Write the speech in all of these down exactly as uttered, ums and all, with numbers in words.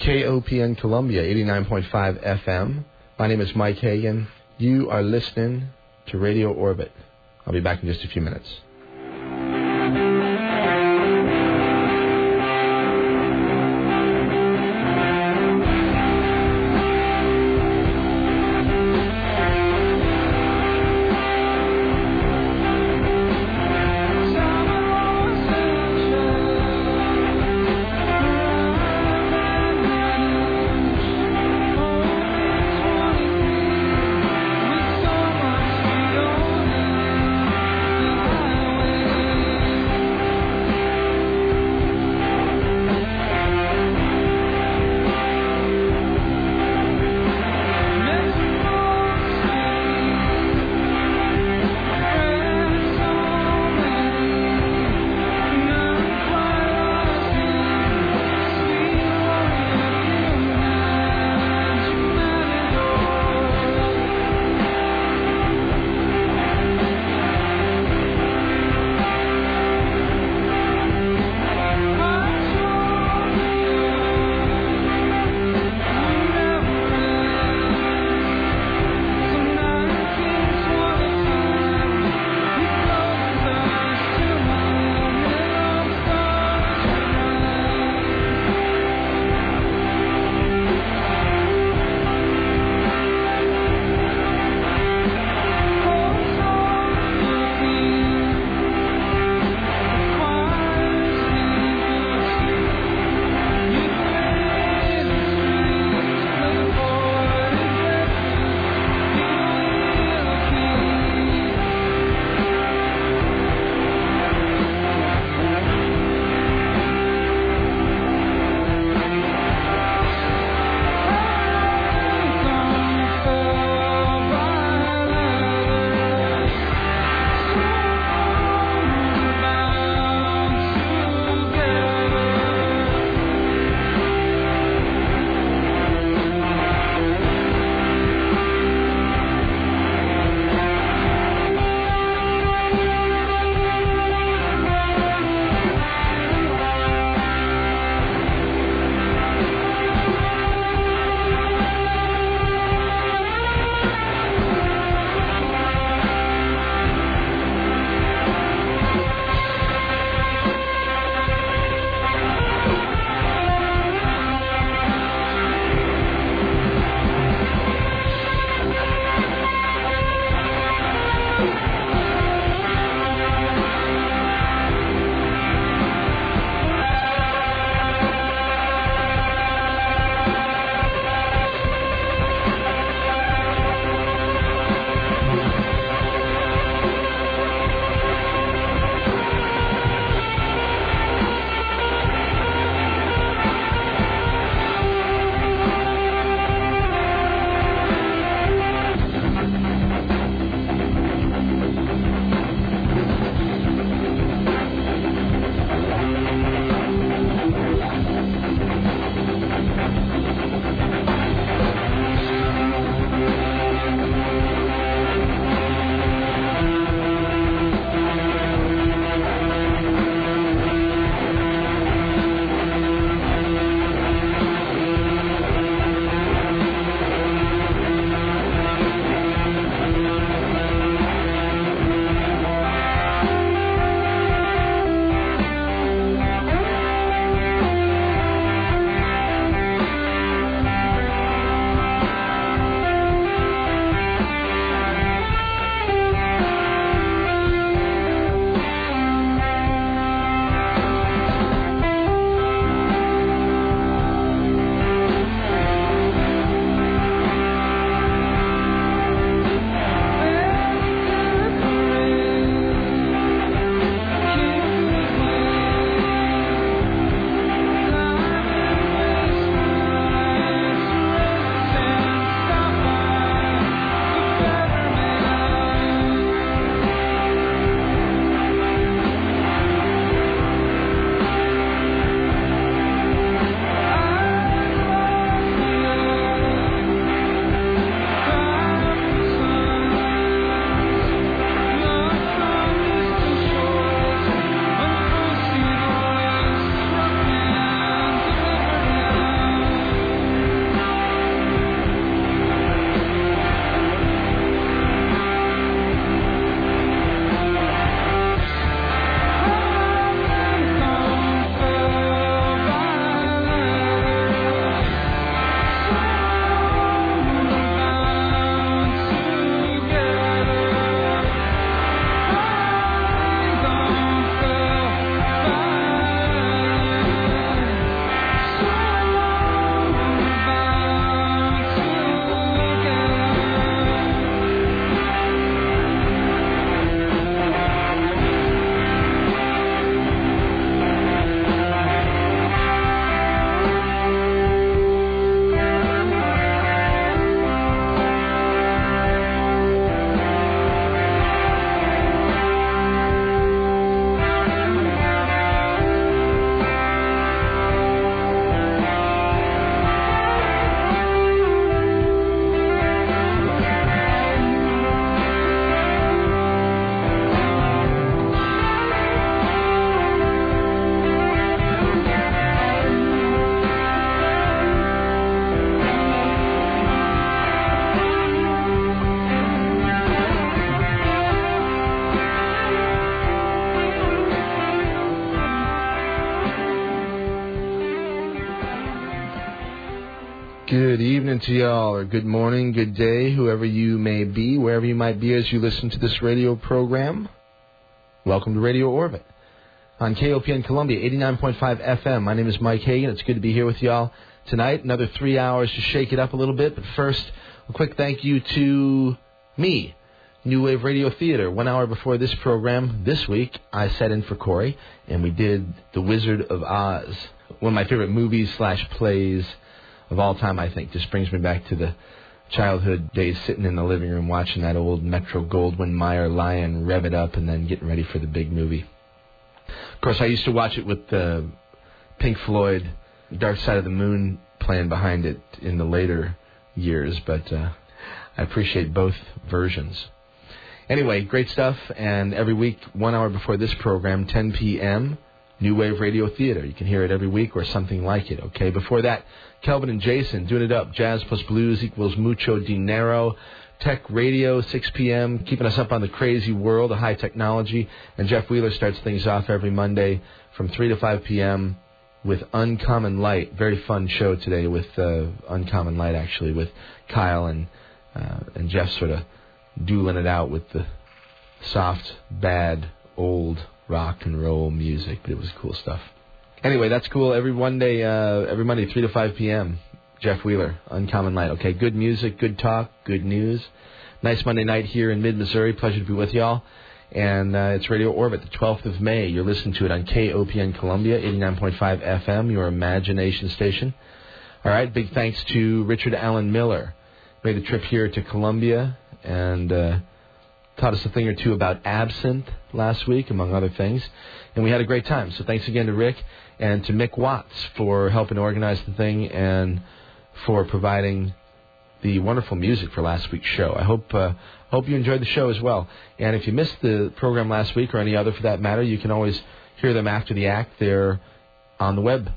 K O P N Columbia, eighty-nine point five F M. My name is Mike Hagan. You are listening to Radio Orbit. I'll be back in just a few minutes. With so much we don't know. Good evening to y'all, or good morning, good day, whoever you may be, wherever you might be as you listen to this radio program. Welcome to Radio Orbit on K O P N Columbia, eighty-nine point five F M. My name is Mike Hagan. It's good to be here with y'all tonight. Another three hours to shake it up a little bit. But first, a quick thank you to me, New Wave Radio Theater. One hour before this program, this week, I sat in for Corey, and we did The Wizard of Oz, one of my favorite movies slash plays of all time, I think. Just brings me back to the childhood days sitting in the living room watching that old Metro-Goldwyn-Mayer lion rev it up and then getting ready for the big movie. Of course, I used to watch it with uh, Pink Floyd, Dark Side of the Moon playing behind it in the later years, but uh, I appreciate both versions. Anyway, great stuff, and every week, one hour before this program, ten p.m., New Wave Radio Theater. You can hear it every week or something like it, okay? Before that, Kelvin and Jason doing it up. Jazz plus blues equals mucho dinero. Tech Radio, six p.m., keeping us up on the crazy world of high technology. And Jeff Wheeler starts things off every Monday from three to five p.m. with Uncommon Light. Very fun show today with uh, Uncommon Light, actually, with Kyle and, uh, and Jeff sort of dueling it out with the soft, bad, old rock and roll music, but it was cool stuff. Anyway, that's cool. Every Monday, uh, every Monday, three to five p.m., Jeff Wheeler, Uncommon Light. Okay, good music, good talk, good news. Nice Monday night here in mid-Missouri. Pleasure to be with y'all. And uh, it's Radio Orbit, the twelfth of May. You're listening to it on K O P N Columbia, eighty-nine point five F M, your imagination station. All right, big thanks to Richard Allen Miller. Made the trip here to Columbia and uh, taught us a thing or two about absinthe last week, among other things. And we had a great time. So thanks again to Rick and to Mick Watts for helping organize the thing and for providing the wonderful music for last week's show. I hope uh, hope you enjoyed the show as well. And if you missed the program last week, or any other for that matter, you can always hear them after the act. They're on the web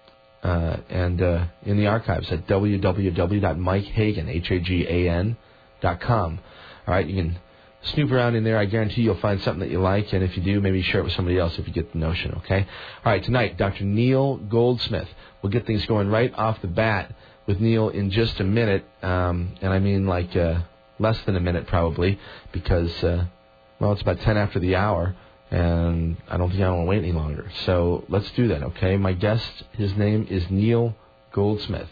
uh, and uh, in the archives at w w w dot mike hagan, H A G A N, dot com. All right, you can snoop around in there. I guarantee you'll find something that you like, and if you do, maybe share it with somebody else if you get the notion, okay? All right, tonight, Doctor Neil Goldsmith. We'll get things going right off the bat with Neil in just a minute, um, and I mean like uh, less than a minute probably, because, uh, well, it's about ten after the hour, and I don't think I want to wait any longer. So let's do that, okay? My guest, his name is Neil Goldsmith.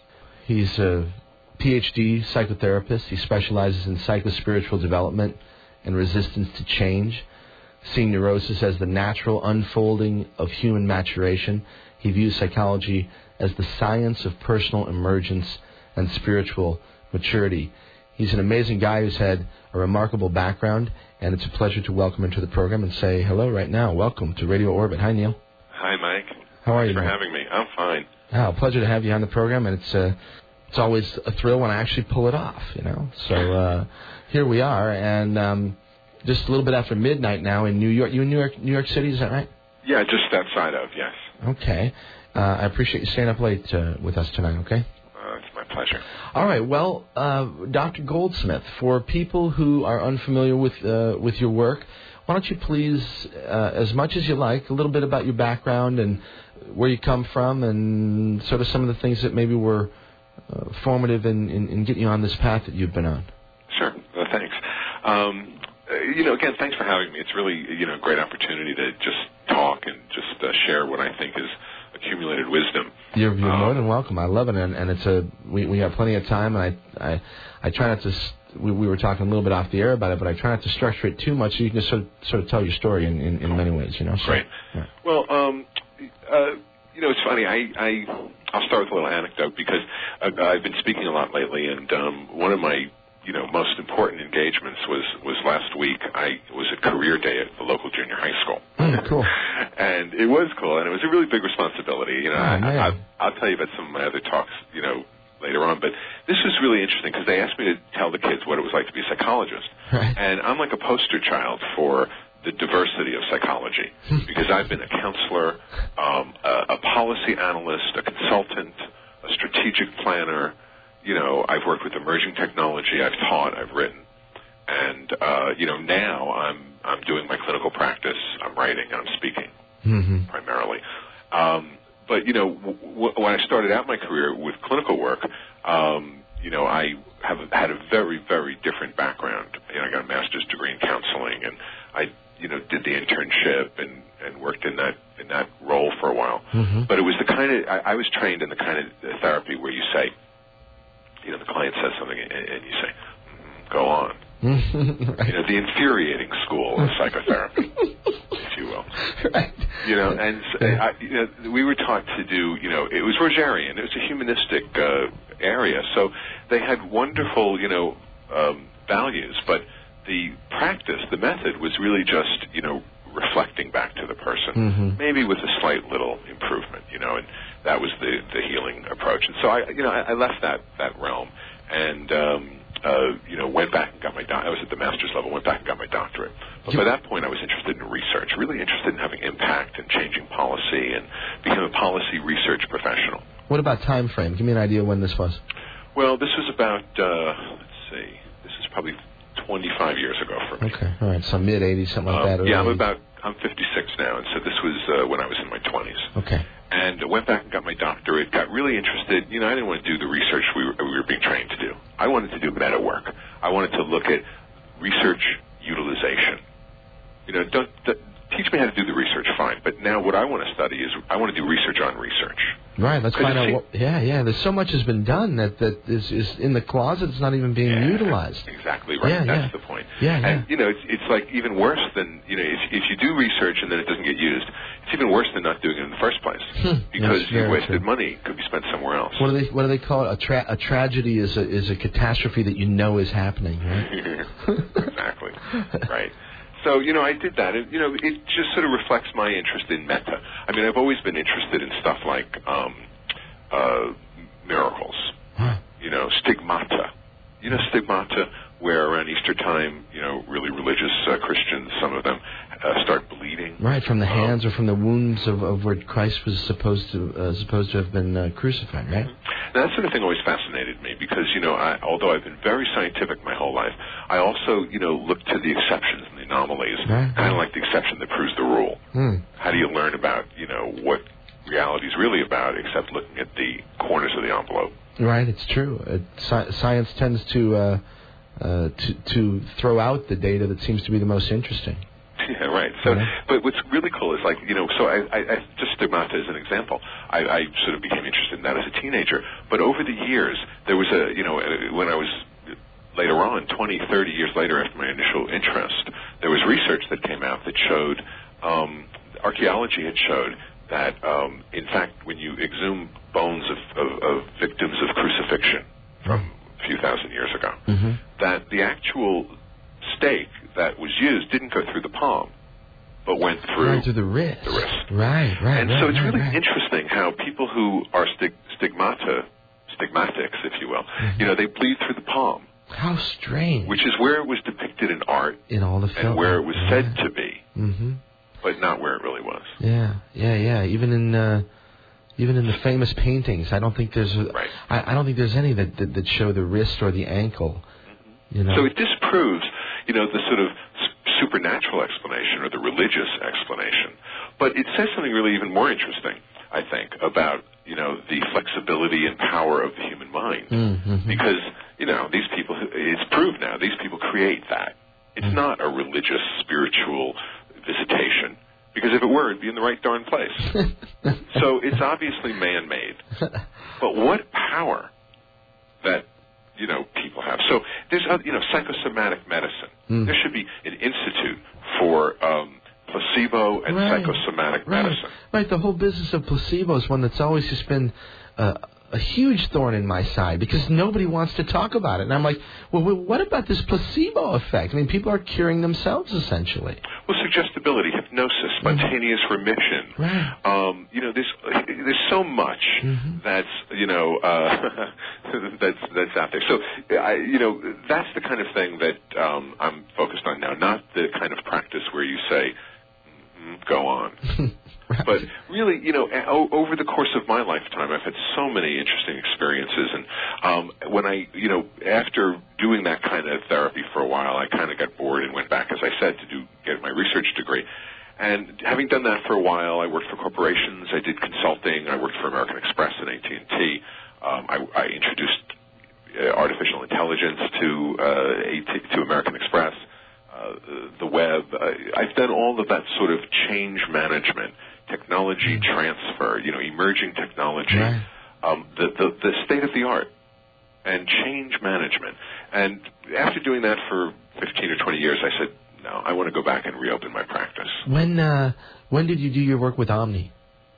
He's a P H D psychotherapist. He specializes in psychospiritual development and resistance to change, seeing neurosis as the natural unfolding of human maturation. He views psychology as the science of personal emergence and spiritual maturity. He's an amazing guy who's had a remarkable background, and it's a pleasure to welcome him to the program and say hello right now. Welcome to Radio Orbit. Hi, Neil. Hi, Mike. How are Thanks you, for man? having me. I'm fine. Oh, pleasure to have you on the program, and it's uh, it's always a thrill when I actually pull it off, you know. So uh, here we are, and um, just a little bit after midnight now in New York. You in New York, New York City, is that right? Yeah, just outside of, yes. Okay. Uh, I appreciate you staying up late uh, with us tonight, okay? Uh, it's my pleasure. All right. Well, uh, Doctor Goldsmith, for people who are unfamiliar with uh, with your work, why don't you please, uh, as much as you like, a little bit about your background and where you come from and sort of some of the things that maybe were uh, formative in, in, in getting you on this path that you've been on. Sure. Uh, thanks. Um, uh, you know, again, thanks for having me. It's really, you know, a great opportunity to just talk and just uh, share what I think is accumulated wisdom. You're, you're um, more than welcome. I love it, and, and it's a we, we have plenty of time, and I I, I try not to. We, we were talking a little bit off the air about it, but I try not to structure it too much, so you can just sort of, sort of tell your story in, in, in many ways. You know. So, Great. Yeah. Well, um, uh, you know, it's funny. I, I I'll start with a little anecdote because I, I've been speaking a lot lately, and um, one of my you know most important engagements was was last week. I was at career day at the local junior high school. Mm, cool. And it was cool, and it was a really big responsibility. You know, Oh, I, man. I, I'll tell you about some of my other talks, you know, later on. But this was really interesting because they asked me to tell the kids what it was like to be a psychologist. Right. And I'm like a poster child for the diversity of psychology because I've been a counselor, um, a, a policy analyst, a consultant, a strategic planner. You know, I've worked with emerging technology. I've taught. I've written. And, uh, you know, now I'm I'm doing my clinical practice. I'm writing and I'm speaking Mm-hmm. primarily. Um, but, you know, w- w- when I started out my career with clinical work, Um, you know, I have had a very, very different background. You know, I got a master's degree in counseling, and I, you know, did the internship and, and worked in that in that role for a while. Mm-hmm. But it was the kind of I, I was trained in the kind of therapy where you say, you know, the client says something and, and you say, mm, "Go on." Right. You know, the infuriating school of psychotherapy, if you will. Right. You know, and I, you know, we were taught to do, you know, it was Rogerian. It was a humanistic uh, area. So they had wonderful, you know, um, values, but the practice, the method was really just, you know, reflecting back to the person, mm-hmm. maybe with a slight little improvement, you know, and that was the, the healing approach. And so I, you know, I, I left that, that realm and, um, Uh, you know, went back and got my doc- I was at the master's level, went back and got my doctorate. But by that point, I was interested in research, really interested in having impact and changing policy, and became a policy research professional. What about time frame? Give me an idea when this was. Well, this was about, uh, let's see, this is probably twenty-five years ago for me. Okay, all right, so mid eighties, something like um, that. Yeah, I'm early. about, I'm fifty-six now, and so this was uh, when I was in my twenties. Okay. And went back and got my doctorate, got really interested. You know, I didn't want to do the research we were, we were being trained to do. I wanted to do meta work. I wanted to look at research utilization. You know, don't, don't teach me how to do the research, fine. But now what I want to study is I want to do research on research. Right, let's find out see, what, yeah, yeah, there's so much has been done that, that is, is in the closet, it's not even being yeah, utilized. Exactly right, yeah, that's yeah. the point. Yeah, and, yeah. you know, it's, it's like even worse than, you know, if, if you do research and then it doesn't get used, it's even worse than not doing it in the first place. Hmm. Because That's you very wasted true. money, could be spent somewhere else. What do they What do they call it? A, tra- a tragedy is a is a catastrophe that you know is happening, right? Exactly, right. So, you know, I did that. And, you know, it just sort of reflects my interest in metta. I mean, I've always been interested in stuff like um, uh, miracles, Huh. you know, stigmata. You know, stigmata, where around Easter time, you know, really religious uh, Christians, some of them, uh, start bleeding. Right, from the Um, hands or from the wounds of, of where Christ was supposed to uh, supposed to have been uh, crucified, right? Now, that sort of thing always fascinated me because, you know, I, although I've been very scientific my whole life, I also, you know, look to the exceptions and the anomalies, Right. kind of like the exception that proves the rule. Hmm. How do you learn about, you know, what reality is really about except looking at the corners of the envelope? Right, it's true. Uh, sci- science tends to, uh, uh, to to throw out the data that seems to be the most interesting. Yeah, right. So, Yeah. but what's really cool is like, you know, so I, I, I just stigmata as an example. I, I sort of became interested in that as a teenager. But over the years, there was a, you know, uh, when I was later on, twenty, thirty years later after my initial interest, there was research that came out that showed, um, archaeology had showed that, um, in fact, when you exhume bones of, of, of victims of crucifixion from a few thousand years ago, Mm-hmm. that the actual stake that was used didn't go through the palm, but went through, Right, through the wrist. the wrist. Right, right. And right, so it's right, really right. interesting how people who are stig- stigmata, stigmatics, if you will, Mm-hmm. you know, they bleed through the palm, How strange. which is where it was depicted in art in all the film. and where it was yeah. said to be, Mm-hmm. but not where it really was. Yeah, yeah, yeah. Even in uh, even in the famous paintings, I don't think there's a, Right. I, I don't think there's any that, that that show the wrist or the ankle. You know. So it disproves, you know, the sort of s- supernatural explanation or the religious explanation. But it says something really even more interesting, I think, about, you know, the flexibility and power of the human mind. Mm-hmm. Because, you know, these people, it's proved now, these people create that. It's Mm. not a religious, spiritual visitation. Because if it were, it'd be in the right darn place. So it's obviously man-made. But what power that, you know, people have. So there's, uh, you know, psychosomatic medicine. Mm. There should be an institute for um, placebo and Right. psychosomatic Right, medicine. right. The whole business of placebo is one that's always just been uh, a huge thorn in my side because nobody wants to talk about it. And I'm like, well, well, what about this placebo effect? I mean, people are curing themselves essentially. Well, suggestibility, hypnosis, spontaneous remission. Right. Um, you know, there's there's so much Mm-hmm. that's you know uh, that's that's out there. So I, you know, that's the kind of thing that um, I'm focused on now, not the kind of practice where you say, mm, "Go on." Right. But really, you know, o- over the course of my lifetime, I've had so many interesting experiences. And um, when I, you know, after doing that kind of therapy for a while, I kind of got bored and went back, as I said, to do get my research degree. And having done that for a while, I worked for corporations. I did consulting. I worked for American Express and A T and T. Um, I, I introduced to uh, AT, to American Express, uh, the web. I, I've done all of that sort of change management, technology transfer, you know, emerging technology, right. um, the, the the state of the art, and change management. And after doing that for fifteen or twenty years, I said, no, I want to go back and reopen my practice. When uh, when did you do your work with Omni?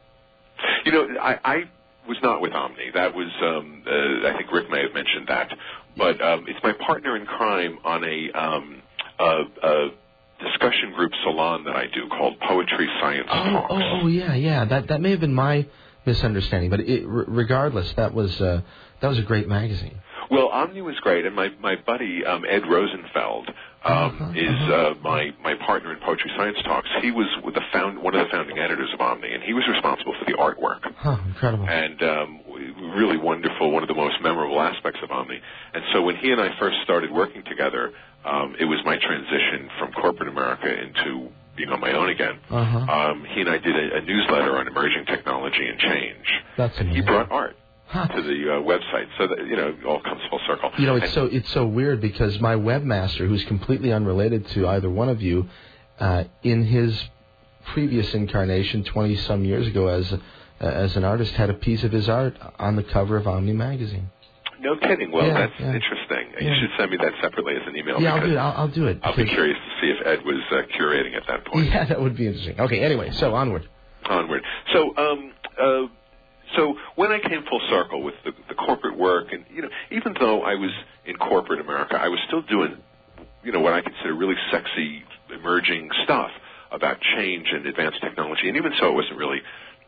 You know, I, I was not with Omni. That was, um, uh, I think Rick may have mentioned that. But um, it's my partner in crime on a, um, a, a discussion group salon that I do called Poetry Science oh, Talks. Oh, oh, yeah, yeah. That that may have been my misunderstanding. But it, r- regardless, that was uh, that was a great magazine. Well, Omni was great, and my, my buddy um, Ed Rosenfeld um, uh-huh, is uh-huh. uh, my, my partner in Poetry Science Talks. He was with the found, one of the founding editors of Omni, and he was responsible for the artwork. Huh, incredible. And um, really wonderful, one of the most memorable aspects of Omni. And so when he and I first started working together, um, it was my transition from corporate America into being on my own again. Uh-huh. Um, he and I did a, a newsletter on emerging technology and change. That's and amazing. he brought art. Huh. To the uh, website, so that, you know, it all comes full circle. You know, it's and, so it's so weird because my webmaster, who's completely unrelated to either one of you, uh, in his previous incarnation, twenty some years ago, as uh, as an artist, had a piece of his art on the cover of Omni magazine. No kidding. Well, yeah, that's yeah. interesting. Yeah. You should send me that separately as an email. Yeah, I'll do it. I'll, I'll do it. I'll be curious to see if Ed was uh, curating at that point. Yeah, that would be interesting. Okay. Anyway, so onward. Onward. So, um, uh. So when I came full circle with the, the corporate work, and you know, even though I was in corporate America, I was still doing, you know, what I consider really sexy, emerging stuff about change and advanced technology. And even so, it wasn't really,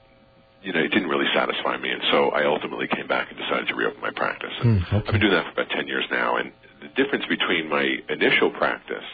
you know, it didn't really satisfy me. And so I ultimately came back and decided to reopen my practice. And mm, okay. I've been doing that for about ten years now. And the difference between my initial practice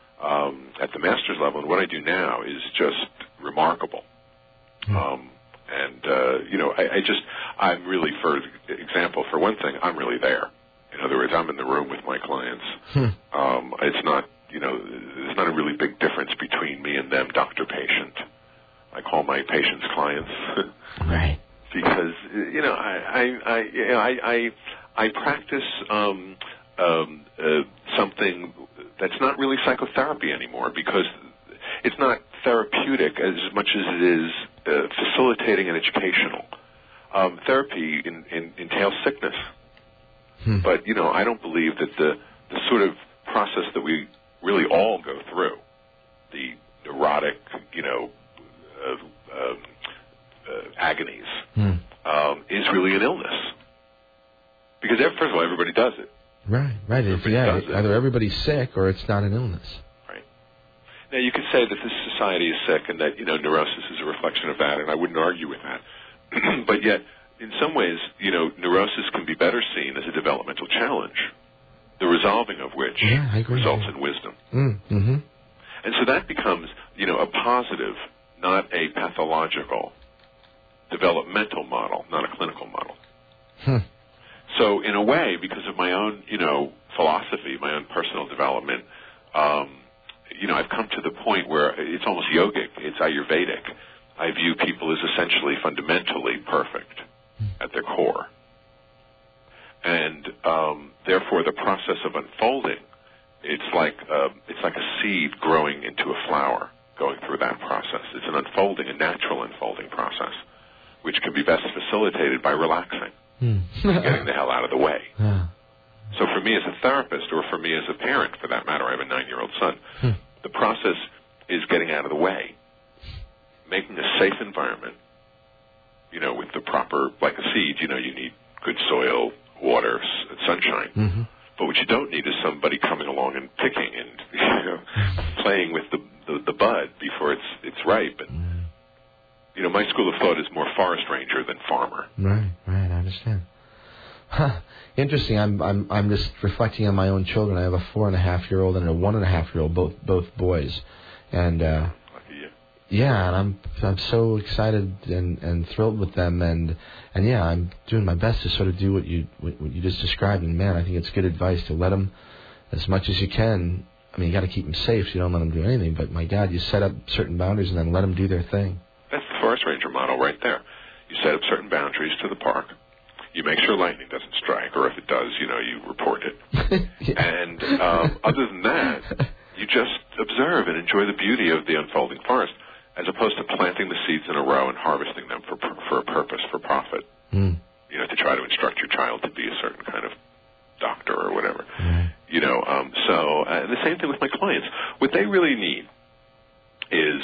um, at the master's level and what I do now is just remarkable. Mm. Um, And, uh, you know, I, I just, I'm really, for example, for one thing, I'm really there. In other words, I'm in the room with my clients. Hmm. Um, it's not, you know, there's not a really big difference between me and them, doctor-patient. I call my patients clients. Right. Because, you know, I, I, I, you know, I, I, I practice um, um, uh, something that's not really psychotherapy anymore because it's not therapeutic as much as it is uh, facilitating and educational. Um, therapy in, in, entails sickness. Hmm. But, you know, I don't believe that the, the sort of process that we really all go through, the neurotic, you know, uh, uh, uh, agonies, hmm. um, is really an illness. Because, first of all, everybody does it. Right, right. Everybody yeah, does it. Either everybody's sick or it's not an illness. Now, you could say that this society is sick and that, you know, neurosis is a reflection of that, and I wouldn't argue with that. But yet, in some ways, you know, neurosis can be better seen as a developmental challenge, the resolving of which yeah, I agree. results in wisdom. Mm, mm-hmm. And so that becomes, you know, a positive, not a pathological, developmental model, not a clinical model. Hmm. So, in a way, because of my own, you know, philosophy, my own personal development, um, you know, I've come to the point where it's almost yogic, it's Ayurvedic. I view people as essentially fundamentally perfect at their core. And um, therefore the process of unfolding, it's like, uh, it's like a seed growing into a flower, going through that process. It's an unfolding, a natural unfolding process, which can be best facilitated by relaxing, and getting the hell out of the way. Yeah. So for me as a therapist, or for me as a parent, for that matter, I have a nine-year-old son, hmm. the process is getting out of the way, making a safe environment, you know, with the proper, like a seed, you know, you need good soil, water, s- sunshine. Mm-hmm. But what you don't need is somebody coming along and picking and, you know, playing with the, the, the bud before it's it's ripe. And, mm. you know, my school of thought is more forest ranger than farmer. Right, right, I understand. Huh. Interesting. I'm I'm I'm just reflecting on my own children. I have a four and a half year old and a one and a half year old, both both boys, and uh, lucky you. Yeah, and I'm I'm so excited and, and thrilled with them, and and yeah, I'm doing my best to sort of do what you what, what you just described. And man, I think it's good advice to let them as much as you can. I mean, you got to keep them safe, so you don't let them do anything. But my God, you set up certain boundaries and then let them do their thing. That's the forest ranger model right there. You set up certain boundaries to the park. you make sure lightning doesn't strike, or if it does, you know, you report it. yeah. And um, other than that, you just observe and enjoy the beauty of the unfolding forest, as opposed to planting the seeds in a row and harvesting them for for a purpose, for profit. Mm. You know, to try to instruct your child to be a certain kind of doctor or whatever. Mm. You know, um, so uh, the same thing with my clients. What they really need is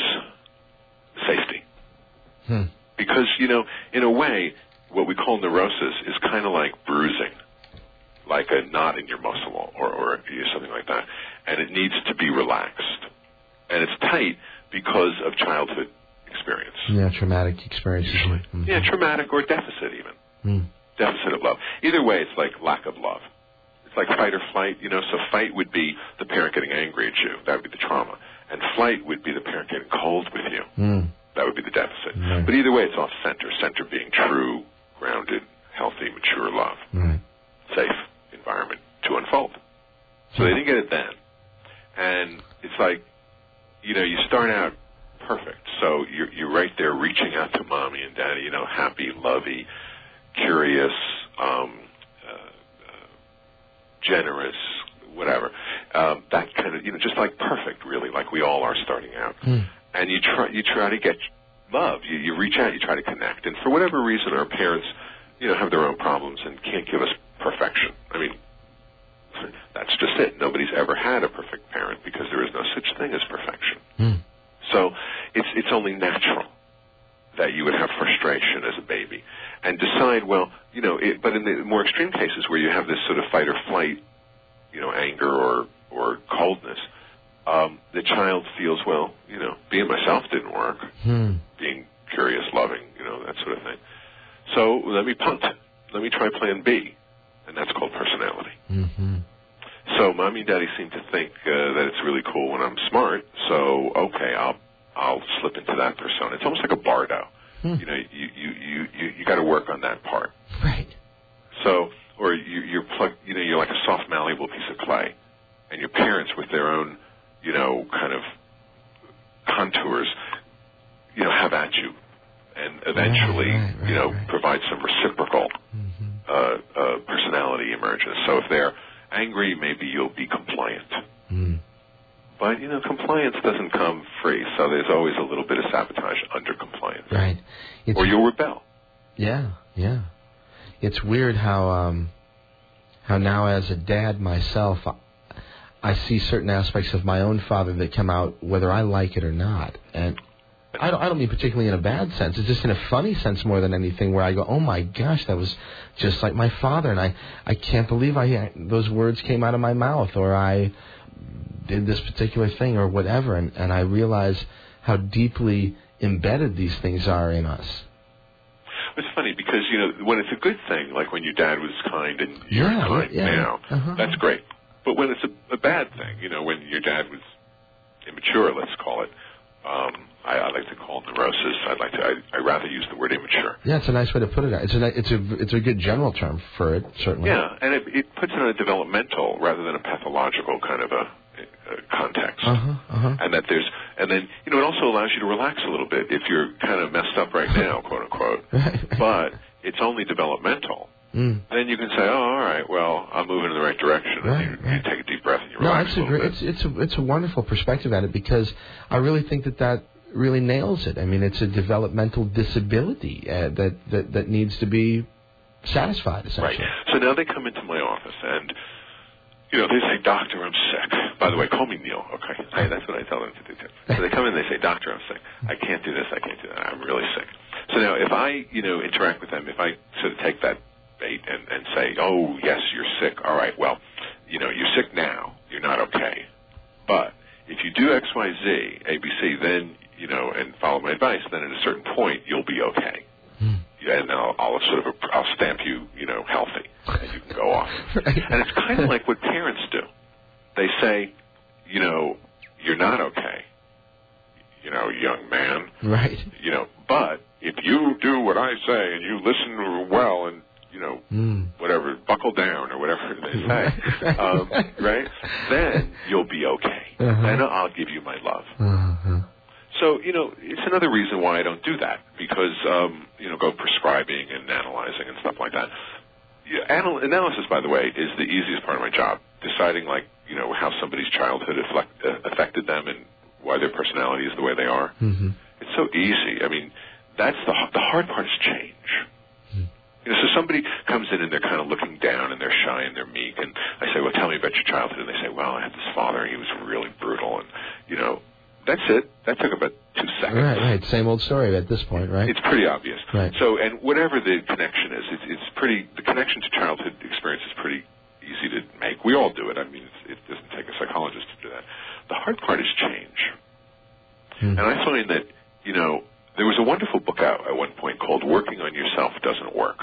safety. Hmm. Because, you know, in a way, what we call neurosis is kind of like bruising, like a knot in your muscle or, or something like that. And it needs to be relaxed. And it's tight because of childhood experience. Yeah, traumatic experiences. Usually. Mm-hmm. Yeah, traumatic or deficit even. Mm. Deficit of love. Either way, it's like lack of love. It's like fight or flight, you know. So fight would be the parent getting angry at you. That would be the trauma. And flight would be the parent getting cold with you. Mm. That would be the deficit. Right. But either way, it's off center. Center being true, grounded, healthy, mature love. Right. Safe environment to unfold. So they didn't get it then. And it's like, you know, you start out perfect. So you're, you're right there reaching out to mommy and daddy, you know, happy, lovey, curious, um, uh, uh, generous, whatever. Um, that kind of, you know, just like perfect, really, like we all are starting out. Mm. And you try, you try to get love. You, you reach out, you try to connect. And for whatever reason, our parents, you know, have their own problems and can't give us perfection. I mean, that's just it. Nobody's ever had a perfect parent because there is no such thing as perfection. Mm. So it's it's only natural that you would have frustration as a baby and decide, well, you know, it, but in the more extreme cases where you have this sort of fight or flight, you know, anger or, or coldness, um, the child feels, well, you know, being myself didn't work, hmm. being curious, loving, you know, that sort of thing. So let me punt. Let me try plan B, and that's called personality. Mm-hmm. So mommy and daddy seem to think uh, that it's really cool when I'm smart, so, okay, I'll I'll slip into that persona. It's almost like a bardo. Hmm. You know, you you you you, you got to work on that part. Right. So, or you, you're plugged, you know, you're like a soft, malleable piece of clay, and your parents with their own, you know, kind of contours, you know, have at you, and eventually, right, right, right, you know, right. provide some reciprocal mm-hmm. uh, uh, personality emergence. So if they're angry, maybe you'll be compliant. Mm. But, you know, compliance doesn't come free, so there's always a little bit of sabotage under compliance. Right. It's, or you'll rebel. Yeah, yeah. It's weird how um, how now as a dad myself, I see certain aspects of my own father that come out whether I like it or not. And I don't, I don't mean particularly in a bad sense. It's just in a funny sense more than anything where I go, oh, my gosh, that was just like my father. And I, I can't believe I those words came out of my mouth, or I did this particular thing or whatever. And, and I realize how deeply embedded these things are in us. It's funny because, you know, when it's a good thing, like when your dad was kind and you're yeah, kind yeah, now, uh-huh. that's great. But when it's a, a bad thing, you know, when your dad was immature, let's call it, um, I, I like to call it neurosis. I'd like to. I, I rather use the word immature. Yeah, it's a nice way to put it. It's a it's a it's a good general term for it, certainly. Yeah, and it, it puts it in a developmental rather than a pathological kind of a, a context. Uh-huh, uh-huh. And that there's and then you know it also allows you to relax a little bit if you're kind of messed up right now, quote unquote. Right. But it's only developmental. Mm. Then you can say, oh, all right, well, I'm moving in the right direction. Right, and you, right. you take a deep breath and you no, relax it's a a little great, bit. It's, it's, a, it's a wonderful perspective at it because I really think that that really nails it. I mean, it's a developmental disability uh, that, that, that needs to be satisfied, essentially. Right. So now they come into my office and, you know, they say, doctor, I'm sick. By the way, call me Neil, okay? I, that's what I tell them to do, too. So they come in and they say, doctor, I'm sick. I can't do this, I can't do that. I'm really sick. So now if I, you know, interact with them, if I sort of take that bait and, and say, oh, yes, you're sick. All right, well, you know, you're sick now. You're not okay. But if you do X, Y, Z, A, B, C, then, you know, and follow my advice, then at a certain point you'll be okay. Hmm. And I'll, I'll sort of, I'll stamp you, you know, healthy, and you can go off. Right. And it's kind of like what parents do. They say, you know, you're not okay, you know, young man. Right. You know, but if you do what I say and you listen well and, you know, mm. whatever, buckle down or whatever they say, um, right? Then you'll be okay. Uh-huh. Then I'll give you my love. Uh-huh. So, you know, it's another reason why I don't do that, because, um, you know, go prescribing and analyzing and stuff like that. Yeah, anal- analysis, by the way, is the easiest part of my job. Deciding, like, you know, how somebody's childhood affect, uh, affected them and why their personality is the way they are. Mm-hmm. It's so easy. I mean, that's the the hard part is change. Mm-hmm. You know, so somebody comes in and they're kind of looking down and they're shy and they're meek, and I say, well, tell me about your childhood. And they say, well, I had this father and he was really brutal, and, you know, that's it. That took about two seconds. Right, right. Same old story at this point, right? It's pretty obvious. Right. So, and whatever the connection is, it's, it's pretty, the connection to childhood experience is pretty easy to make. We all do it. I mean, it's, it doesn't take a psychologist to do that. The hard part is change. Mm-hmm. And I find that, you know, there was a wonderful book out at one point called Working on Yourself Doesn't Work.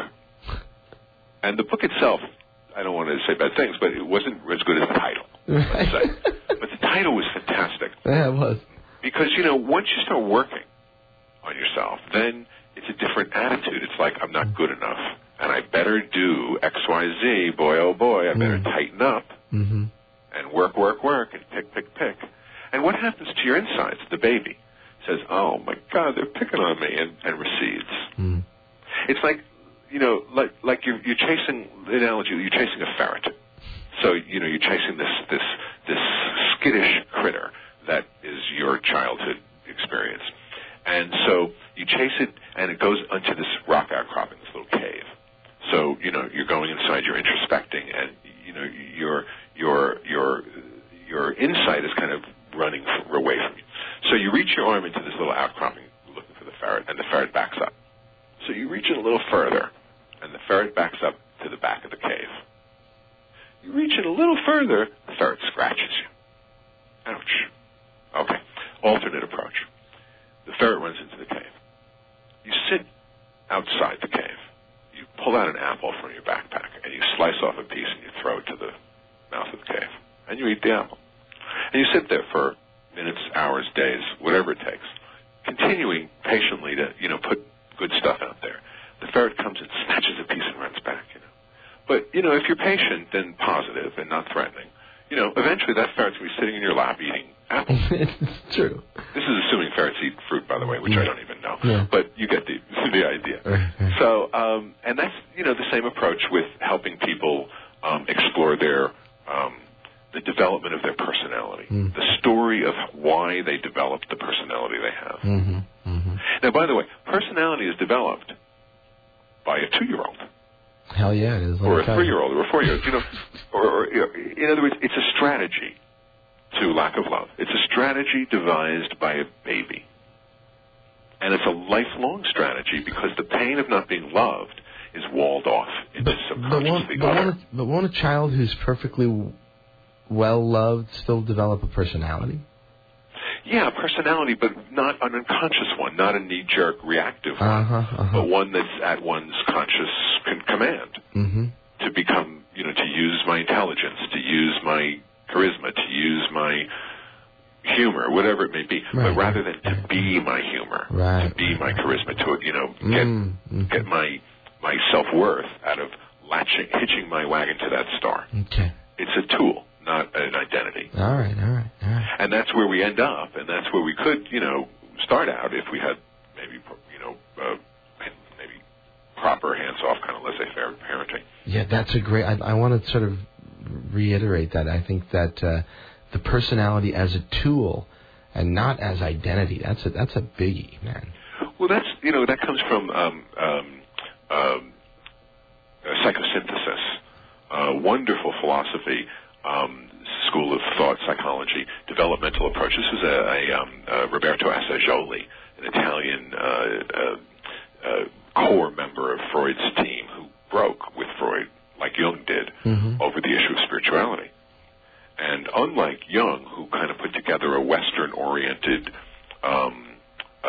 And the book itself, I don't want to say bad things, but it wasn't as good as the title. Let's say. But the title was fantastic. Yeah, it was. Because, you know, once you start working on yourself, then it's a different attitude. It's like, I'm not good enough, and I better do X, Y, Z. Boy, oh boy, I better mm. tighten up mm-hmm. and work, work, work, and pick, pick, pick. And what happens to your insides? The baby says, oh, my God, they're picking on me, and, and recedes. Mm. It's like, you know, like, like you're, you're chasing, the analogy, you're chasing a ferret. So, you know, you're chasing this, this, this skittish critter that is your childhood experience. And so you chase it, and it goes onto this rock outcropping, this little cave. So, you know, you're going inside, you're introspecting, and, you know, your, your, your, your insight is kind of running away from you. So you reach your arm into this little outcropping looking for the ferret, and the ferret backs up. So you reach it a little further, and the ferret backs up to the back of the cave. You reach it a little further, the ferret scratches you. Ouch. Okay. Alternate approach. The ferret runs into the cave. You sit outside the cave. You pull out an apple from your backpack, and you slice off a piece, and you throw it to the mouth of the cave. And you eat the apple. And you sit there for minutes, hours, days, whatever it takes, continuing patiently to, you know, put good stuff out there. The ferret comes and snatches a piece and runs back, you know. But, you know, if you're patient and positive and not threatening, you know, eventually that ferret's going to be sitting in your lap eating apples. It's true. This is assuming ferrets eat fruit, by the way, which yeah. I don't even know. Yeah. But you get the, the idea. So, um, and that's, you know, the same approach with helping people um, explore their, um, the development of their personality, mm. the story of why they developed the personality they have. Mm-hmm. Mm-hmm. Now, by the way, personality is developed by a two-year-old. Hell yeah, it is. Or a three-year-old, or a four-year-old. You know, or, or you know, in other words, it's a strategy to lack of love. It's a strategy devised by a baby, and it's a lifelong strategy because the pain of not being loved is walled off into but, subconsciously. But won't, but, won't, but won't a child who's perfectly well loved still develop a personality? Yeah, personality, but not an unconscious one, not a knee-jerk reactive one, uh-huh, uh-huh. but one that's at one's conscious con- command mm-hmm. to become, you know, to use my intelligence, to use my charisma, to use my humor, whatever it may be, right, but rather than right, to be my humor, right, to be my charisma, to, you know, get mm-hmm. get my my self-worth out of latching, hitching my wagon to that star. Okay. It's a tool, not an identity. All right, all right, all right. And that's where we end up, and that's where we could, you know, start out if we had maybe, you know, uh, maybe proper hands-off kind of laissez-faire parenting. Yeah, that's a great, I, I want to sort of reiterate that. I think that uh, the personality as a tool and not as identity, that's a, that's a biggie, man. Well, that's, you know, that comes from um, um, um, psychosynthesis, uh, wonderful philosophy, um, school of thought, psychology, developmental approach. This was a, a, um, uh, Roberto Assagioli, an Italian uh, uh, uh, core member of Freud's team who broke with Freud, like Jung did, mm-hmm. over the issue of spirituality. And unlike Jung, who kind of put together a Western-oriented um, uh,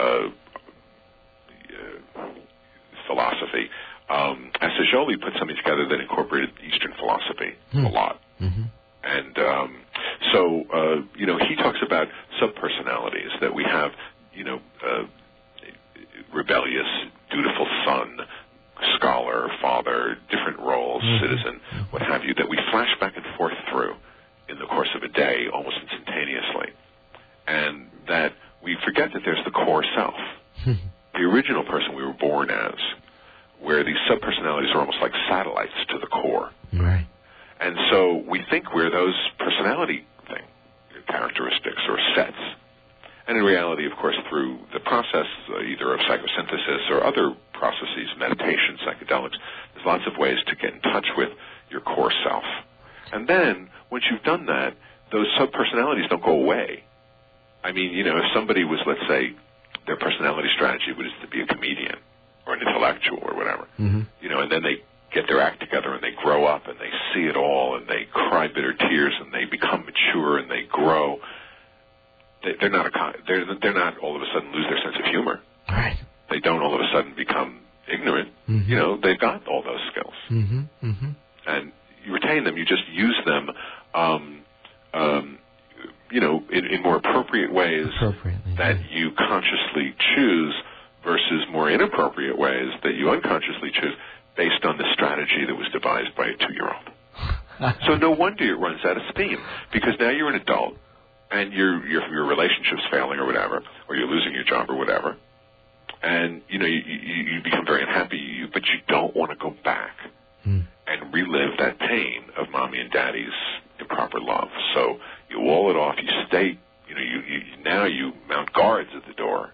uh, philosophy, um, Assagioli put something together that incorporated Eastern philosophy mm-hmm. a lot. Mm-hmm. And um, so, uh, you know, he talks about subpersonalities, that we have, you know, uh, rebellious, dutiful son, scholar, father, different roles, mm-hmm. citizen, what have you, that we flash back and forth through in the course of a day, almost instantaneously. And that we forget that there's the core self. The original person we were born as where these subpersonalities are almost like satellites to the core. Right. And so we think we're those personality thing, characteristics or sets. And in reality, of course, through the process uh, either of psychosynthesis or other processes, meditation, psychedelics, there's lots of ways to get in touch with your core self. And then, once you've done that, those subpersonalities don't go away. I mean, you know, if somebody was, let's say, their personality strategy was to be a comedian or an intellectual or whatever, mm-hmm. you know, and then they get their act together and they grow up and they see it all and they cry bitter tears and they become mature and they grow, they, they're not a con- they're they're not all of a sudden lose their sense of humor. Right. They don't all of a sudden become ignorant. Mm-hmm. You know, they've got all those skills. Mm-hmm. Mm-hmm. And you retain them. You just use them, um, um, you know, in, in more appropriate ways that yeah. you consciously choose versus more inappropriate ways that you unconsciously choose based on the strategy that was devised by a two-year-old. So no wonder it runs out of steam, because now you're an adult and your your your relationship's failing or whatever, or you're losing your job or whatever, and you know you you, you become very unhappy, you, but you don't want to go back mm. and relive that pain of mommy and daddy's improper love. So you wall it off. You stay. You know you, you now you mount guards at the door.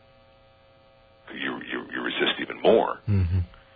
You you, you resist even more. Mm-hmm.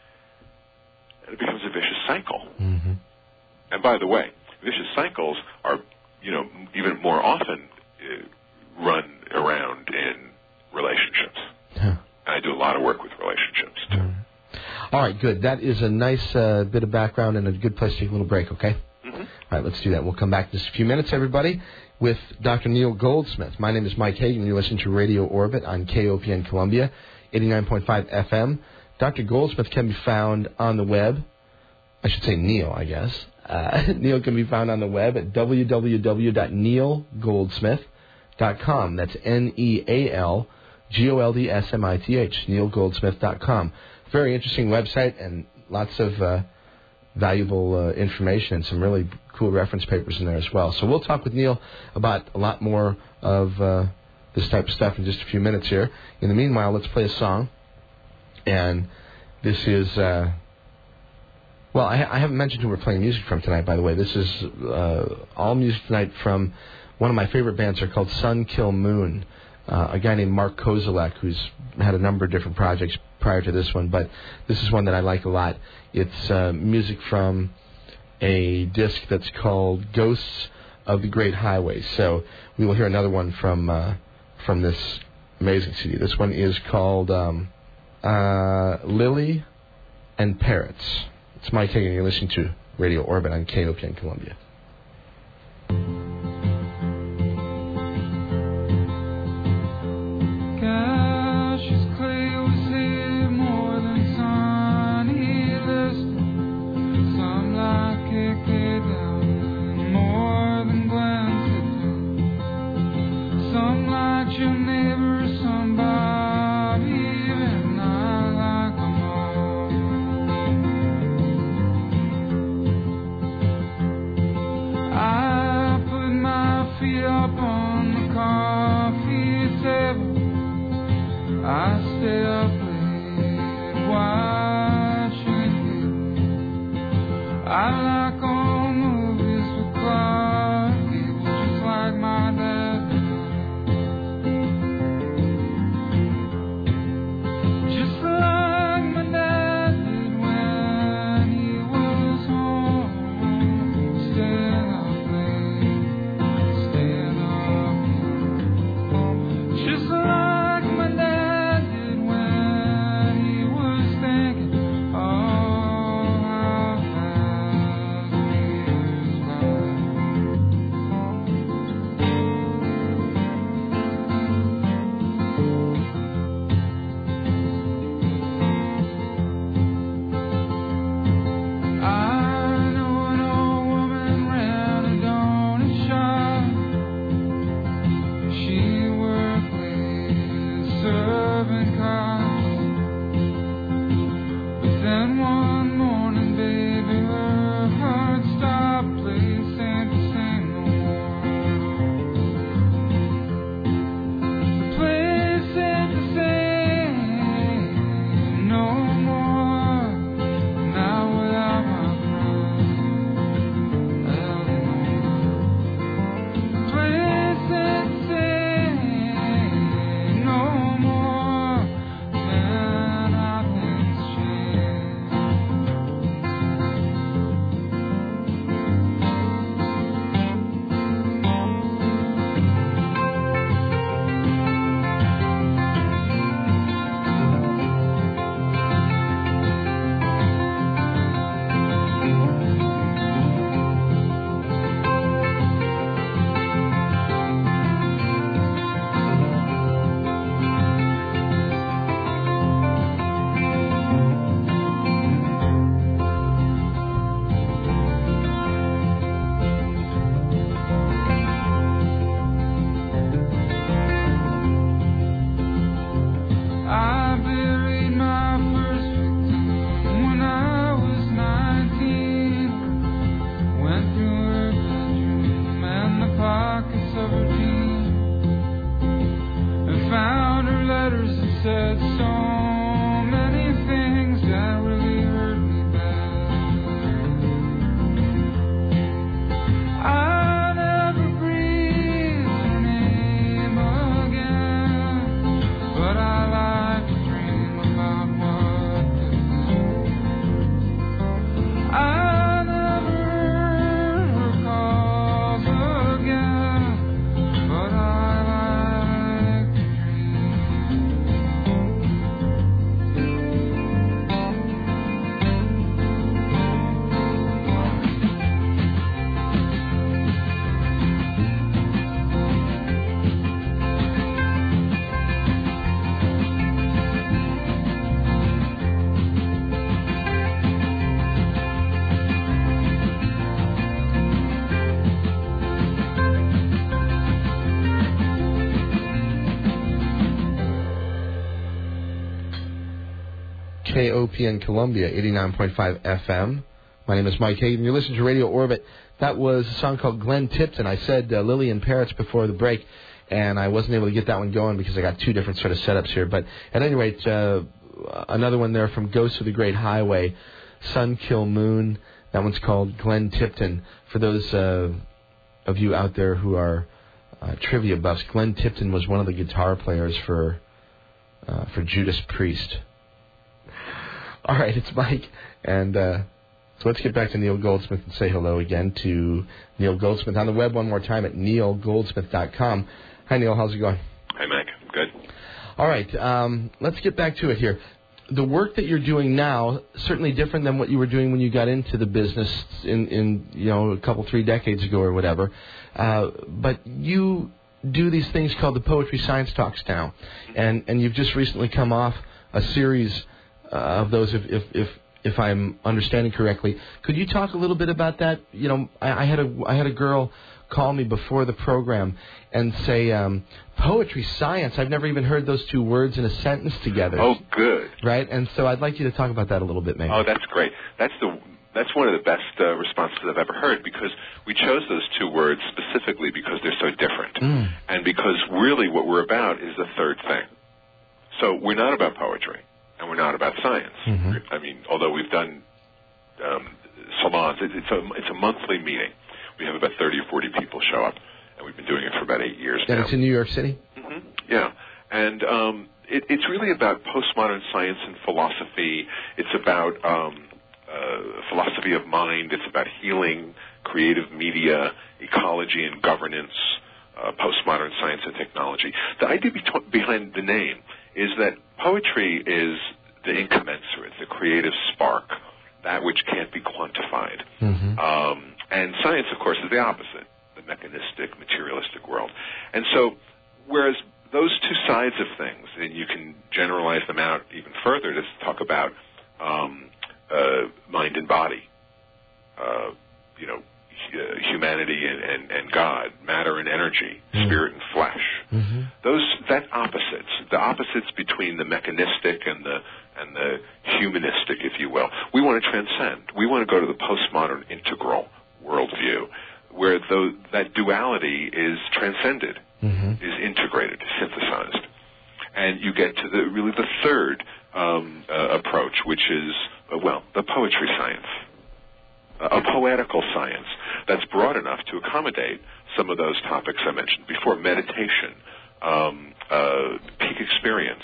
And it becomes a vicious cycle. Mm-hmm. And by the way, vicious cycles are, you know, even more often uh, run around in relationships. Huh. And I do a lot of work with relationships, too. Mm. All right, good. That is a nice uh, bit of background and a good place to take a little break, okay? Mm-hmm. All right, let's do that. We'll come back in just a few minutes, everybody, with Doctor Neil Goldsmith. My name is Mike Hagan. You're listening to Radio Orbit on K O P N Columbia, eighty-nine point five F M. Doctor Goldsmith can be found on the web. I should say Neil, I guess. Uh, Neil can be found on the web at w w w dot neil goldsmith dot com. That's N E A L G O L D S M I T H, neil goldsmith dot com. Very interesting website and lots of uh, valuable uh, information and some really cool reference papers in there as well. So we'll talk with Neil about a lot more of uh, this type of stuff in just a few minutes here. In the meanwhile, let's play a song. And this is, uh, well, I, I haven't mentioned who we're playing music from tonight, by the way. This is uh, all music tonight from one of my favorite bands. They're called Sun Kill Moon. Uh, a guy named Mark Kozelek, who's had a number of different projects prior to this one, but this is one that I like a lot. It's uh, music from a disc that's called Ghosts of the Great Highway. So we will hear another one from uh, from this amazing C D. This one is called Um, Uh, Lily and Parrots. It's Mike Hagan. You're listening to Radio Orbit on K O P N Columbia. Gosh, it's clear we see more than sunny list. Some like it get down more than glance at them. Some like your neighbor, somebody even. I put my feet up on the coffee table. I stay up late watching you. I like all movies with Clark Gable, just like my dad did. Just like my dad did when he was home. Staying up late, staying up late. Just like my dad did when he was thinking, oh, how fast we K O P N Columbia, eighty-nine point five F M. My name is Mike Hayden. You're listening to Radio Orbit. That was a song called Glenn Tipton. I said uh, Lillian Parrots before the break, and I wasn't able to get that one going because I got two different sort of setups here. But at any rate, uh, another one there from Ghosts of the Great Highway, Sun Kill Moon. That one's called Glenn Tipton. For those uh, of you out there who are uh, trivia buffs, Glenn Tipton was one of the guitar players for uh, for Judas Priest. All right, it's Mike, and uh, so let's get back to Neil Goldsmith and say hello again to Neil Goldsmith on the web one more time at neil goldsmith dot com. Hi, Neil. How's it going? Hi, Mike. Good. All right, um, let's get back to it here. The work that you're doing now, certainly different than what you were doing when you got into the business in, in you know, a couple, three decades ago or whatever. Uh, but you do these things called the Poetry Science Talks now. And, and you've just recently come off a series uh, of those, if, if, if, if I'm understanding correctly. Could you talk a little bit about that? You know, I, I had a, I had a girl call me before the program and say, um, poetry science, I've never even heard those two words in a sentence together. Oh, good. Right? And so I'd like you to talk about that a little bit, maybe. Oh, that's great. That's the that's one of the best uh, responses I've ever heard, because we chose those two words specifically because they're so different. Mm. And because really what we're about is the third thing. So we're not about poetry, and we're not about science. Mm-hmm. I mean, although we've done um, salons, it, it's, a, it's a monthly meeting. We have about thirty or forty people show up, and we've been doing it for about eight years and now. It's in New York City? Mm-hmm. Yeah. And um, it, it's really about postmodern science and philosophy. It's about um, uh, philosophy of mind. It's about healing, creative media, ecology and governance, uh, postmodern science and technology. The idea be- behind the name is that poetry is the incommensurate, the creative spark, that which can't be quantified. Mm-hmm. Um, and science, of course, is the opposite, the mechanistic, materialistic world. And so, whereas those two sides of things, and you can generalize them out even further to talk about um, uh, mind and body, uh, you know, uh, humanity and, and, and God, matter and energy, mm-hmm. spirit and flesh. Mm-hmm. Those that opposites, the opposites between the mechanistic and the and the humanistic, if you will. We want to transcend. We want to go to the postmodern integral worldview, where the, that duality is transcended, mm-hmm. is integrated, synthesized, and you get to the really the third um, uh, approach, which is uh, well, the poetry science, uh, a poetical science that's broad enough to accommodate some of those topics I mentioned before: meditation, um, uh, peak experience,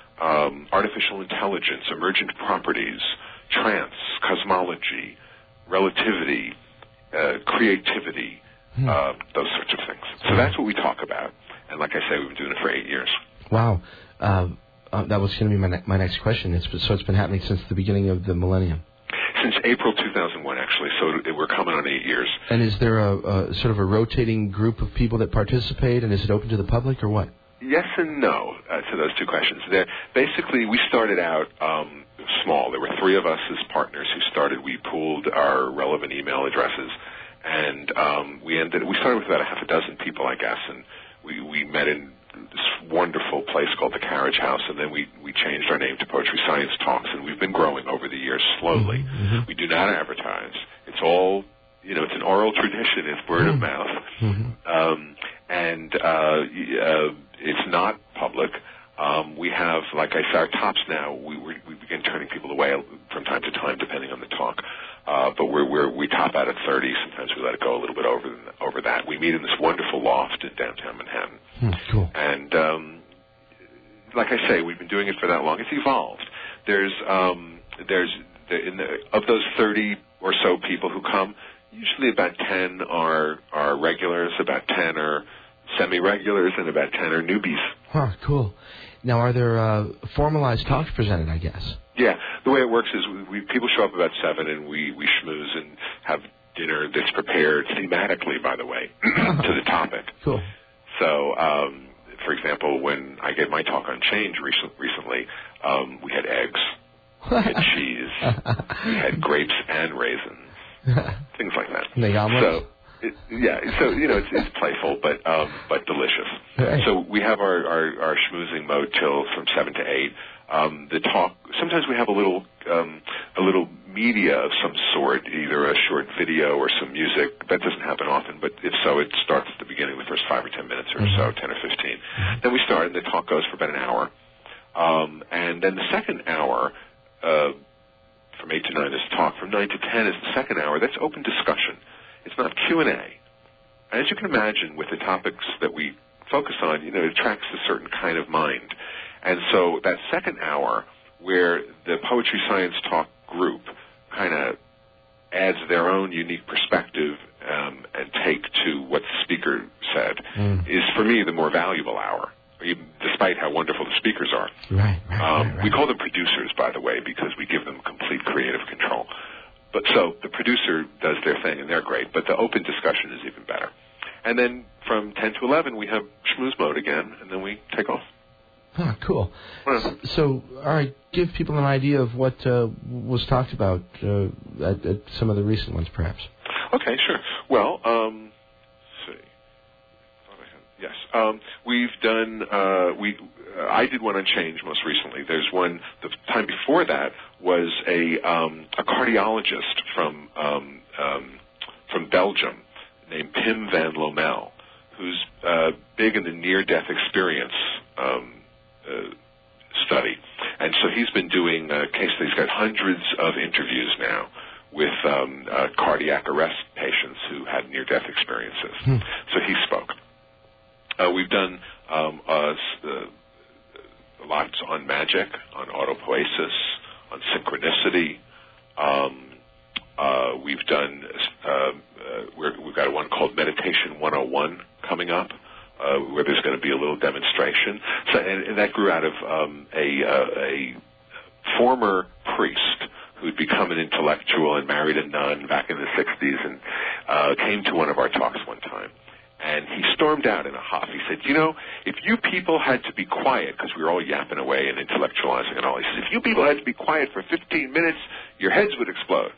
um, artificial intelligence, emergent properties, trance, cosmology, relativity. Uh, creativity, hmm. uh, those sorts of things. So that's what we talk about. And like I say, we've been doing it for eight years. Wow. Uh, uh, that was going to be my, ne- my next question. It's, so it's been happening since the beginning of the millennium. Since April two thousand one, actually. So we're coming on eight years. And is there a, a sort of a rotating group of people that participate, and is it open to the public, or what? Yes and no uh, to those two questions. They're, basically, we started out um, small. There were three of us as partners who started. We pooled our relevant email addresses, and um, we ended. We started with about a half a dozen people, I guess, and we, we met in this wonderful place called the Carriage House, and then we, we changed our name to Poetry Science Talks, and we've been growing over the years slowly. Mm-hmm. We do not advertise. It's all, you know, it's an oral tradition. It's word mm-hmm. of mouth. Mm-hmm. Um, and uh, uh, it's not public. Um, we have, like I said, our tops now, we, we, we begin turning people away from time to time, depending on the talk. Uh, but we're, we're, we top out at thirty. Sometimes we let it go a little bit over over that. We meet in this wonderful loft in downtown Manhattan. Mm, cool. And um, like I say, we've been doing it for that long. It's evolved. There's, um, there's in the, of those thirty or so people who come, usually about ten are, are regulars, about ten are semi-regulars, and about ten are newbies. Huh, cool. Now, are there uh, formalized talks presented, I guess? Yeah. The way it works is we, we people show up about seven, and we, we schmooze and have dinner that's prepared thematically, by the way, to the topic. Cool. So, um, for example, when I gave my talk on change recent, recently, um, we had eggs, we had cheese, we had grapes and raisins, things like that. And the omelets? So, it, yeah, so, you know, it's, it's playful, but um, but delicious. Right. So we have our, our, our schmoozing mode till from seven to eight. Um, the talk. Sometimes we have a little um, a little media of some sort, either a short video or some music. That doesn't happen often, but if so, it starts at the beginning, the first five or ten minutes or mm-hmm. so, ten or fifteen. Mm-hmm. Then we start, and the talk goes for about an hour. Um, and then the second hour, uh, from eight to nine is talk. From nine to ten is the second hour. That's open discussion. It's not Q and A. As you can imagine, with the topics that we focus on, you know, it attracts a certain kind of mind. And so that second hour, where the Poetry Science Talk group kind of adds their own unique perspective um, and take to what the speaker said, mm. is, for me, the more valuable hour, even despite how wonderful the speakers are. Right, right, um, right, right. We call them producers, by the way, because we give them complete creative control. But so the producer does their thing, and they're great, but the open discussion is even better. And then from ten to eleven, we have schmooze mode again, and then we take off. Ah, cool. Well, so, all right, give people an idea of what uh, was talked about uh, at, at some of the recent ones, perhaps. Okay, sure. Well, um, let's see. Yes, um, we've done. Uh, we uh, I did one on change most recently. There's one. The time before that was a um, a cardiologist from um, um, from Belgium named Pim van Lommel, who's uh, big in the near-death experience um, uh, study. And so he's been doing uh, case studies. He's got hundreds of interviews now with um, uh, cardiac arrest patients who had near-death experiences. Hmm. So he spoke. Uh, we've done um, uh, uh, lots on magic, on autopoiesis, on synchronicity. Um, uh, we've done, uh, uh, we're, we've got one called Meditation one oh one coming up, uh, where there's going to be a little demonstration. So, and, and that grew out of um, a, uh, a former priest who'd become an intellectual and married a nun back in the sixties and uh, came to one of our talks one time. And he stormed out in a huff. He said, you know, if you people had to be quiet, because we were all yapping away and intellectualizing and all, he said, if you people had to be quiet for fifteen minutes, your heads would explode.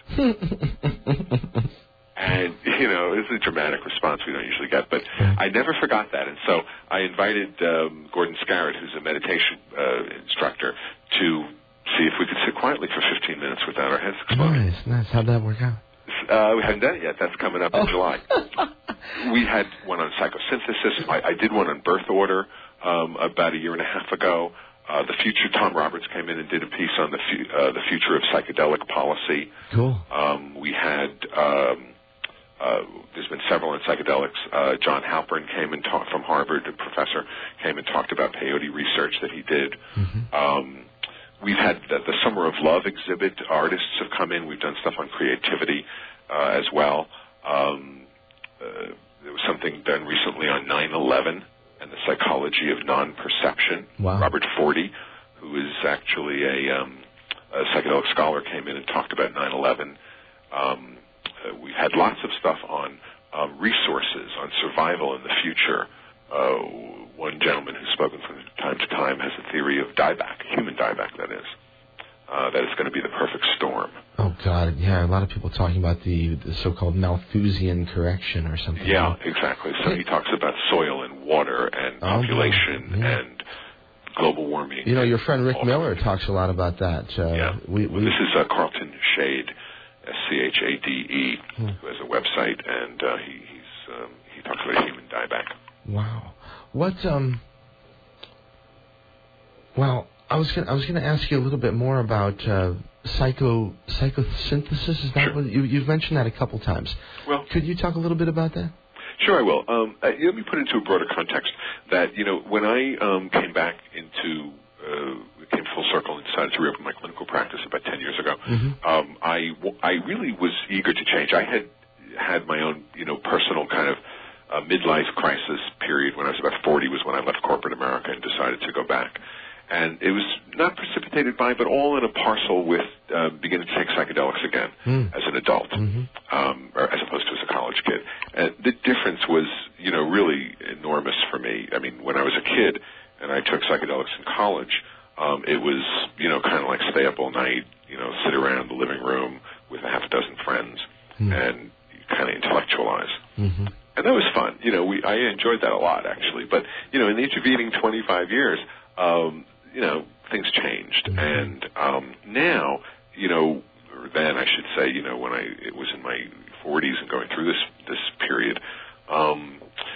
And, you know, it's a dramatic response we don't usually get, but I never forgot that. And so I invited um, Gordon Scarrett, who's a meditation uh, instructor, to see if we could sit quietly for fifteen minutes without our heads exploding. Nice, nice. How'd that work out? Uh, we haven't done it yet. That's coming up oh. in July. We had one on psychosynthesis. I, I did one on birth order um, about a year and a half ago. Uh, the future, Tom Roberts came in and did a piece on the fu- uh, the future of psychedelic policy. Cool. Um, we had, um, uh, there's been several on psychedelics. Uh, John Halpern came and talked from Harvard, a professor, came and talked about peyote research that he did. Mm-hmm. Um, we've had the, the Summer of Love exhibit. Artists have come in. We've done stuff on creativity uh, as well. Um, uh, there was something done recently on nine eleven and the psychology of non-perception. Wow. Robert Forty, who is actually a, um, a psychedelic scholar, came in and talked about nine eleven. Um, uh, we've had lots of stuff on uh, resources, on survival in the future. Uh, one gentleman who's spoken from time to time has a theory of dieback, human dieback, that is, uh, that it's going to be the perfect storm. Oh, God, yeah, a lot of people talking about the, the so-called Malthusian correction or something. Yeah, like exactly. So he talks about soil and water and population oh, yeah. and global warming. You know, your friend Rick Miller talks a lot about that. Uh, yeah. We, we... This is uh, Carlton Shade, S C H A D E, hmm. who has a website, and uh, he he's, um, he talks about human dieback. Wow. What, um, well, I was gonna, I was going to ask you a little bit more about uh, psycho psychosynthesis. Is that sure. what you, you've mentioned that a couple times? Well, could you talk a little bit about that? Sure, I will. Um, uh, let me put it into a broader context. That you know, when I um, came back into, uh, came full circle and decided to reopen my clinical practice about ten years ago, mm-hmm. um, I I really was eager to change. I had had my own, you know, personal kind of uh, midlife crisis period when I was about forty. Was when I left corporate America and decided to go back. And it was not precipitated by, but all in a parcel with uh, beginning to take psychedelics again mm. as an adult, mm-hmm. um, or as opposed to as a college kid. And the difference was, you know, really enormous for me. I mean, when I was a kid and I took psychedelics in college, um, it was, you know, kind of like stay up all night, you know, sit around the living room with a half a dozen friends mm. and kind of intellectualize. Mm-hmm. And that was fun. You know, we I enjoyed that a lot, actually. But, you know, in the intervening twenty-five years, um, you know, things changed, Mm-hmm. and um, now, you know, or then I should say, you know, when I it was in my forties and going through this this period, um,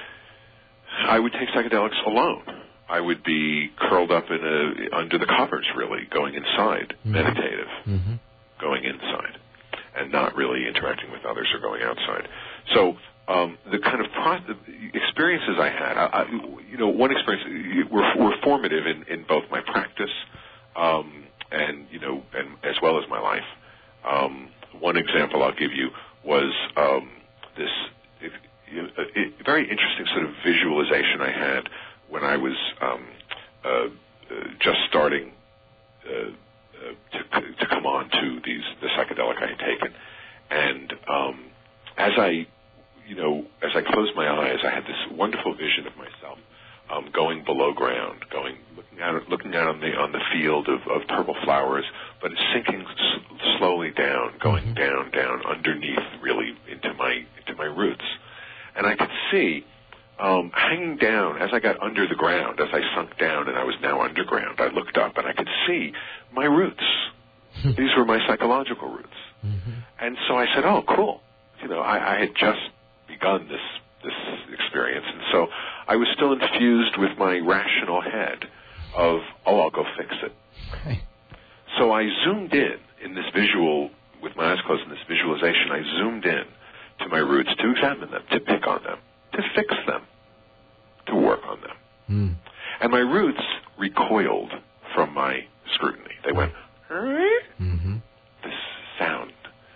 I would take psychedelics alone. I would be curled up in a under the covers, really, going inside, mm-hmm. meditative, mm-hmm. going inside, and not really interacting with others or going outside. So um, the kind of pro- the experiences I had, I, I, you know, one experience were, were formative in, in both my practice um, and you know, and as well as my life. Um, one example I'll give you was um, this it, it, very interesting sort of visualization I had when I was um, uh, uh, just starting uh, uh, to, to come on to these the psychedelic I had taken, and um, as I, you know, as I closed my eyes, I had this wonderful vision of myself um, going below ground, going looking out looking out on the on the field of, of purple flowers, but it's sinking s- slowly down, going mm-hmm. down, down underneath, really into my into my roots, and I could see. Um, hanging down, as I got under the ground, as I sunk down and I was now underground, I looked up and I could see my roots. These were my psychological roots. Mm-hmm. And so I said, oh, cool. You know, I, I had just begun this, this experience. And so I was still infused with my rational head of, oh, I'll go fix it. Okay. So I zoomed in, in this visual, with my eyes closed in this visualization, I zoomed in to my roots to examine them, to pick on them, to fix them, to work on them. Mm. And my roots recoiled from my scrutiny. They went, mm-hmm. this sound.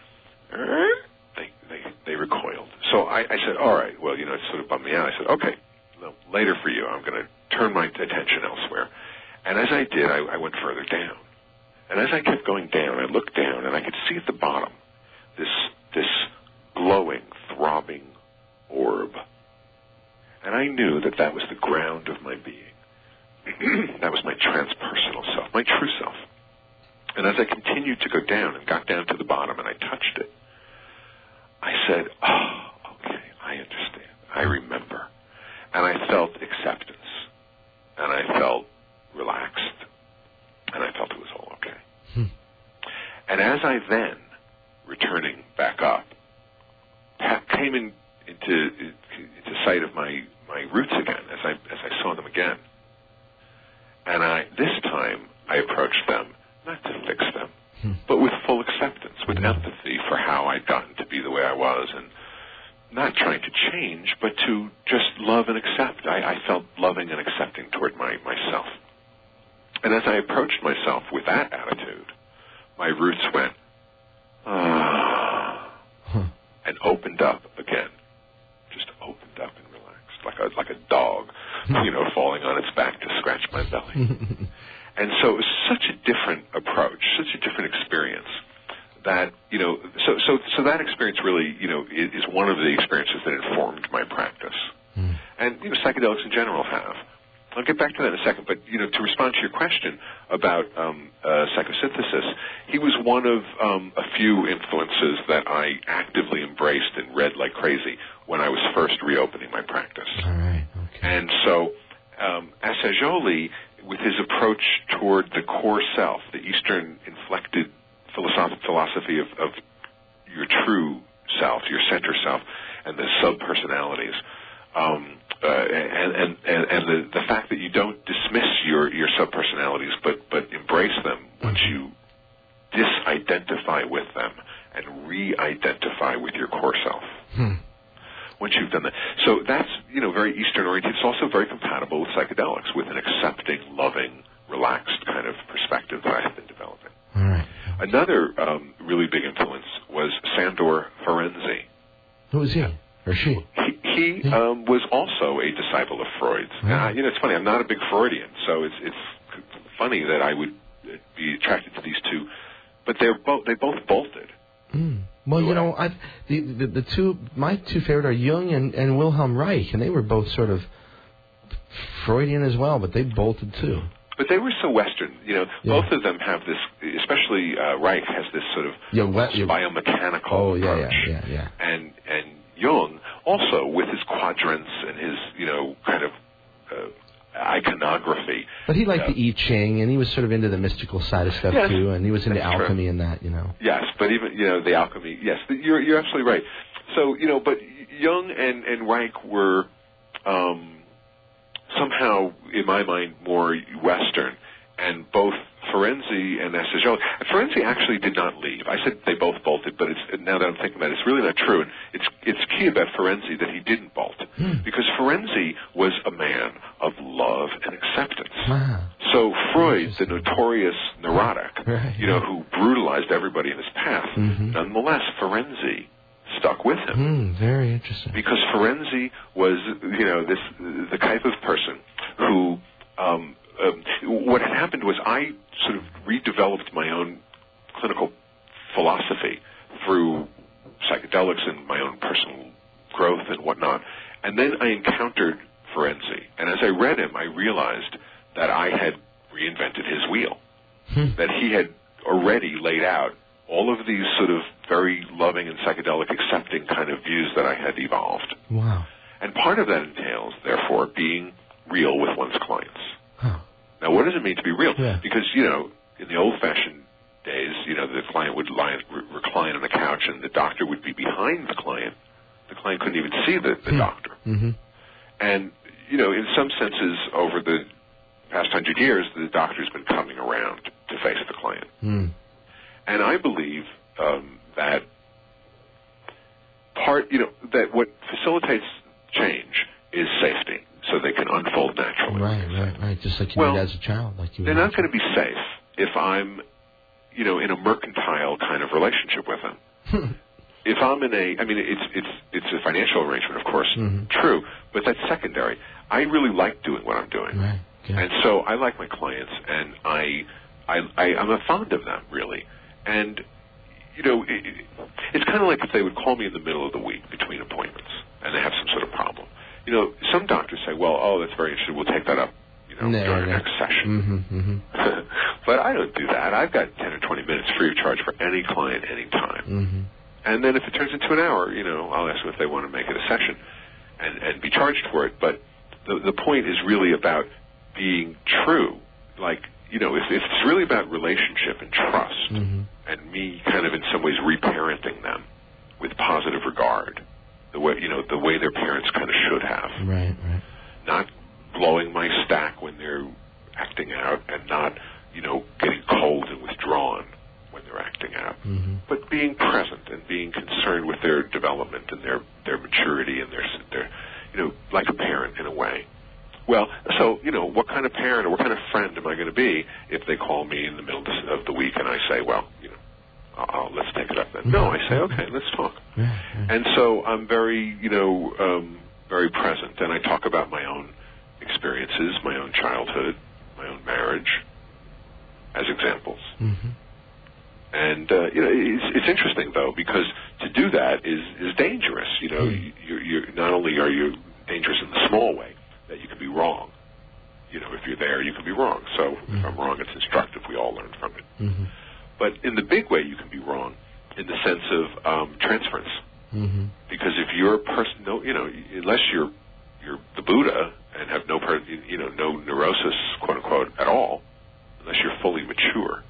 They, they, they recoiled. So I, I said, all right, well, you know, it sort of bummed me out. I said, okay, no, later for you. I'm going to turn my attention elsewhere. And as I did, I, I went further down. And as I kept going down, I looked down, and I could see at the bottom this this glowing, throbbing orb. And I knew that that was the ground of my being. That was my transpersonal self, my true self. And as I continued to go down and got down to the bottom and I touched it, I said, oh, okay, I understand. I remember. And I felt acceptance. And I felt relaxed. And I felt it was all okay. Hmm. And as I then, returning back up, came in, into, into sight of my, my roots again, as I, as I saw them again. And I, this time, I approached them, not to fix them, hmm. but with full acceptance, with hmm. empathy for how I'd gotten to be the way I was, and not trying to change, but to just love and accept. I, I felt loving and accepting toward my, myself. And as I approached myself with that attitude, my roots went, ah, huh. and opened up again. Just opened up and relaxed, like a, like a dog, you know, falling on its back to scratch my belly. And so it was such a different approach, such a different experience that, you know, so so so that experience really, you know, is, is one of the experiences that informed my practice. Mm. And, you know, psychedelics in general have. I'll get back to that in a second, but, you know, to respond to your question about um, uh, psychosynthesis, he was one of um, a few influences that I actively embraced and read like crazy when I was first reopening my practice. All right, okay. And so um, Assagioli, with his approach toward the core self, the Eastern-inflected philosoph- philosophy of, of your true self, your center self, and the sub-personalities, um, uh, and, and, and, and the, the fact that you don't dismiss your, your sub-personalities, but, but embrace them once you disidentify with them and re-identify with your core self. Hmm. Once you've done that. So that's, you know, very Eastern-oriented. It's also very compatible with psychedelics, with an accepting, loving, relaxed kind of perspective that I have been developing. All right. Another um, really big influence was Sandor Ferenczi. Who was he? Or she? He, he um, was also a disciple of Freud's. Oh. Now, you know, it's funny, I'm not a big Freudian, so it's it's funny that I would be attracted to these two. But they're both they both bolted. Mm. Well, you know, I, the, the the two my two favorite are Jung and, and Wilhelm Reich, and they were both sort of Freudian as well, but they bolted too. But they were so Western, you know. Yeah. Both of them have this, especially uh, Reich has this sort of yeah, what, biomechanical oh, yeah, approach, yeah, yeah, yeah. and and Jung also with his quadrants and his, you know, kind of. Uh, I iconography. But he liked uh, the I Ching, and he was sort of into the mystical side of stuff yes, too, and he was into alchemy true. and that, you know. Yes, but even, you know, the alchemy, yes, you're you're absolutely right. So, you know, but Jung and, and Reich were um, somehow, in my mind, more Western, and both Ferenczi and Assagioli. Ferenczi actually did not leave. I said they both bolted, but it's, now that I'm thinking about it, it's really not true. And it's it's key about Ferenczi that he didn't bolt, hmm. because Ferenczi was a man of love and acceptance. Wow. So Freud, the notorious neurotic, right, you know, who brutalized everybody in his path, mm-hmm. nonetheless, Ferenczi stuck with him. Mm, very interesting. Because Ferenczi was, you know, this the type of person who. Um, Um, what had happened was I sort of redeveloped my own clinical philosophy through psychedelics and my own personal growth and whatnot. And then I encountered Ferenczi. And as I read him, I realized that I had reinvented his wheel, hmm. that he had already laid out all of these sort of very loving and psychedelic accepting kind of views that I had evolved. Wow. And part of that entails, therefore, being real with one's clients. Huh. Now, what does it mean to be real? Yeah. Because, you know, in the old-fashioned days, you know, the client would lie, re- recline on the couch and the doctor would be behind the client. The client couldn't even see the, the mm. doctor. Mm-hmm. And, you know, in some senses, over the past hundred years, the doctor's been coming around to face the client. Mm. And I believe um, that part, you know, that what facilitates change is safety. So they can unfold naturally. Right, right, right. Just like you well, did as a child. Like you they're not going to be safe if I'm, you know, in a mercantile kind of relationship with them. If I'm in a, I mean, it's it's it's a financial arrangement, of course, mm-hmm. true, but that's secondary. I really like doing what I'm doing, right. Okay. And so I like my clients, and I, I, I I'm a fond of them, really, and. You know, it, it's kind of like if they would call me in the middle of the week between appointments and they have some sort of problem. You know, some doctors say, well, oh, that's very interesting. We'll take that up, you know, no, during no. our next session. Mm-hmm, mm-hmm. But I don't do that. I've got ten or twenty minutes free of charge for any client anytime. Mm-hmm. And then if it turns into an hour, you know, I'll ask them if they want to make it a session and, and be charged for it. But the, the point is really about being true. Like, you know, if, if it's really about relationship and trust, mm-hmm. and me kind of in some ways reparenting them with positive regard, the way, you know, the way their parents kind of should have. Right, right. Not blowing my stack when they're acting out and not, you know, getting cold and withdrawn when they're acting out. Mm-hmm. But being present and being concerned with their development and their, their maturity and their, their, you know, like a parent in a way. Well, so, you know, what kind of parent or what kind of friend am I going to be if they call me in the middle of the week and I say, well, you know, I'll, let's take it up then. No, I say, okay, let's talk. Yeah, yeah. And so I'm very, you know, um, very present, and I talk about my own experiences, my own childhood, my own marriage, as examples. Mm-hmm. And, uh, you know, it's, it's interesting, though, because to do that is, is dangerous. You know, mm. you're, you're, not only are you dangerous in the small way, that you can be wrong. You know, if you're there, you can be wrong. So mm-hmm. if I'm wrong, it's instructive. We all learn from it. Mm-hmm. But in the big way, you can be wrong in the sense of um, transference. Mm-hmm. Because if you're a person, no, you know, unless you're you're the Buddha and have no, per, you know, no neurosis, quote unquote, at all, unless you're fully mature,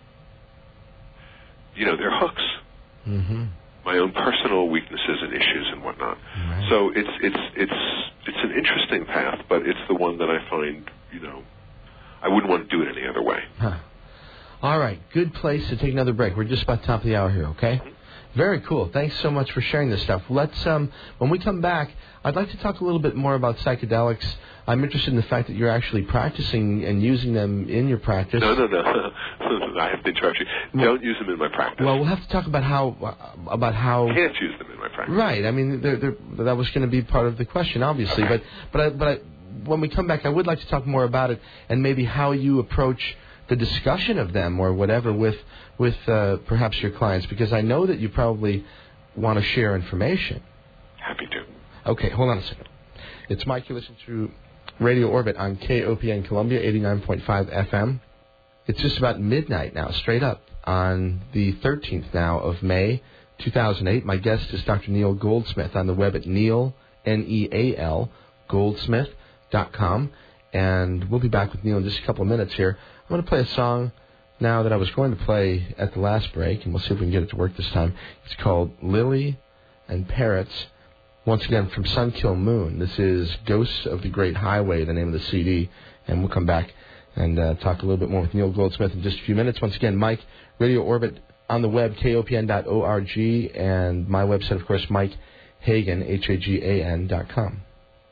you know, they're hooks. Mm-hmm. My own personal weaknesses and issues and whatnot. Right. So it's it's it's it's an interesting path, but it's the one that I find, you know, I wouldn't want to do it any other way. Huh. All right, good place to take another break. We're just about top of the hour here, okay? Mm-hmm. Very cool. Thanks so much for sharing this stuff. Let's um, when we come back, I'd like to talk a little bit more about psychedelics. I'm interested in the fact that you're actually practicing and using them in your practice. No, no, no. I have to interrupt you. Don't use them in my practice. Well, we'll have to talk about how uh, about how. I can't use them in my practice. Right. I mean, they're, they're, that was going to be part of the question, obviously. Okay. But but I, but I, when we come back, I would like to talk more about it and maybe how you approach the discussion of them or whatever with with uh, perhaps your clients, because I know that you probably want to share information. Happy to. Okay, hold on a second. It's Mike. You listen to Radio Orbit on K O P N Columbia, eighty-nine point five F M. It's just about midnight now, straight up, on the thirteenth now of May, two thousand eight. My guest is Doctor Neal Goldsmith on the web at Neal, N E A L, goldsmith dot com. and we'll be back with Neil in just a couple of minutes here. I'm going to play a song now that I was going to play at the last break, and we'll see if we can get it to work this time. It's called Lily and Parrots, once again from Sun Kil Moon. This is Ghosts of the Great Highway, the name of the C D, and we'll come back and uh, talk a little bit more with Neil Goldsmith in just a few minutes. Once again, Mike, Radio Orbit on the web, K O P N dot org, and my website, of course, Mike Hagan, H A G A N dot com.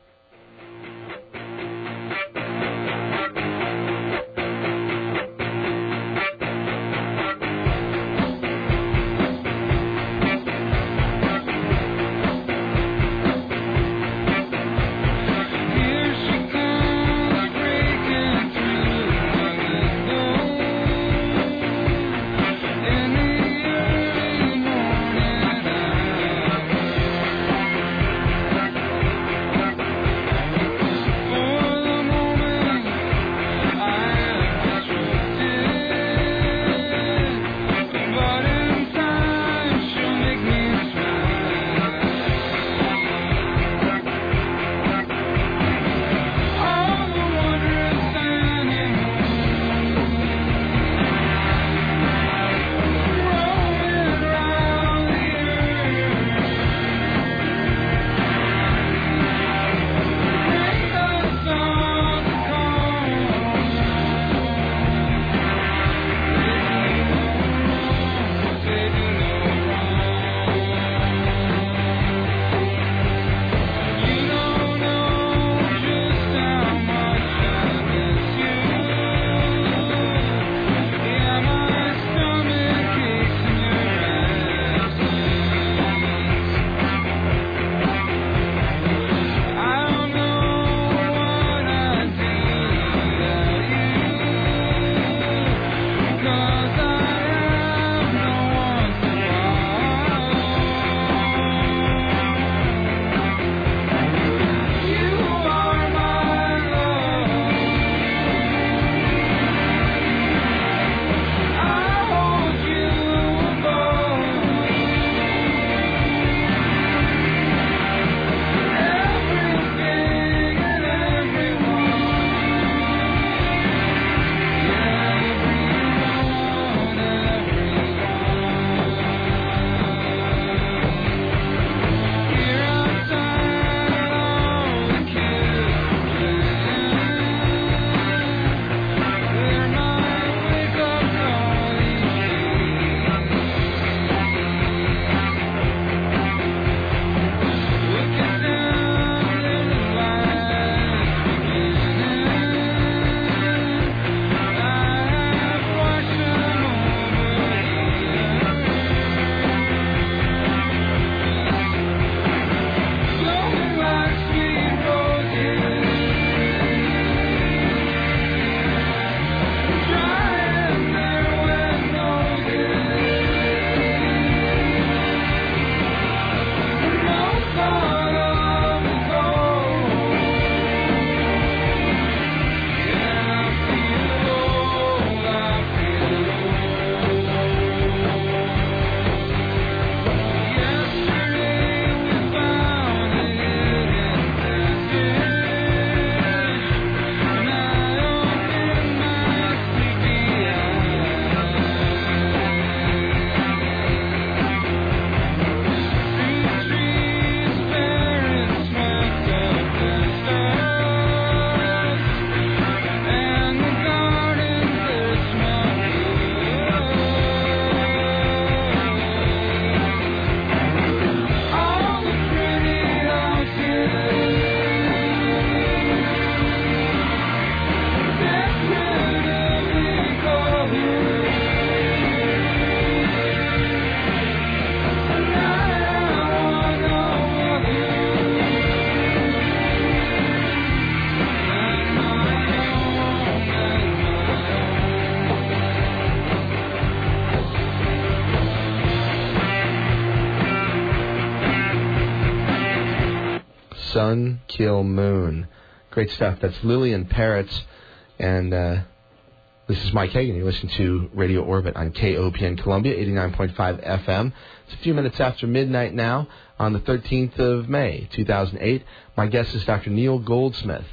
Sun Kil Moon. Great stuff. That's Lily and Parrots. And uh, this is Mike Hagan. You listen to Radio Orbit on K O P N Columbia, eighty-nine point five F M. It's a few minutes after midnight now on the thirteenth of May, two thousand eight. My guest is Doctor Neil Goldsmith.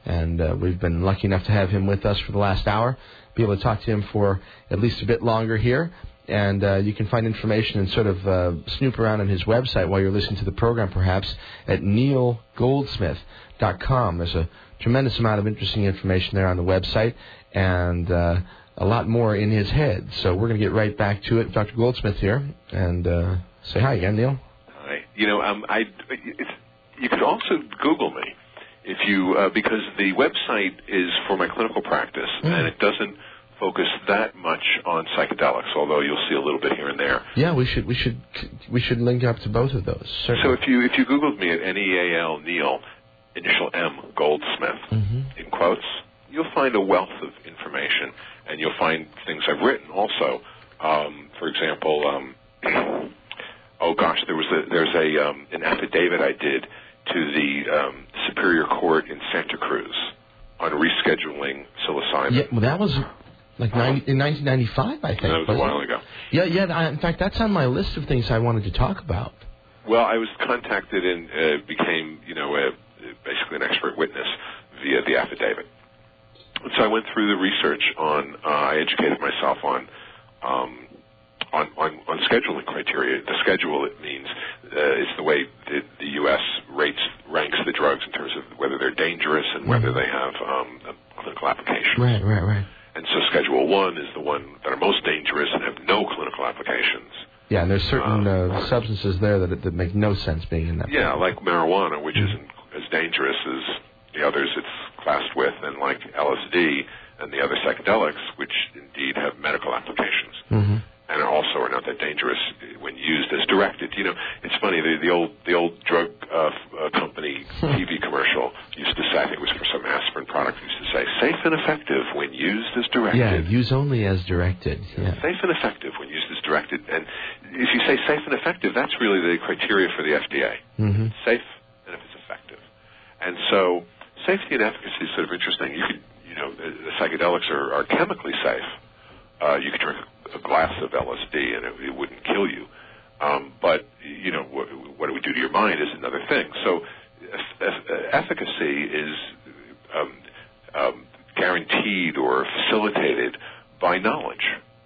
And uh, we've been lucky enough to have him with us for the last hour, be able to talk to him for at least a bit longer here. And uh, you can find information and sort of uh, snoop around on his website while you're listening to the program, perhaps, at neil goldsmith dot com. There's a tremendous amount of interesting information there on the website, and uh, a lot more in his head. So we're going to get right back to it. Doctor Goldsmith here, and uh, say hi again, Neil. Hi. You know, um, I it's, you could also Google me if you uh, because the website is for my clinical practice, mm. and it doesn't focus that much on psychedelics, although you'll see a little bit here and there. Yeah, we should we should we should link up to both of those. Certainly. So if you if you Googled me at N E A L Neil, initial M Goldsmith mm-hmm. in quotes, you'll find a wealth of information, and you'll find things I've written also. Um, for example, um, oh gosh, there was a, there's a um, an affidavit I did to the um, Superior Court in Santa Cruz on rescheduling psilocybin. Yeah, well, that was like ninety, in nineteen ninety-five, I think. That was a while ago. Yeah, yeah. I, in fact, that's on my list of things I wanted to talk about. Well, I was contacted and uh, became, you know, a, basically an expert witness via the affidavit. And so I went through the research on. Uh, I educated myself on, um, on on on scheduling criteria. The schedule, it means uh, is the way the, the U S rates ranks the drugs in terms of whether they're dangerous and whether mm-hmm. they have um, a clinical application. Right, right, right. And so Schedule One is the one that are most dangerous and have no clinical applications. Yeah, and there's certain um, uh, substances there that that make no sense being in that. Yeah, program. like marijuana, which mm-hmm. isn't as dangerous as the others it's classed with, and like L S D and the other psychedelics, which indeed have medical applications. Mm-hmm. And also are not that dangerous when used as directed. You know, it's funny, the, the old the old drug uh, uh, company T V commercial used to say, I think it was for some aspirin product, used to say, safe and effective when used as directed. Yeah, use only as directed. Yeah. Safe and effective when used as directed. And if you say safe and effective, that's really the criteria for the F D A. Mm-hmm. Safe and if it's effective. And so safety and efficacy is sort of interesting. You could, you know, the, the psychedelics are, are chemically safe. Uh, you could drink a glass of L S D and it, it wouldn't kill you. Um, but, you know, what, what do we do to your mind is another thing. So e- e- efficacy is um, um, guaranteed or facilitated by knowledge.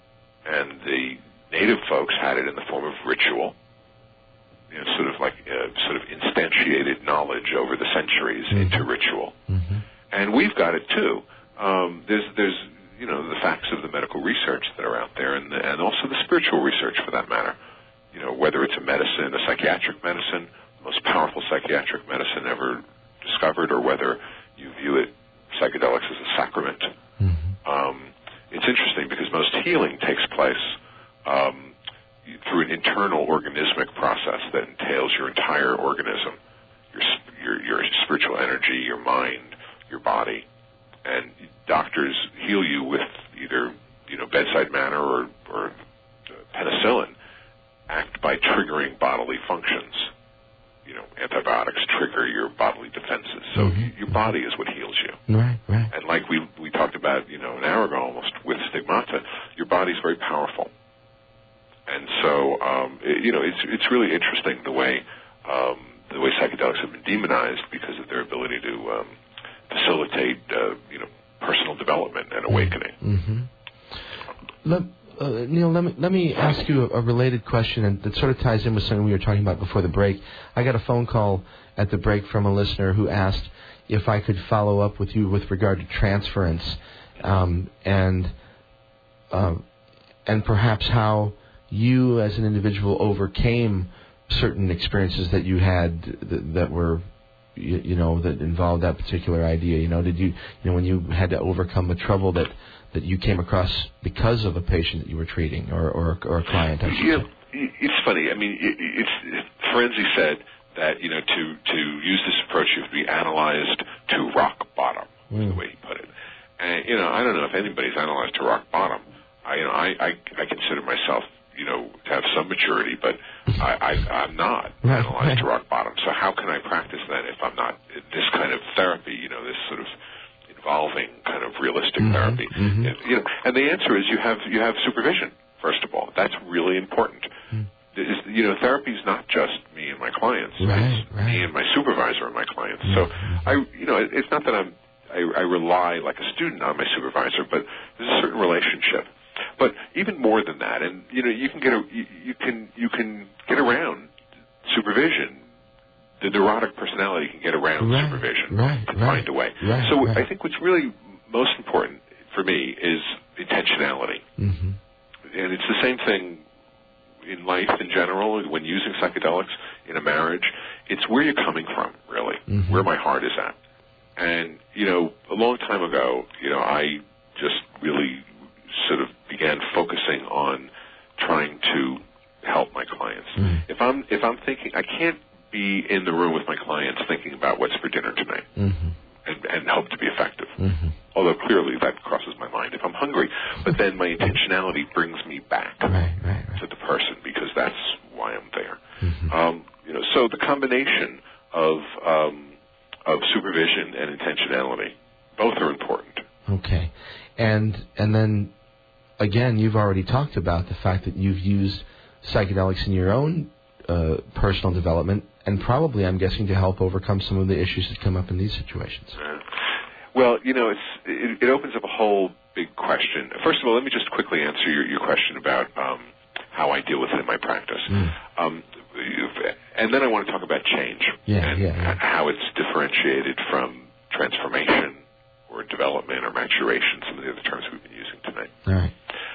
And the native folks had it in the form of ritual, you know, sort of like uh, sort of instantiated knowledge over the centuries mm-hmm. into ritual. Mm-hmm. And we've got it too. Um, there's there's you know, the facts of the medical research that are out there, and, the, and also the spiritual research for that matter. You know, whether it's a medicine, a psychiatric medicine, the most powerful psychiatric medicine ever discovered, or whether you view it, psychedelics, as a sacrament. Mm-hmm. Um, it's interesting because most healing takes place um, through an internal organismic process that entails your entire organism, your, your, your spiritual energy, your mind, your body. And doctors heal you with either, you know, bedside manner or, or penicillin, act by triggering bodily functions. You know, antibiotics trigger your bodily defenses. So mm-hmm. your body is what heals you. Right, right. And like we we talked about, you know, an hour ago almost with stigmata, your body's very powerful. And so, um, it, you know, it's it's really interesting the way um, the way psychedelics have been demonized because of their ability to um, facilitate, uh, you know, personal development and awakening. Mm-hmm. Let, uh, Neil, let me let me ask you a, a related question, and that sort of ties in with something we were talking about before the break. I got a phone call at the break from a listener who asked if I could follow up with you with regard to transference, um, and uh, and perhaps how you as an individual overcame certain experiences that you had that, that were. You, you know, that involved that particular idea. You know, did you, you know, when you had to overcome the trouble that, that you came across because of a patient that you were treating, or or, or a client? I should yeah, say. It's funny. I mean, it, it's Ferenczi said that, you know, to to use this approach, you have to be analyzed to rock bottom. Mm. Is the way he put it. And you know, I don't know if anybody's analyzed to rock bottom. I, you know, I, I I consider myself, you know, to have some maturity, but I, I, I'm not right, analyzed right. to rock bottom. So how can I practice then if I'm not in this kind of therapy, you know, this sort of involving kind of realistic mm-hmm, therapy? Mm-hmm. And, you know, and the answer is you have you have supervision, first of all. That's really important. Mm. Is, you know, therapy is not just me and my clients. Right, it's right. me and my supervisor and my clients. Mm-hmm. So I, you know, it's not that I'm, I, I rely like a student on my supervisor, but there's a certain relationship. But even more than that, and you know, you can get a, you, you can you can get around supervision. The neurotic personality can get around right, supervision right, and right, find a way. Right, so right. I think what's really most important for me is intentionality. Mm-hmm. And it's the same thing in life in general, when using psychedelics in a marriage. It's where you're coming from, really, mm-hmm. where my heart is at. And, you know, a long time ago, you know, I just really sort of began focusing on trying to help my clients. Mm-hmm. If I'm if I'm thinking, I can't be in the room with my clients thinking about what's for dinner tonight. Mm-hmm. And, and hope to be effective. Mm-hmm. Although clearly that crosses my mind if I'm hungry. But then my intentionality brings me back right, right, right. to the person, because that's why I'm there. Mm-hmm. Um, you know, so the combination of um, of supervision and intentionality, both are important. Okay, and and then again, you've already talked about the fact that you've used psychedelics in your own uh, personal development, and probably, I'm guessing, to help overcome some of the issues that come up in these situations. Uh, well, you know, it's, it, it opens up a whole big question. First of all, let me just quickly answer your, your question about um, how I deal with it in my practice. Mm. Um, and then I want to talk about change yeah, and yeah, yeah. how it's differentiated from transformation or development or maturation, some of the other terms we've been using tonight. All right.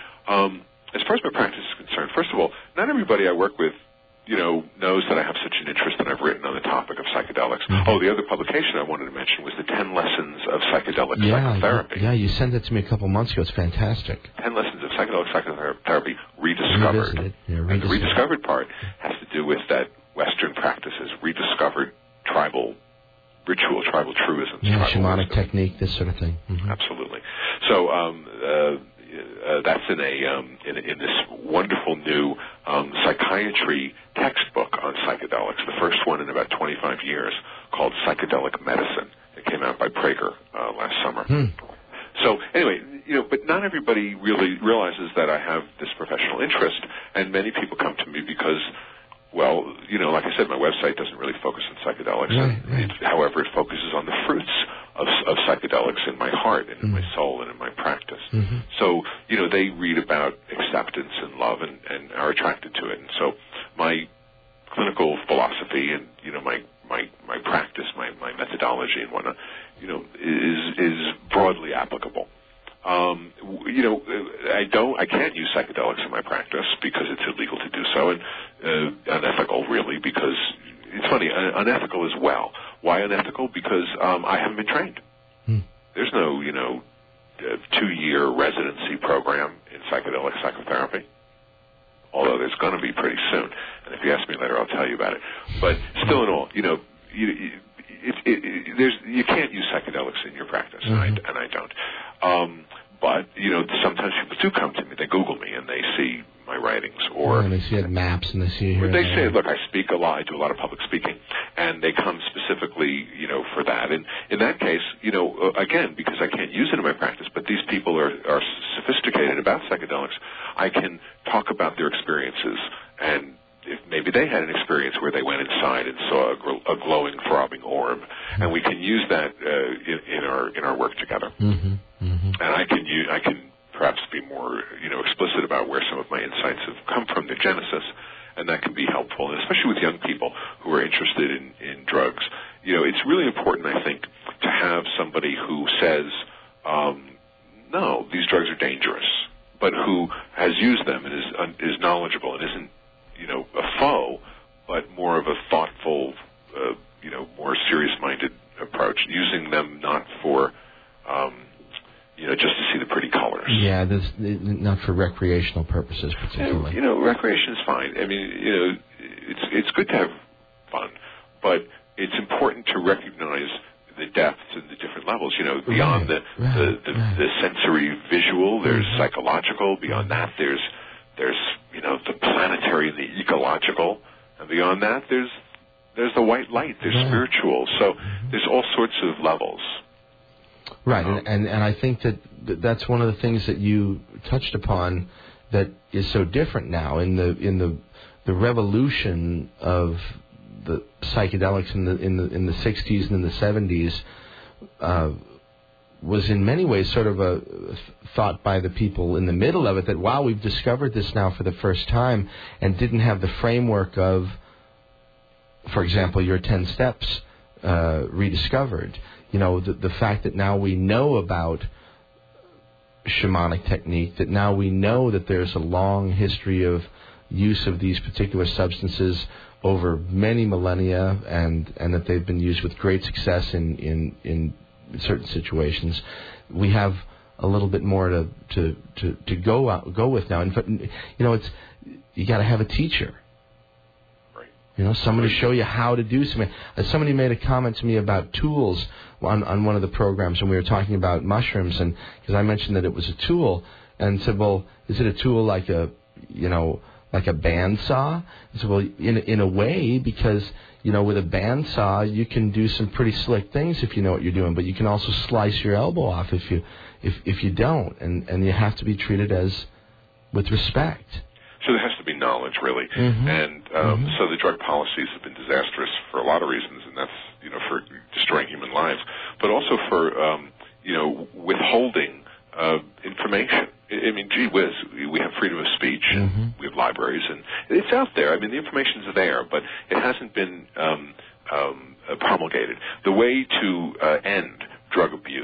Um, as far as my practice is concerned, first of all, not everybody I work with, you know, knows that I have such an interest that I've written on the topic of psychedelics. Mm-hmm. Oh, the other publication I wanted to mention was the ten Lessons of Psychedelic yeah, Psychotherapy. Yeah, you sent that to me a couple months ago. It's fantastic. ten Lessons of Psychedelic Psychotherapy Rediscovered. Revisited. Yeah, rediscovered. And the rediscovered part has to do with that Western practices, rediscovered tribal ritual, tribal truisms. Yeah, tribal shamanic wisdom. technique, this sort of thing. Mm-hmm. Absolutely. So um, uh, Uh, that's in a um, in, in this wonderful new um, psychiatry textbook on psychedelics, the first one in about twenty-five years, called Psychedelic Medicine. It came out by Prager uh, last summer. Hmm. So anyway, you know, but not everybody really realizes that I have this professional interest, and many people come to me because, well, you know, like I said, my website doesn't really focus on psychedelics. Right, and right. It, however, it focuses on the fruits of, of psychedelics in my heart and in mm-hmm. my soul and in my practice. Mm-hmm. So, you know, they read about acceptance and love and, and are attracted to it. And so my clinical philosophy and, you know, my, my, my practice, my, my methodology and whatnot, you know, is, is broadly applicable. Um, you know, I don't, I can't use psychedelics in my practice because it's illegal to do so, and uh, unethical, really, because it's funny, un- unethical as well. Why unethical? Because um, I haven't been trained. Hmm. There's no, you know, uh, two-year residency program in psychedelic psychotherapy, although there's going to be pretty soon. And if you ask me later, I'll tell you about it. But still in all, you know, you, you, it, it, it, there's, you can't use psychedelics in your practice, mm-hmm. and, I, and I don't. Um, but, you know, sometimes people do come to me. They Google me, and they see my writings. Or yeah, and they see it maps, and they see it here. They say, look, I speak a lot. I do a lot of public speaking. And they come specifically, you know, for that. And in that case, you know, again, because I can't use it in my practice, but these people are, are sophisticated about psychedelics, I can talk about their experiences. And if maybe they had an experience where they went inside and saw a, gl- a glowing, throbbing orb, mm-hmm. and we can use that uh, in, in our in our work together. Mm-hmm. Mm-hmm. And I can use, I can perhaps be more, you know, explicit about where some of my insights have come from, the genesis, and that can be helpful, and especially with young people who are interested in, in drugs. You know, it's really important, I think, to have somebody who says, um, no, these drugs are dangerous, but who has used them and is is knowledgeable and isn't, you know, a foe, but more of a thoughtful, uh, you know, more serious-minded approach, using them not for, um, you know, just to see the pretty colors. Yeah, this, not for recreational purposes particularly. You know, recreation is fine. I mean, you know, it's it's good to have fun, but it's important to recognize the depths and the different levels. You know, beyond right, the, right, the, the, right. the sensory visual, there's mm-hmm. psychological. Beyond that, there's there's you know the planetary and the ecological, and beyond that, there's there's the white light. There's right. spiritual. So mm-hmm. there's all sorts of levels. Right, Um, and, and and I think that that's one of the things that you touched upon that is so different now in the in the the revolution of the psychedelics in the in the in the sixties and in the seventies. Uh, was in many ways sort of a thought by the people in the middle of it that, wow, we've discovered this now for the first time, and didn't have the framework of, for example, your ten steps uh, rediscovered. You know, the, the fact that now we know about shamanic technique, that now we know that there's a long history of use of these particular substances over many millennia, and, and that they've been used with great success in, in, in certain situations. We have a little bit more to to, to, to go out, go with now. And you know, it's you got to have a teacher. Right. You know, somebody to show you how to do something. Uh, somebody made a comment to me about tools on on one of the programs when we were talking about mushrooms, and because I mentioned that it was a tool, and said, well, is it a tool like a you know like a bandsaw? I said, well, in in a way, because you know, with a bandsaw, you can do some pretty slick things if you know what you're doing, but you can also slice your elbow off if you if if you don't, and and you have to be treated as with respect. So there has to be knowledge, really, mm-hmm. and um, mm-hmm. so the drug policies have been disastrous for a lot of reasons, and that's you know for destroying human lives, but also for um, you know withholding uh, information. I mean, gee whiz, we have freedom of speech, mm-hmm. we have libraries, and it's out there. I mean, the information's there, but it hasn't been um, um, promulgated. The way to uh, end drug abuse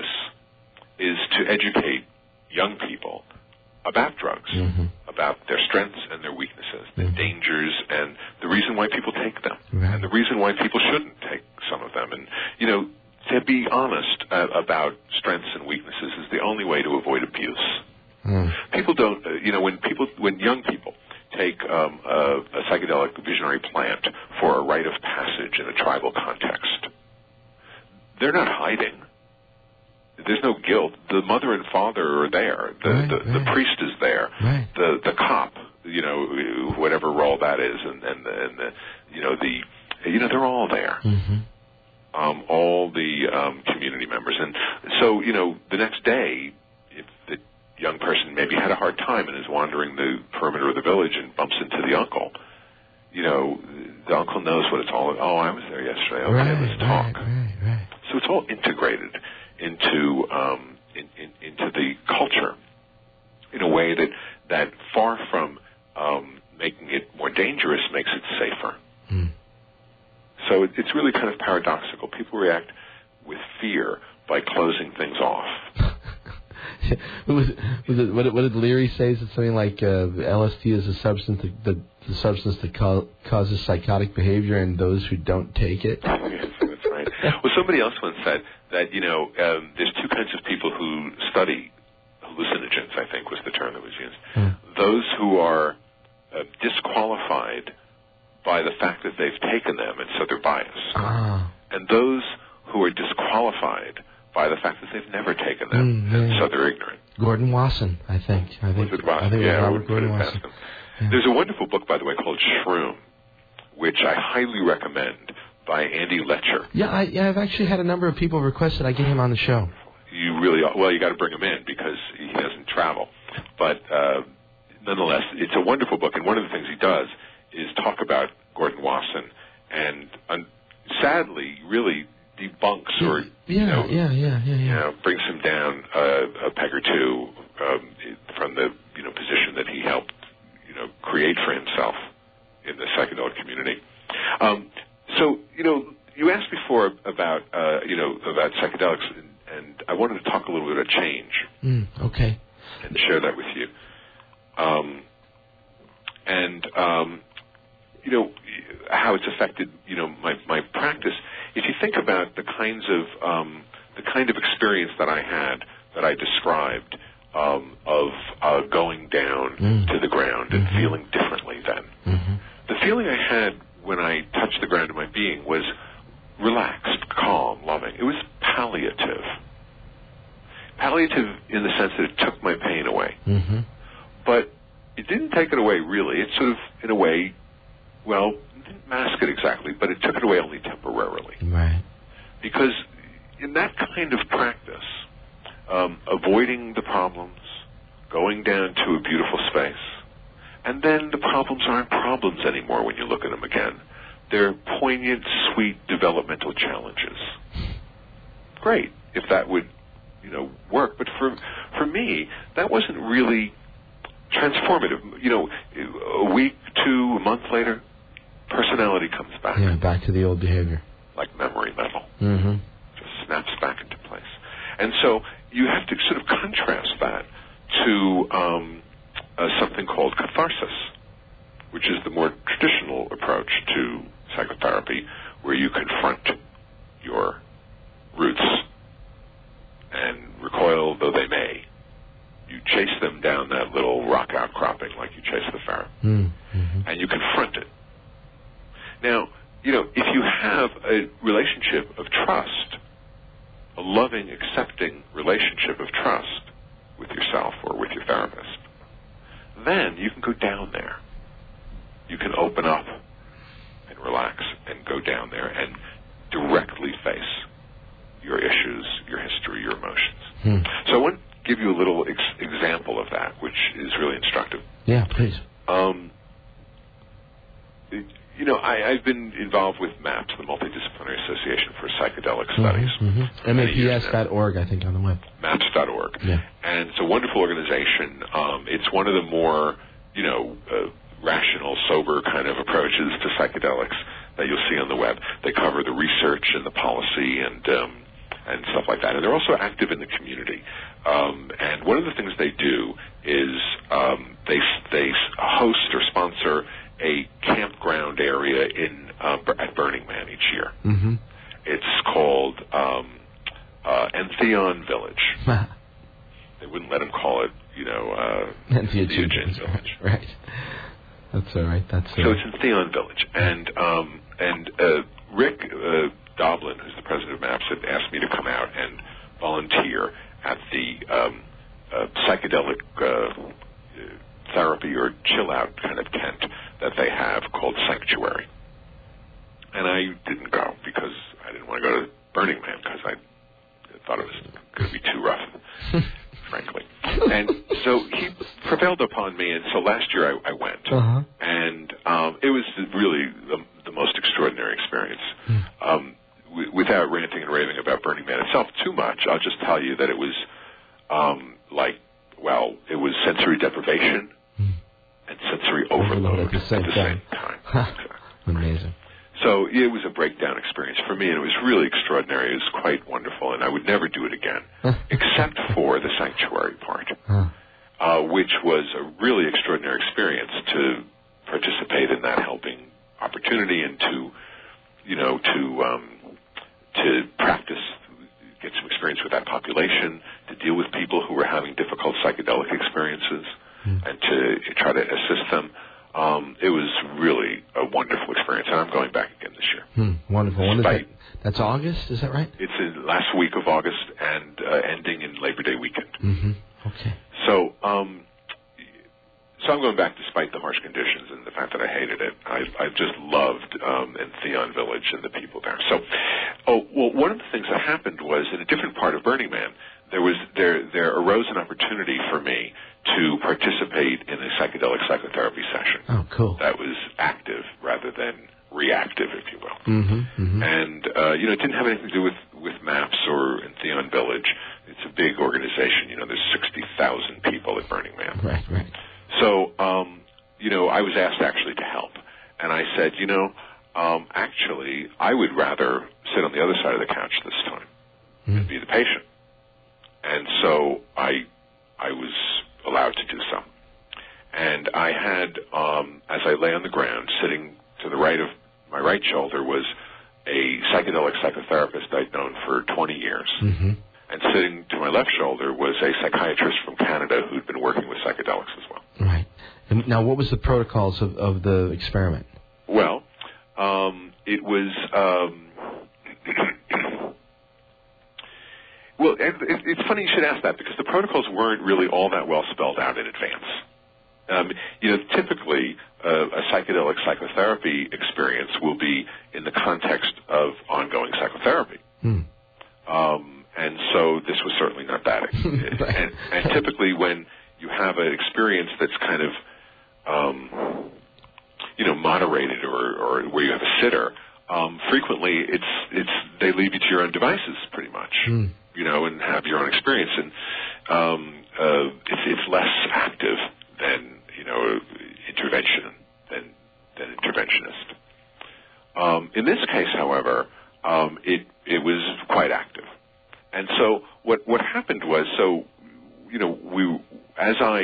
is to educate young people about drugs, mm-hmm. about their strengths and their weaknesses, the mm-hmm. dangers, and the reason why people take them, right. and the reason why people shouldn't take some of them. And, you know, to be honest uh, about strengths and weaknesses is the only way to avoid abuse. Mm. People don't, uh, you know, when people, when young people take um, a, a psychedelic visionary plant for a rite of passage in a tribal context, they're not hiding. There's no guilt. The mother and father are there. The right, the, right. the priest is there. Right. The the cop, you know, whatever role that is, and and the, and the you know the you know they're all there. Mm-hmm. Um, all the um, community members, and so you know the next day, if the young person maybe had a hard time and is wandering the perimeter of the village and bumps into the uncle, you know, the uncle knows what it's all about. Oh, I was there yesterday. Okay, right, let's talk. Right, right, right. So it's all integrated into um, in, in, into the culture in a way that that far from um, making it more dangerous makes it safer. Mm. So it, it's really kind of paradoxical. People react with fear by closing things off. was it, was it, what, did, what did Leary say? Is it something like uh, L S D is a substance that, the, the substance that co- causes psychotic behavior in those who don't take it? Yes, that's right. Well, somebody else once said that, you know, um, there's two kinds of people who study hallucinogens, I think was the term that was used. Hmm. Those who are uh, disqualified by the fact that they've taken them, and so they're biased. Ah. And those who are disqualified by the fact that they've never taken them, mm, and yeah. so they're ignorant. Gordon Wasson, I think. I think, Was it Wasson? I think yeah, it was I would Gordon put it Wasson. past him. Yeah. There's a wonderful book, by the way, called Shroom, which I highly recommend, by Andy Letcher. Yeah, I, yeah, I've actually had a number of people request that I get him on the show. You really, well, you got to bring him in because he doesn't travel. But uh, nonetheless, it's a wonderful book, and one of the things he does is talk about Gordon Wasson, and um, sadly, really debunks or yeah, you know, yeah, yeah, yeah, yeah. you know, brings him down uh, a peg or two um, from the you know position that he helped you know create for himself in the psychedelic community. Um, so you know, you asked before about uh, you know about psychedelics, and, and I wanted to talk a little bit about change. Mm, okay. And share that with you. Um, and um, you know how it's affected you know my my practice. If you think about the kinds of um, the kind of experience that I had that I described um, of uh, going down mm. to the ground and mm-hmm. feeling differently then, mm-hmm. the feeling I had when I touched the ground of my being was relaxed, calm, loving. It was palliative. Palliative in the sense that it took my pain away. Mm-hmm. But it didn't take it away really. It sort of, in a way, well, it didn't mask it exactly, but it took it away only temporarily. Right. Because in that kind of practice, um, avoiding the problems, going down to a beautiful space, and then the problems aren't problems anymore when you look at them again. They're poignant, sweet developmental challenges. Great, if that would you know, work. But for for me, that wasn't really transformative. You know, a week, two, a month later, personality comes back. Yeah, back to the old behavior. Like memory metal. Mm-hmm. Just snaps back into place. And so you have to sort of contrast that to um, uh, something called catharsis, which is the more traditional approach to psychotherapy, where you confront your roots and recoil though they may. You chase them down that little rock outcropping like you chase the ferret, mm-hmm. and you confront it. Now, you know, if you have a relationship of trust, a loving, accepting relationship of trust with yourself or with your therapist, then you can go down there. You can open up and relax and go down there and directly face your issues, your history, your emotions. Hmm. So I want to give you a little ex- example of that, which is really instructive. Yeah, please. Um, it, you know, I, I've been involved with MAPS, the Multidisciplinary Association for Psychedelic Studies. Mm-hmm, mm-hmm. M A P S dot org, I think, on the web. MAPS dot org. Yeah. And it's a wonderful organization. Um, it's one of the more, you know, uh, rational, sober kind of approaches to psychedelics that you'll see on the web. They cover the research and the policy and um, and stuff like that. And they're also active in the community. Um, and one of the things they do is um, they they host or sponsor a campground area in uh, at Burning Man each year. Mm-hmm. It's called um, uh, Entheon Village. They wouldn't let them call it, you know, uh, Entheogen Village. Right. That's all right. That's so it's in Theon Village, and um, and uh, Rick uh, Doblin, who's the president of MAPS, had asked me to come out and volunteer at the um, uh, psychedelic uh, therapy or chill out kind of tent that they have called Sanctuary. And I didn't go because I didn't want to go to Burning Man because I thought it was going to be too rough, frankly. And so he prevailed upon me, and so last year I, I went. Uh-huh. And um, it was really the, the most extraordinary experience. Mm. Um, w- without ranting and raving about Burning Man itself too much, I'll just tell you that it was um, like, well, it was sensory deprivation mm. and sensory overload at the same at the time. Same time. Amazing. So it was a breakdown experience for me, and it was really extraordinary. It was quite wonderful, and I would never do it again, except for the sanctuary part, huh. uh, which was a really extraordinary experience to participate in that helping opportunity and to, you know, to um, to practice, get some experience with that population, to deal with people who were having difficult psychedelic experiences, mm. and to try to assist them. Um, it was really a wonderful experience, and I'm going back again this year. Hmm, wonderful. When is that? That's August, is that right? It's in last week of August and uh, ending in Labor Day weekend. Mm-hmm. Okay. So, um, so I'm going back despite the harsh conditions and the fact that I hated it. I, I just loved um, Entheon Village and the people there. So, oh well, one of the things that happened was in a different part of Burning Man, there was there there arose an opportunity for me to participate in a psychedelic psychotherapy session. Oh, cool. That was active rather than reactive, if you will. Mm-hmm, mm-hmm. And, uh, you know, it didn't have anything to do with, with MAPS or Entheon Village. It's a big organization. You know, there's sixty thousand people at Burning Man. Right, right. So, um, you know, I was asked actually to help. And I said, you know, um, actually, I would rather sit on the other side of the couch this time mm-hmm. and be the patient. And so I, I was allowed to do so. And I had, um, as I lay on the ground, sitting to the right of my right shoulder was a psychedelic psychotherapist I'd known for twenty years. Mm-hmm. And sitting to my left shoulder was a psychiatrist from Canada who'd been working with psychedelics as well. Right. And now, what was the protocols of, of the experiment? Well, um, it was... Um, Well, it, it, it's funny you should ask that because the protocols weren't really all that well spelled out in advance. Um, you know, typically uh, a psychedelic psychotherapy experience will be in the context of ongoing psychotherapy. Hmm. Um, and so this was certainly not that. and, and typically when you have an experience that's kind of, um, you know, moderated or, or where you have a sitter, um, frequently it's it's they leave you to your own devices pretty much. Hmm. You know, and have have your own experience, and um, uh, it's, it's less active than, you know, intervention, than, than interventionist. Um, in this case, however, um, it, it was quite active. And so what, what happened was, so, you know, we, as I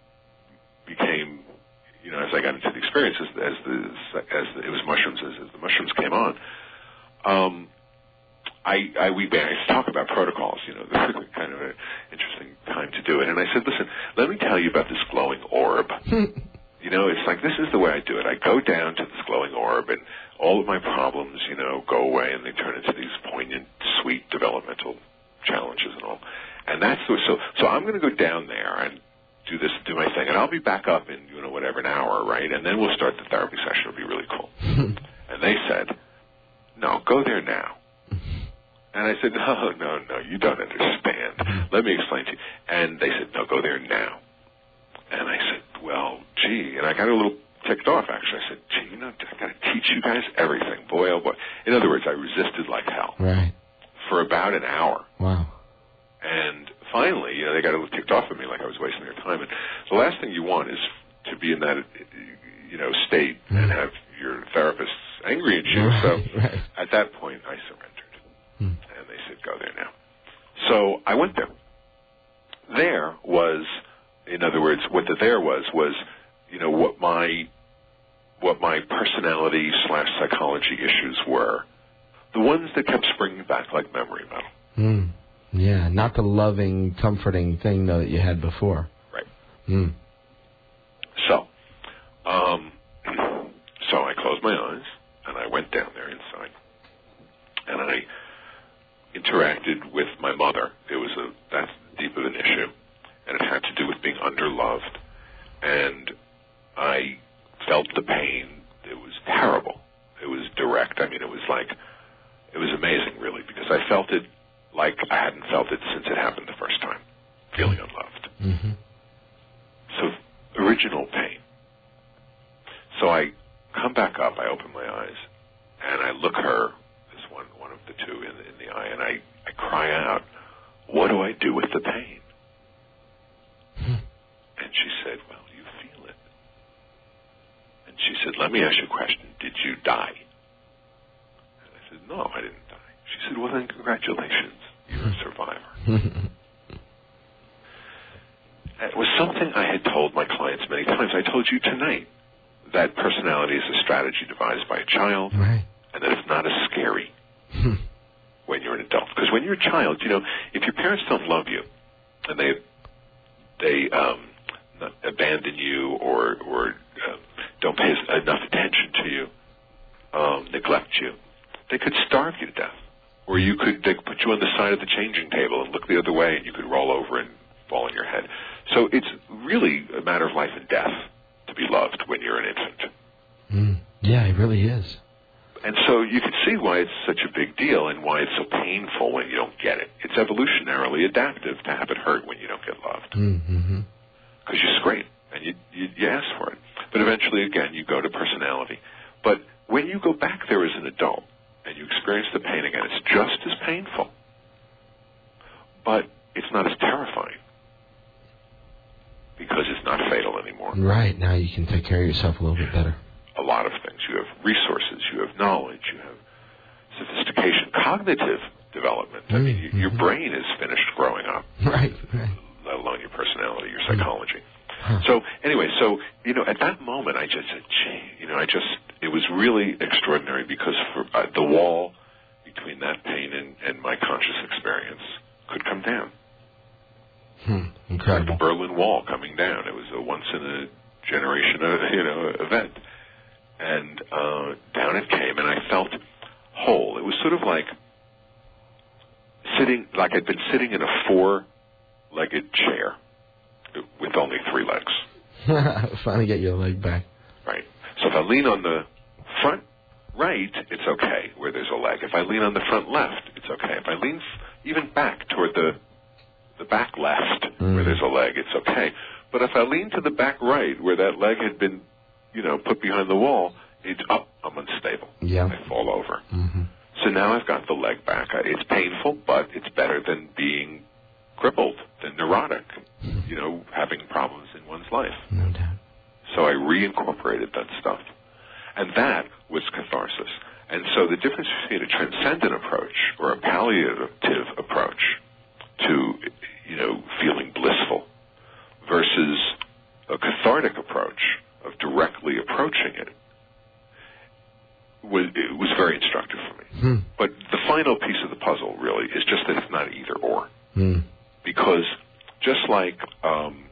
became, you know, as I got into the experience, as, as the, as the, it was mushrooms, as, as the mushrooms came on, um, I, I, we I talk about protocols, you know, this is kind of an interesting time to do it. And I said, listen, let me tell you about this glowing orb. You know, it's like, this is the way I do it. I go down to this glowing orb, and all of my problems, you know, go away, and they turn into these poignant, sweet, developmental challenges and all. And that's the, so, so I'm going to go down there and do this, do my thing, and I'll be back up in, you know, whatever, an hour, right? And then we'll start the therapy session. It'll be really cool. And they said, no, go there now. And I said, no, no, no, you don't understand. Let me explain to you. And they said, no, go there now. And I said, well, gee, and I got a little ticked off, actually. I said, gee, you know, I got to teach you guys everything. Boy, oh boy. In other words, I resisted like hell. Right. For about an hour. Wow. And finally, you know, they got a little ticked off at me like I was wasting their time. And the last thing you want is to be in that, you know, state mm. and have your therapist angry at you. Right, so right. at that point, I surrendered. Mm. And they said, go there now. So I went there. There was, in other words, what the there was, was, you know, what my, what my personality slash psychology issues were. The ones that kept springing back like memory metal. Mm. Yeah, not the loving, comforting thing, though, that you had before. Right. Mm. So, um, so I closed my eyes, and I went down there inside, and I interacted with my mother. It was a, that's deep of an issue, and it had to do with being underloved, and I felt the pain. It was terrible. It was direct. I mean, it was like, it was amazing, really, because I felt it like I hadn't felt it since it happened the first time, feeling unloved. Mm-hmm. So, original pain. So I come back up, I open my eyes, and I look her, this one, one of the two, in the, in the eye, and I, I cry out, what do I do with the pain? Hmm. And she said, well, you feel it. And she said, let me ask you a question. Did you die? And I said, no, I didn't die. She said, well, then congratulations. You're a survivor. It was something I had told my clients many times. I told you tonight that personality is a strategy devised by a child, right. and that it's not as scary when you're an adult. Because when you're a child, you know, if your parents don't love you, and they they um, not abandon you or or uh, don't pay enough attention to you, um, neglect you, they could starve you to death. Or you could, they could put you on the side of the changing table and look the other way, and you could roll over and fall on your head. So it's really a matter of life and death to be loved when you're an infant. Mm. Yeah, it really is. And so you can see why it's such a big deal and why it's so painful when you don't get it. It's evolutionarily adaptive to have it hurt when you don't get loved. Mm-hmm. Because you scream and you, you, you ask for it. But eventually, again, you go to personality. But when you go back there as an adult, and you experience the pain again, it's just as painful. But it's not as terrifying. Because it's not fatal anymore. Right, now you can take care of yourself a little bit better. A lot of things. You have resources, you have knowledge, you have sophistication, cognitive development. I mean, mm-hmm. your brain is finished growing up. Right, right. Let alone your personality, your psychology. Huh. So, anyway, so, you know, at that moment, I just said, gee, you know, I just, it was really extraordinary because for, uh, the wall between that pain and, and my conscious experience could come down. Hmm. Incredible. Like the Berlin Wall coming down. It was a once-in-a-generation, uh, you know, event. And uh, down it came, and I felt whole. It was sort of like sitting, like I'd been sitting in a four-legged chair with only three legs. Finally get your leg back. Right. So if I lean on the front right, it's okay, where there's a leg. If I lean on the front left, it's okay. If I lean f- even back toward the the back left, mm. where there's a leg, it's okay. But if I lean to the back right, where that leg had been, you know, put behind the wall, it's up. I'm unstable. Yeah. I fall over. Mm-hmm. So now I've got the leg back. It's painful, but it's better than being crippled than neurotic, you know, having problems in one's life. No doubt. So I reincorporated that stuff. And that was catharsis. And so the difference between a transcendent approach or a palliative approach to, you know, feeling blissful versus a cathartic approach of directly approaching it was, it was very instructive for me. Hmm. But the final piece of the puzzle, really, is just that it's not either or. Hmm. Because just like um,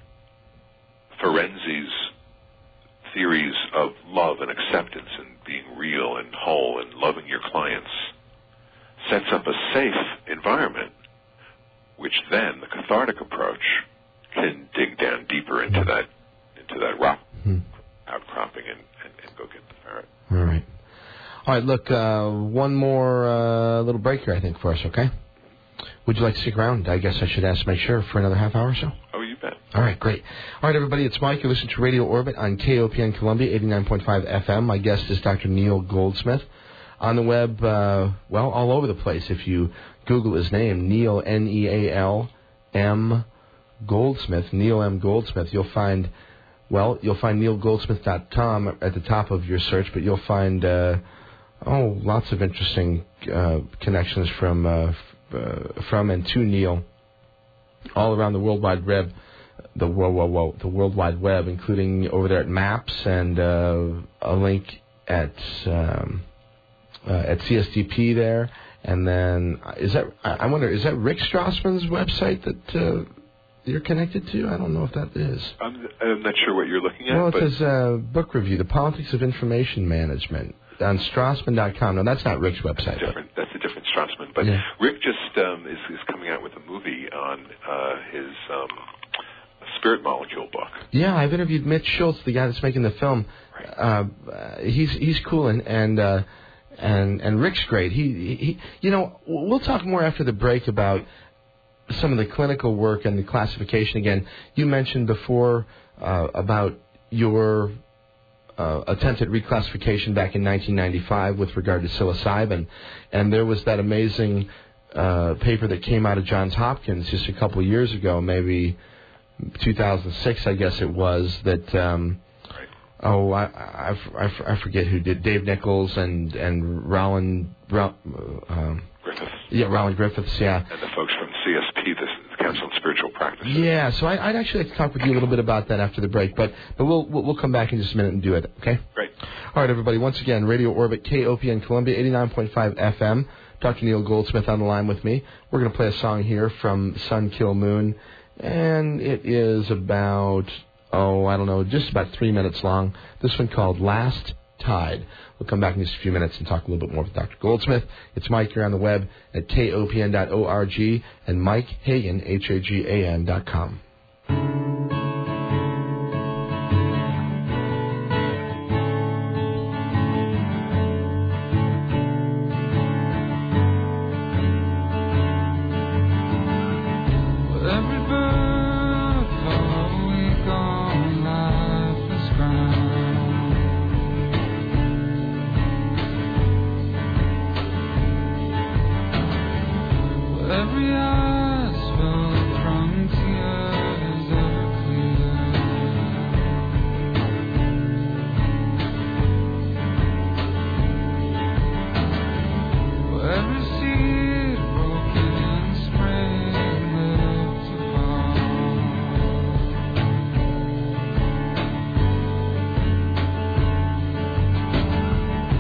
Ferenzi's theories of love and acceptance and being real and whole and loving your clients sets up a safe environment, which then the cathartic approach can dig down deeper into that into that rock Hmm. outcropping and, and, and go get the ferret. All right. All right, look, uh, one more uh, little break here, I think, for us, okay? Would you like to stick around? I guess I should ask to make sure for another half hour or so. Oh, you bet. All right, great. All right, everybody, it's Mike. You're listening to Radio Orbit on K O P N Columbia, eighty-nine point five F M. My guest is Doctor Neil Goldsmith. On the web, uh, well, all over the place. If you Google his name, Neil, N E A L M Goldsmith, Neil M. Goldsmith, you'll find, well, you'll find neil goldsmith dot com at the top of your search, but you'll find, uh, oh, lots of interesting uh, connections from uh, uh, from and to Neil all around the World Wide Web, the whoa, whoa, whoa, the World Wide Web, including over there at Maps and uh, a link at um, uh, at C S D P there. And then is that I wonder is that Rick Strassman's website that uh, you're connected to? I don't know if that is. I'm, I'm not sure what you're looking at. Well, it but says uh, book review, The Politics of Information Management on Strassman dot com. No, that's not Rick's website. That's different. That's a different Strassman. But yeah. Rick just um, is, is coming out with a movie on uh, his um, Spirit Molecule book. Yeah, I've interviewed Mitch Schultz, the guy that's making the film. Right. Uh, he's he's cool and and uh, and and Rick's great. He he, you know, we'll talk more after the break about some of the clinical work and the classification. Again, you mentioned before uh, about your uh, attempted reclassification back in nineteen ninety-five with regard to psilocybin, and there was that amazing uh, paper that came out of Johns Hopkins just a couple of years ago, maybe two thousand six, I guess it was, that, um, oh, I, I, I, I forget who did, Dave Nichols and, and Roland, Roland um, Griffiths. Yeah, Roland Griffiths, yeah. And the folks from C S P, the Council on Spiritual Practices. Yeah, so I, I'd actually like to talk with you a little bit about that after the break, but but we'll we'll, we'll come back in just a minute and do it, okay? Great. All right, everybody, once again, Radio Orbit, K O P N Columbia, eighty-nine point five F M. Doctor Neil Goldsmith on the line with me. We're going to play a song here from Sun Kil Moon, and it is about, oh, I don't know, just about three minutes long. This one called Last Tide. We'll come back in just a few minutes and talk a little bit more with Doctor Goldsmith. It's Mike here on the web at K O P N dot org and Mike Hagan, H A G A N dot com. Every asphalt frontier is ever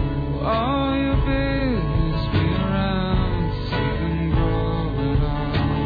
All your babies be around, see them grow it all.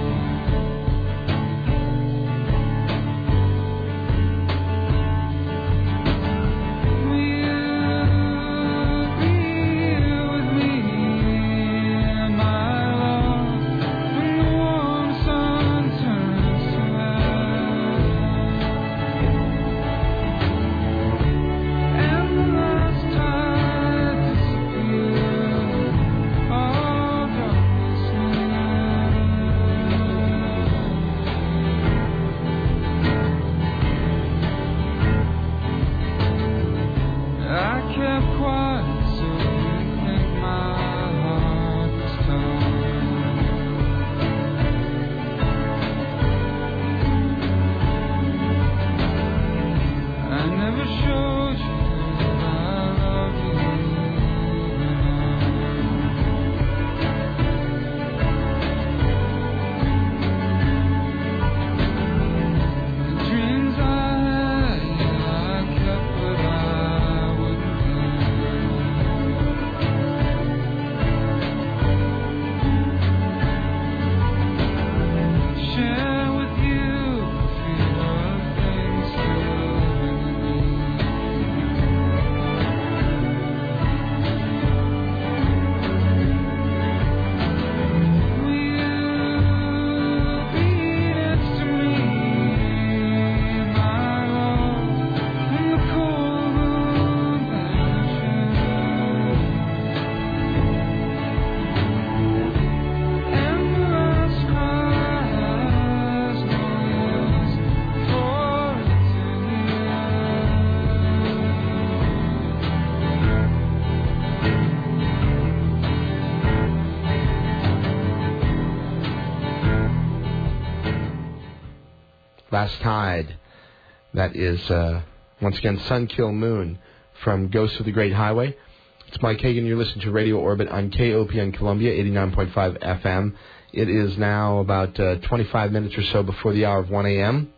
Last Tide. That is, uh, once again, Sun Kill Moon from Ghosts of the Great Highway. It's Mike Hagan. You're listening to Radio Orbit on K O P N Columbia, eighty-nine point five F M. It is now about uh, twenty-five minutes or so before the hour of one a.m.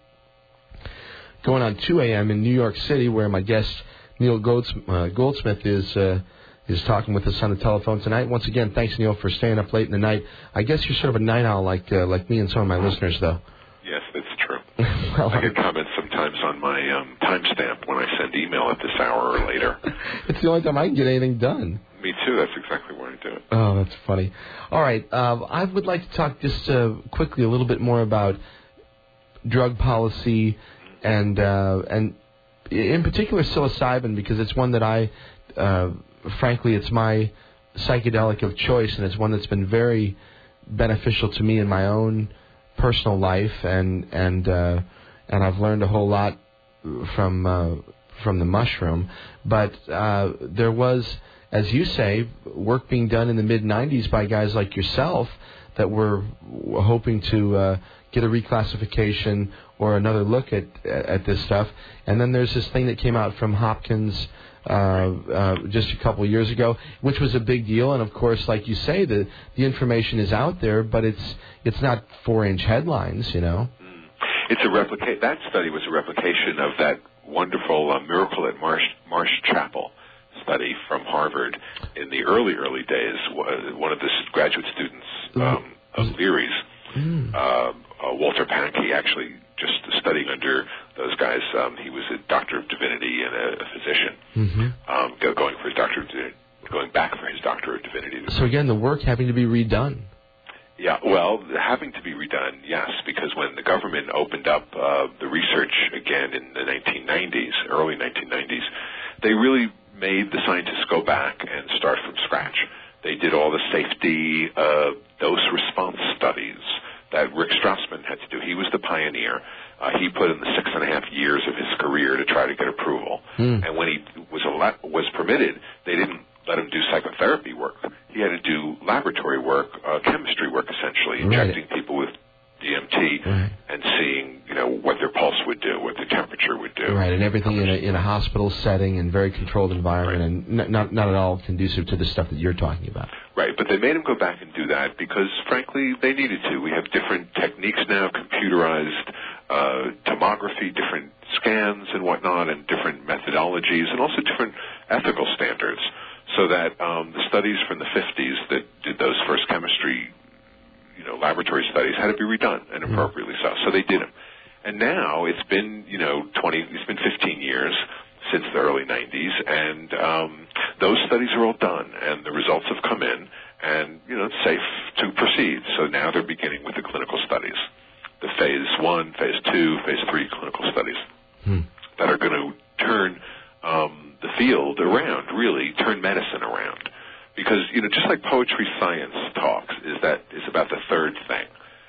Going on two a.m. in New York City, where my guest Neil Golds- uh, Goldsmith is uh, is talking with us on the telephone tonight. Once again, thanks, Neil, for staying up late in the night. I guess you're sort of a night owl like uh, like me and some of my listeners, though. Yes, that's true. Well, I get comments sometimes on my um, timestamp when I send email at this hour or later. It's the only time I can get anything done. Me too. That's exactly why I do it. Oh, that's funny. All right. Uh, I would like to talk just uh, quickly a little bit more about drug policy and uh, and in particular psilocybin, because it's one that I, uh, frankly, it's my psychedelic of choice, and it's one that's been very beneficial to me in my own personal life, and and uh, and I've learned a whole lot from uh, from the mushroom. But uh, there was, as you say, work being done in the mid nineties by guys like yourself that were hoping to uh, get a reclassification or another look at at this stuff. And then there's this thing that came out from Hopkins uh, uh, just a couple of years ago, which was a big deal. And of course, like you say, the the information is out there, but it's it's not four-inch headlines, you know. It's a replica- That study was a replication of that wonderful uh, Miracle at Marsh, Marsh Chapel study from Harvard in the early, early days. One of the graduate students um, of Leary's, mm. uh, uh, Walter Pankey, actually just studying under those guys. Um, he was a doctor of divinity and a, a physician, mm-hmm. um, go, going for his doctor of divinity, going back for his doctor of divinity. So again, the work having to be redone. Yeah, well, having to be redone, yes, because when the government opened up uh, the research again in the nineteen nineties, early nineteen nineties, they really made the scientists go back and start from scratch. They did all the safety uh, dose response studies that Rick Strassman had to do. He was the pioneer. Uh, he put in the six and a half years of his career to try to get approval. Mm. And when he was ele- was permitted, they didn't let him do psychotherapy work. He had to do laboratory work, uh, chemistry work, essentially, injecting right. people with D M T right. and seeing, you know, what their pulse would do, what their temperature would do. Right, and everything in a, in a hospital setting and very controlled environment, right. and n- not not at all conducive to the stuff that you're talking about. Right, but they made him go back and do that because, frankly, they needed to. We have different techniques now, computerized uh, tomography, different scans and whatnot, and different methodologies, and also different ethical standards. So that um, the studies from the fifties that did those first chemistry, you know, laboratory studies had to be redone, and appropriately so. So they did them. And now it's been, you know, twenty, it's been fifteen years since the early nineties, and um, those studies are all done, and the results have come in, and, you know, it's safe to proceed. So now they're beginning with the clinical studies, the phase one, phase two, phase three clinical studies hmm. that are going to turn um, the field around, really, turn medicine around. Because, you know, just like poetry science talks is that is about the third thing.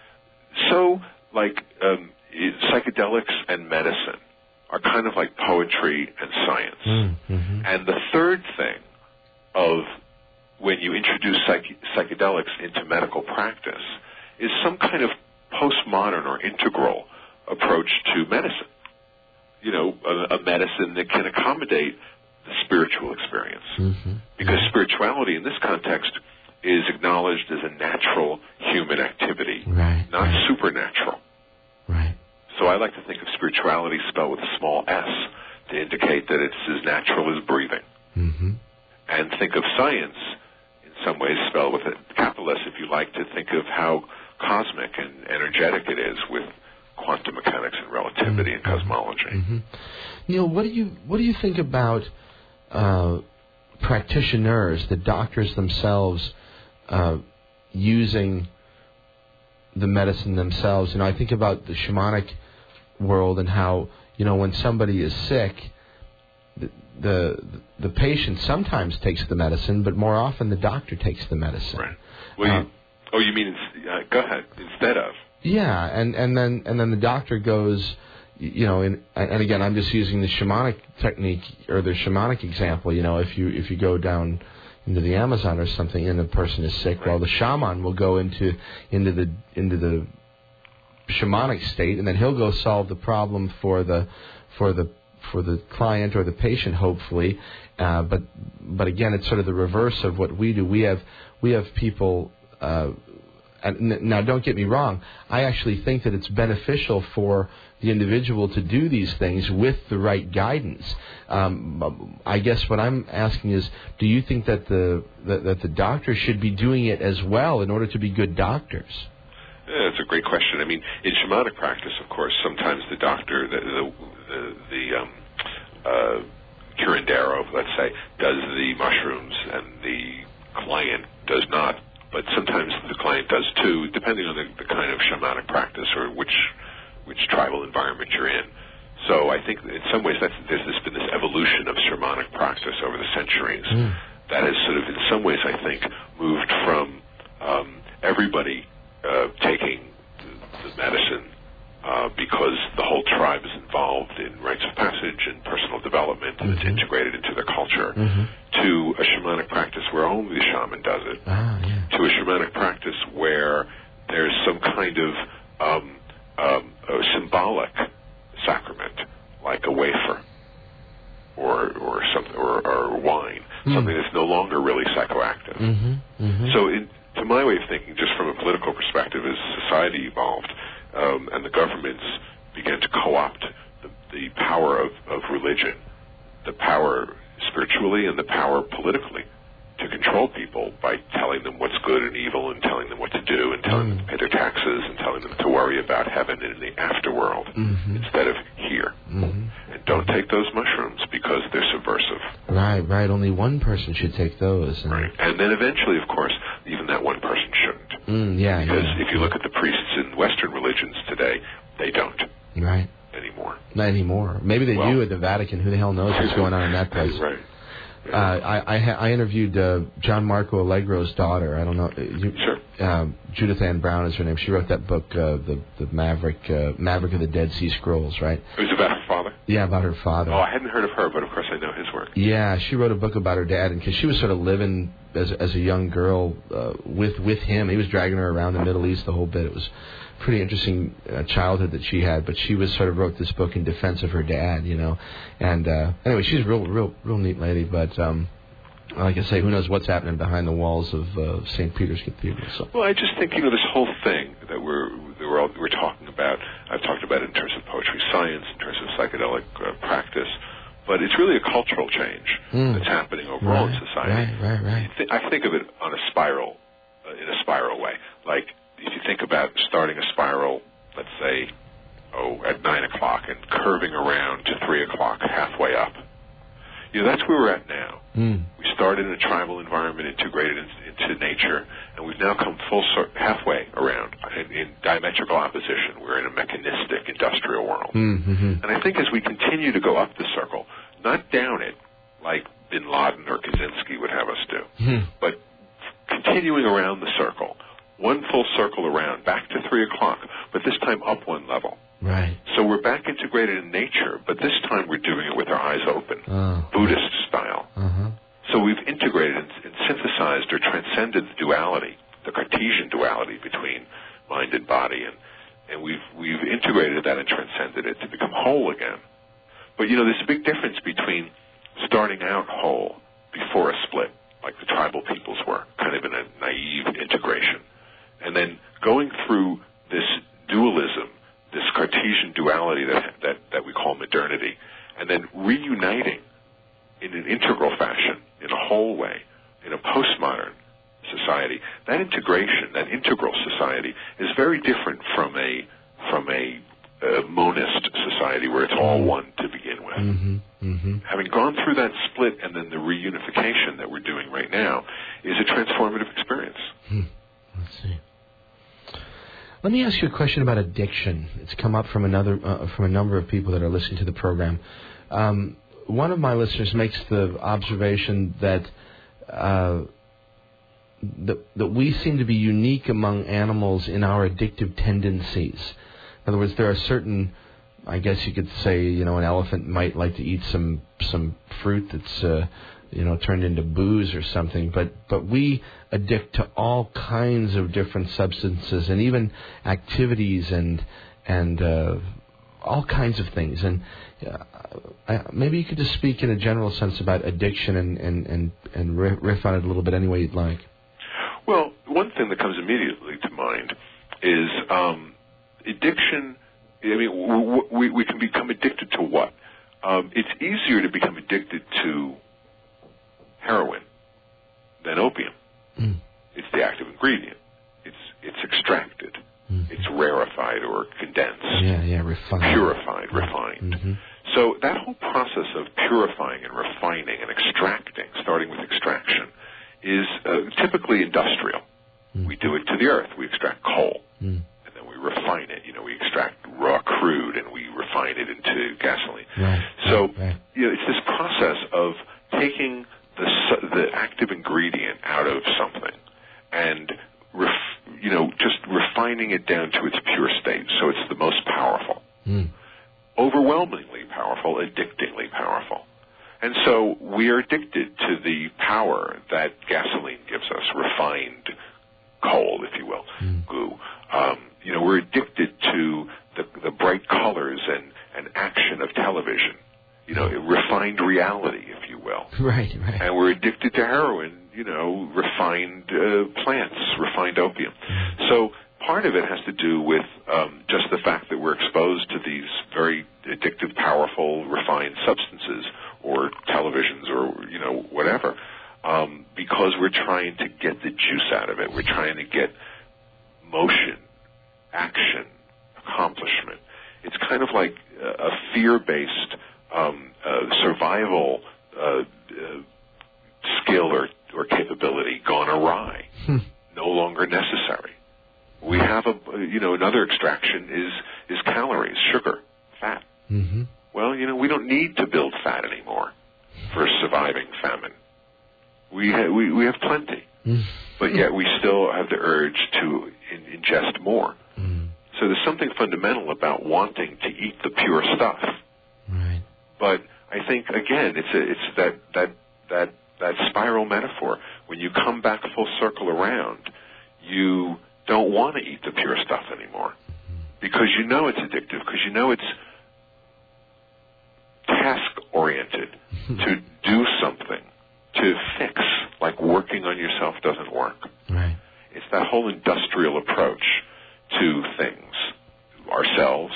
So, like, um, psychedelics and medicine are kind of like poetry and science. Mm-hmm. And the third thing of when you introduce psych- psychedelics into medical practice is some kind of postmodern or integral approach to medicine. You know, a, a medicine that can accommodate the spiritual experience. Mm-hmm. Because mm-hmm. spirituality in this context is acknowledged as a natural human activity, right, not right. supernatural. Right. So I like to think of spirituality spelled with a small s to indicate that it's as natural as breathing. Mm-hmm. And think of science in some ways spelled with a capital S, if you like, to think of how cosmic and energetic it is with quantum mechanics and relativity mm-hmm. and cosmology. Mm-hmm. Neil, what do you what do you think about uh, practitioners, the doctors themselves, uh, using the medicine themselves? You know, I think about the shamanic world and how, you know, when somebody is sick, the the, the patient sometimes takes the medicine, but more often the doctor takes the medicine. Right. Well, uh, you, oh, you mean uh, go ahead instead of. Yeah, and, and then and then the doctor goes, you know, in, and again, I'm just using the shamanic technique or the shamanic example. You know, if you if you go down into the Amazon or something and the person is sick, right. well, the shaman will go into into the into the shamanic state, and then he'll go solve the problem for the for the for the client or the patient, hopefully. Uh, but but again, it's sort of the reverse of what we do. We have we have people. Uh, and now, don't get me wrong. I actually think that it's beneficial for the individual to do these things with the right guidance. Um, I guess what I'm asking is, do you think that the that, that the doctor should be doing it as well in order to be good doctors? Yeah, that's a great question. I mean, in shamanic practice, of course, sometimes the doctor, the the, the, the um, uh, curandero, let's say, does the mushrooms and the client does not. But sometimes the client does too, depending on the, the kind of shamanic practice or which which tribal environment you're in. So I think in some ways that's, there's this, been this evolution of shamanic practice over the centuries mm. that has sort of, in some ways, I think, moved from um, everybody uh, taking the, the medicine uh, because the whole tribe is involved in rites of passage and personal development, and mm-hmm. it's integrated into their culture, mm-hmm. to a shamanic practice where only the shaman does it, ah, yeah. to a shamanic practice where there's some kind of um, um, a symbolic sacrament, like a wafer or or something, or, or wine, mm. something that's no longer really psychoactive. Mm-hmm. Mm-hmm. So, in, to my way of thinking, just from a political perspective, as society evolved um, and the governments began to co-opt the, the power of, of religion, the power spiritually and the power politically, to control people by telling them what's good and evil and telling them what to do and telling mm. them to pay their taxes and telling them to worry about heaven and the afterworld mm-hmm. instead of here. Mm-hmm. And don't take those mushrooms because they're subversive. Right, right. Only one person should take those. And right. And then eventually, of course, even that one person shouldn't. Mm, yeah, because yeah. if you look at the priests in Western religions today, they don't. Right. Anymore. Not anymore. Maybe they well, do at the Vatican. Who the hell knows what's going on in that place? Right. Uh, I I, ha- I interviewed uh, John Marco Allegro's daughter. I don't know. You, sure. Uh, Judith Ann Brown is her name. She wrote that book, uh, the the Maverick uh, Maverick of the Dead Sea Scrolls, right? It was about her father? Yeah, about her father. Oh, I hadn't heard of her, but of course I know his work. Yeah, she wrote a book about her dad, and because she was sort of living as as a young girl uh, with with him. He was dragging her around the Middle East the whole bit. It was pretty interesting uh, childhood that she had, but she was sort of wrote this book in defense of her dad, you know. And uh, anyway, she's a real real real neat lady, but. Um, Like I say, who knows what's happening behind the walls of uh, Saint Peter's Cathedral? So. Well, I just think, you know, this whole thing that we're that we're, all, we're talking about, I've talked about it in terms of poetry science, in terms of psychedelic uh, practice, but it's really a cultural change mm. that's happening overall right, in society. Right, right, right. I, th- I think of it on a spiral, uh, in a spiral way. Like, if you think about starting a spiral, let's say, oh, at nine o'clock and curving around to three o'clock, halfway up. You know, that's where we're at now. Mm. We started in a tribal environment, integrated in, into nature, and we've now come full cir- halfway around in, in diametrical opposition. We're in a mechanistic industrial world. Mm-hmm. And I think as we continue to go up the circle, not down it like Bin Laden or Kaczynski would have us do, mm. but continuing around the circle, one full circle around, back to three o'clock, but this time up one level. Right. So we're back integrated in nature, but this time we're doing it with our eyes open, oh. Buddhist style. Uh-huh. So we've integrated and, and synthesized or transcended the duality, the Cartesian duality between mind and body, and, and we've we've integrated that and transcended it to become whole again. But, you know, there's a big difference between starting out whole before a split, like the tribal peoples were, kind of in a naive integration, and then going through this dualism, this Cartesian duality that, that, that we call modernity, and then reuniting in an integral fashion, in a whole way, in a postmodern society. That integration, that integral society, is very different from a from a, a monist society where it's all one to begin with. Mm-hmm. Mm-hmm. Having gone through that split and then the reunification that we're doing right now is a transformative experience. Hmm. Let's see. Let me ask you a question about addiction. It's come up from another uh, from a number of people that are listening to the program. Um, one of my listeners makes the observation that uh, that, that we seem to be unique among animals in our addictive tendencies. In other words, there are certain, I guess you could say, you know, an elephant might like to eat some some fruit that's uh, you know, turned into booze or something. But but we addict to all kinds of different substances and even activities and and uh, all kinds of things. And uh, I, maybe you could just speak in a general sense about addiction and and and, and riff on it a little bit any way you'd like. Well, one thing that comes immediately to mind is um, addiction. I mean, we, we can become addicted to what? Um, it's easier to become addicted to heroin than opium. Mm. It's the active ingredient. It's it's extracted. Mm-hmm. It's rarefied or condensed. Yeah, yeah, refined. Purified, refined. Mm-hmm. So that whole process of purifying and refining and extracting, starting with extraction, is uh, typically industrial. Mm. We do it to the earth. We extract coal. Mm. And then we refine it. You know, we extract raw crude and we refine it into gasoline. Right. So, right. you know, it's this process of taking the the active ingredient out of something and, ref, you know, just refining it down to its pure state so it's the most powerful. Mm. Overwhelmingly powerful, addictingly powerful. And so we are addicted to the power that gasoline gives us, refined coal, if you will, mm. goo. Um, you know, we're addicted to the, the bright colors and, and action of television, you know, refined reality, if you will. Right, right. And we're addicted to heroin, you know, refined uh, plants, refined opium. Mm. So part of it has to do with um, just the fact that we're exposed to these very addictive, powerful, refined substances or televisions or, you know, whatever, um, because we're trying to get the juice out of it. We're trying to get motion, action, accomplishment. It's kind of like a fear-based um, uh, survival uh, uh, skill or, or capability gone awry, hmm. no longer necessary. We have a, you know, another extraction is, is calories, sugar, fat. Mm-hmm. Well, you know, we don't need to build fat anymore for surviving famine. We ha- we, we have plenty, mm. but yet we still have the urge to in- ingest more. Mm. So there's something fundamental about wanting to eat the pure stuff. Right. But I think again, it's a, it's that that that that spiral metaphor. When you come back full circle around, you don't want to eat the pure stuff anymore because you know it's addictive, because you know it's task-oriented to do something, to fix, like working on yourself doesn't work. Right. It's that whole industrial approach to things, ourselves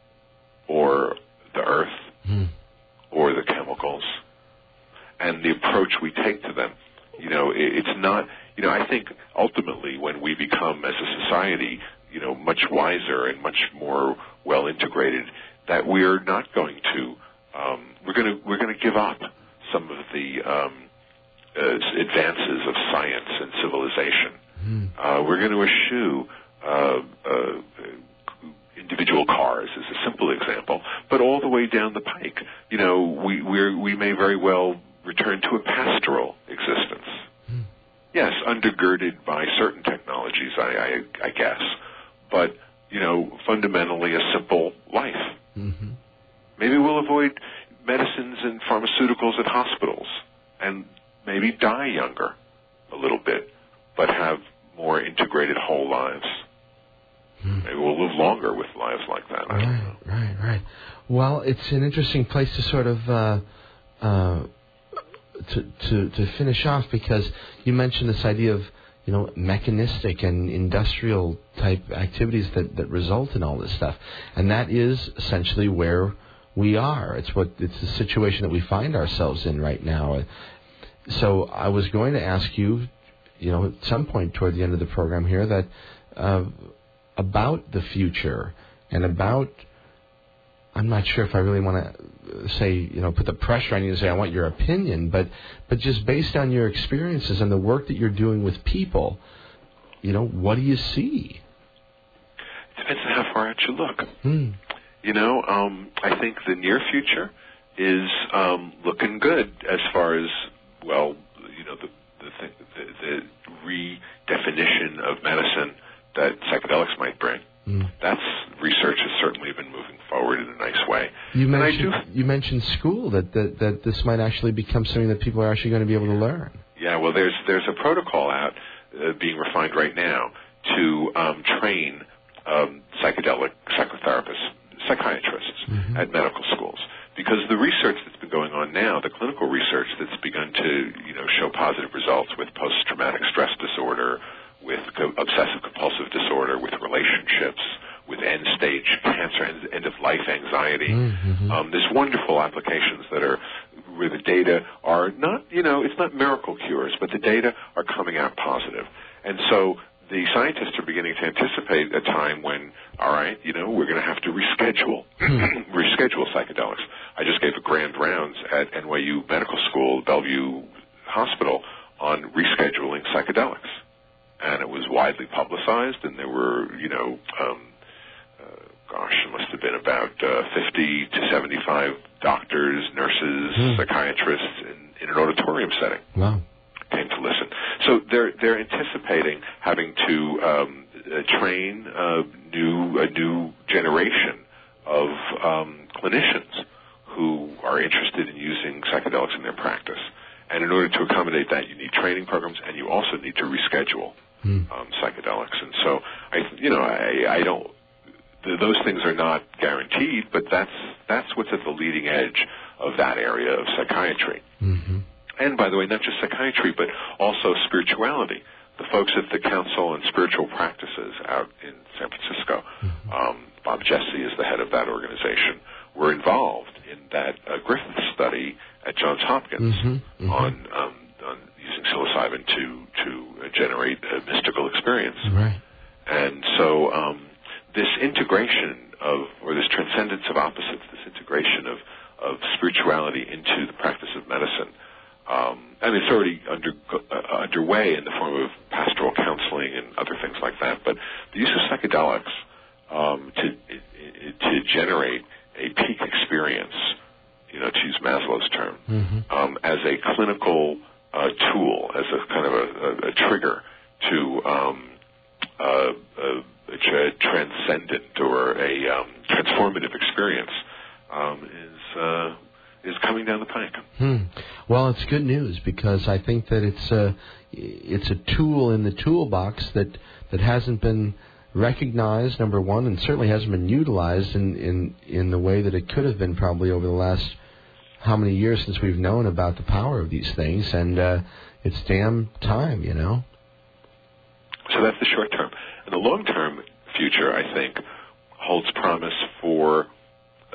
or the earth mm. or the chemicals, and the approach we take to them. You know, it, it's not, you know, I think ultimately when we become as a society, you know, much wiser and much more well integrated, that we're not going to, um, we're going to, we're going to give up some of the um, uh, advances of science and civilization. Mm. Uh, we're going to eschew uh, uh, individual cars as a simple example, but all the way down the pike, you know, we we're, we may very well return to a pastoral existence. Mm. Yes, undergirded by certain technologies, I, I, I guess, but, you know, fundamentally a simple life. Mm-hmm. Maybe we'll avoid medicines and pharmaceuticals at hospitals and maybe die younger a little bit, but have more integrated whole lives. Mm. Maybe we'll live longer with lives like that. I right, don't know. right, right. Well, it's an interesting place to sort of uh, uh, to, to to finish off, because you mentioned this idea of, you know, mechanistic and industrial type activities that, that result in all this stuff, and that is essentially where we are. It's what it's the situation that we find ourselves in right now. So I was going to ask you, you know, at some point toward the end of the program here, that uh, about the future and about, I'm not sure if I really want to say, you know, put the pressure on you to say I want your opinion, but but just based on your experiences and the work that you're doing with people, you know, what do you see? It depends on how far out you look. Hmm. You know, um, I think the near future is um, looking good as far as, well, you know, the the, th- the, the redefinition of medicine that psychedelics might bring. Mm. That's research has certainly been moving forward in a nice way. You and mentioned I do, you mentioned school that, that that this might actually become something that people are actually going to be able to learn. Yeah, well, there's there's a protocol out uh, being refined right now to um, train um, psychedelic psychotherapists, psychiatrists mm-hmm. at medical schools. Because the research that's been going on now, the clinical research that's begun to, you know, show positive results with post-traumatic stress disorder, with co- obsessive-compulsive disorder, with relationships, with end-stage cancer, end- end-of-life anxiety. Mm-hmm. Um, there's wonderful applications that are where the data are not, you know, it's not miracle cures, but the data are coming out positive. And so the scientists are beginning to anticipate a time when, all right, you know, we're going to have to reschedule, reschedule psychedelics. I just gave a grand rounds at N Y U Medical School, Bellevue Hospital, on rescheduling psychedelics. And it was widely publicized, and there were, you know, um, uh, gosh, it must have been about uh, fifty to seventy-five doctors, nurses, mm. psychiatrists in, in an auditorium setting. Wow. Came to listen. So they're they're anticipating having to um, uh, train a new a new generation of um, clinicians who are interested in using psychedelics in their practice. And in order to accommodate that, you need training programs, and you also need to reschedule mm. um, psychedelics. And so, I you know I, I don't. th- those things are not guaranteed, but that's that's what's at the leading edge of that area of psychiatry. Mm-hmm. And by the way, not just psychiatry, but also spirituality. The folks at the Council on Spiritual Practices out in San Francisco, mm-hmm. um, Bob Jesse is the head of that organization, were involved in that uh, Griffith study at Johns Hopkins mm-hmm. Mm-hmm. on um, on using psilocybin to to uh, generate a mystical experience. Right. And so um, this integration of, or this transcendence of opposites, this integration of, of spirituality into the practice of medicine, um, and it's already under, uh, underway in the form of pastoral counseling and other things like that. But the use of psychedelics um, to to generate a peak experience, you know, to use Maslow's term, mm-hmm. um, as a clinical uh, tool, as a kind of a, a, a trigger to um, uh, a, a tra- transcendent or a um, transformative experience, um, is uh, is coming down the pike. Hmm. Well, it's good news because I think that it's a it's a tool in the toolbox that that hasn't been recognized, number one, and certainly hasn't been utilized in, in, in the way that it could have been probably over the last how many years since we've known about the power of these things, and uh, it's damn time, you know. So that's the short term. And the long-term future, I think, holds promise for a,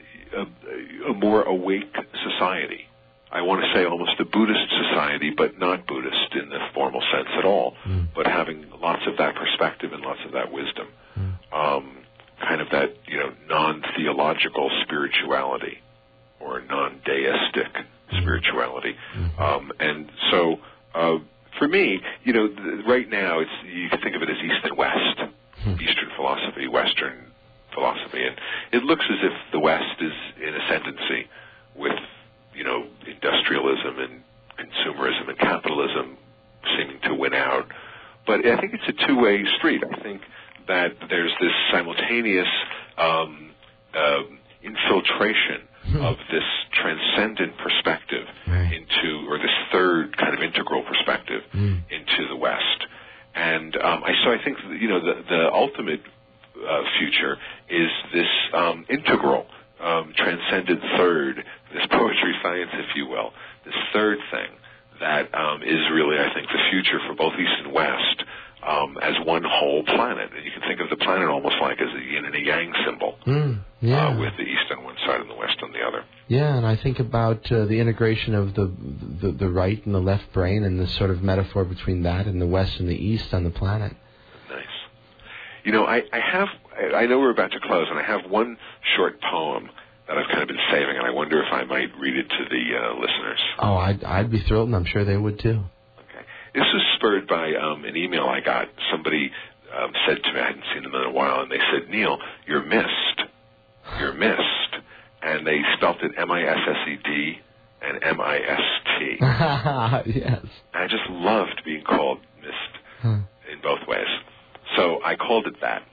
a, a more awake society. I want to say almost a Buddhist society, but not Buddhist in the formal sense at all, mm. but having lots of that perspective and lots of that wisdom, mm. um, kind of that, you know, non-theological spirituality or non-deistic mm. spirituality. Mm-hmm. Um, and so uh, for me, you know, th- right now it's you can think of it as East and West, mm. Eastern philosophy, Western philosophy, and it looks as if the West is in ascendancy with, you know, industrialism and consumerism and capitalism seeming to win out. But I think it's a two-way street. I think that there's this simultaneous um, uh, infiltration hmm. of this transcendent perspective right. into, or this third kind of integral perspective mm. into the West. And um, I, so I think, you know, the, the ultimate uh, future is this um, integral Um, transcended third, this poetry science, if you will, this third thing that um, is really, I think, the future for both East and West um, as one whole planet. And you can think of the planet almost like as a yin and a yang symbol, mm, yeah. uh, with the East on one side and the West on the other. Yeah, and I think about uh, the integration of the, the the right and the left brain and the sort of metaphor between that and the West and the East on the planet. Nice. You know, I, I have, I know we're about to close, and I have one short poem that I've kind of been saving, and I wonder if I might read it to the uh, listeners. Oh, I'd, I'd be thrilled, and I'm sure they would too. Okay. This was spurred by um, an email I got. Somebody um, said to me, I hadn't seen them in a while, and they said, Neil, you're missed. You're missed. And they spelt it M I S S E D and M I S T. Yes. And I just loved being called missed huh. in both ways. So I called it that.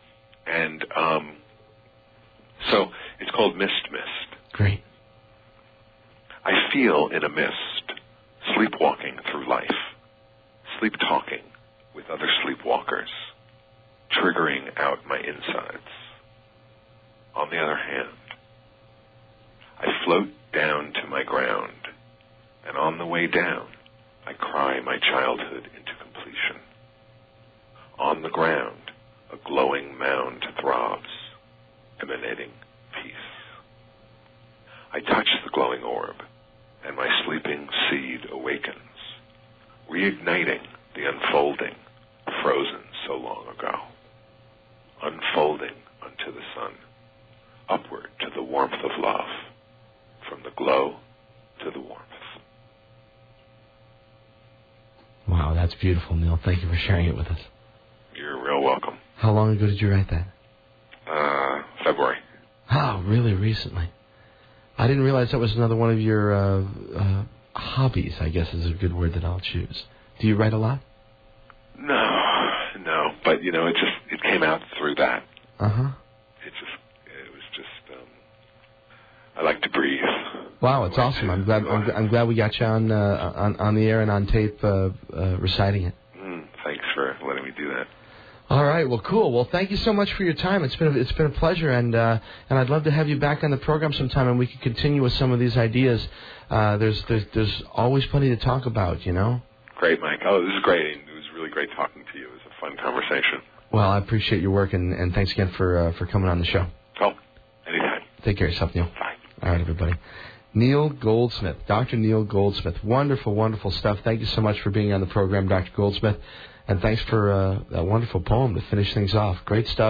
And um, so it's called Mist Mist. Great. I feel in a mist, sleepwalking through life, sleep-talking with other sleepwalkers, triggering out my insides. On the other hand, I float down to my ground, and on the way down, I cry my childhood into completion. On the ground, a glowing mound throbs, emanating peace. I touch the glowing orb, and my sleeping seed awakens, reigniting the unfolding frozen so long ago, unfolding unto the sun, upward to the warmth of love, from the glow to the warmth. Wow, that's beautiful, Neil. Thank you for sharing it with us. You're real welcome. How long ago did you write that? Uh, February. Oh, really recently. I didn't realize that was another one of your uh, uh, hobbies, I guess is a good word that I'll choose. Do you write a lot? No, no. But, you know, it just, it came out through that. Uh-huh. It just, it was just, um, I like to breathe. Wow, it's awesome. I'm glad I'm, I'm glad we got you on, uh, on, on the air and on tape uh, uh, reciting it. Mm, thanks for letting me do that. All right, well, cool. Well, thank you so much for your time. It's been a, it's been a pleasure, and uh, and I'd love to have you back on the program sometime, and we could continue with some of these ideas. Uh, there's there's there's always plenty to talk about, you know. Great, Mike. Oh, this is great. It was really great talking to you. It was a fun conversation. Well, I appreciate your work, and, and thanks again for uh, for coming on the show. Oh, anytime. Take care of yourself, Neil. Bye. All right, everybody. Neil Goldsmith, Doctor Neil Goldsmith. Wonderful, wonderful stuff. Thank you so much for being on the program, Doctor Goldsmith. And thanks for uh, that wonderful poem to finish things off. Great stuff,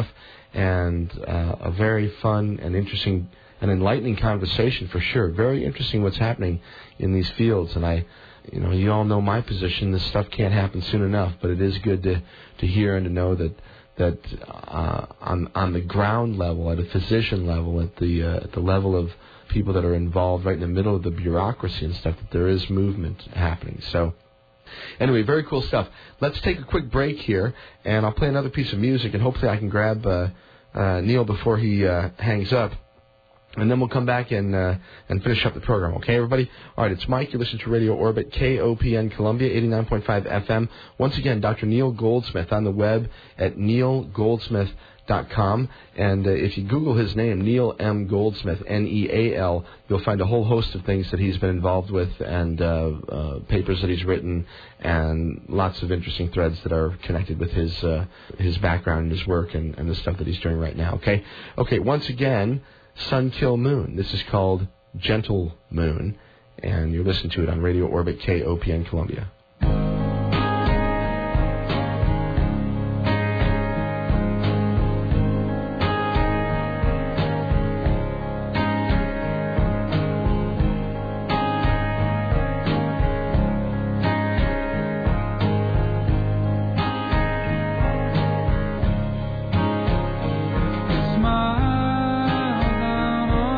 and uh, a very fun and interesting and enlightening conversation for sure. Very interesting what's happening in these fields. And I, you know, you all know my position. This stuff can't happen soon enough, but it is good to, to hear and to know that that uh, on on the ground level, at a physician level, at the uh, at the level of people that are involved right in the middle of the bureaucracy and stuff, that there is movement happening. So. Anyway, very cool stuff. Let's take a quick break here, and I'll play another piece of music, and hopefully I can grab uh, uh, Neil before he uh, hangs up, and then we'll come back and uh, and finish up the program. Okay, everybody? All right, it's Mike. You listen to Radio Orbit, K O P N Columbia, eighty-nine point five F M. Once again, Doctor Neil Goldsmith on the web at neil goldsmith dot com, and uh, if you Google his name, Neil M. Goldsmith, N E A L, you'll find a whole host of things that he's been involved with, and uh, uh, papers that he's written, and lots of interesting threads that are connected with his uh, his background and his work and, and the stuff that he's doing right now. Okay, okay. Once again, Sun Kill Moon. This is called Gentle Moon, and you're listening to it on Radio Orbit, K O P N Columbia.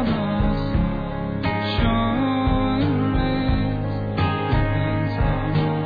Showing rays, things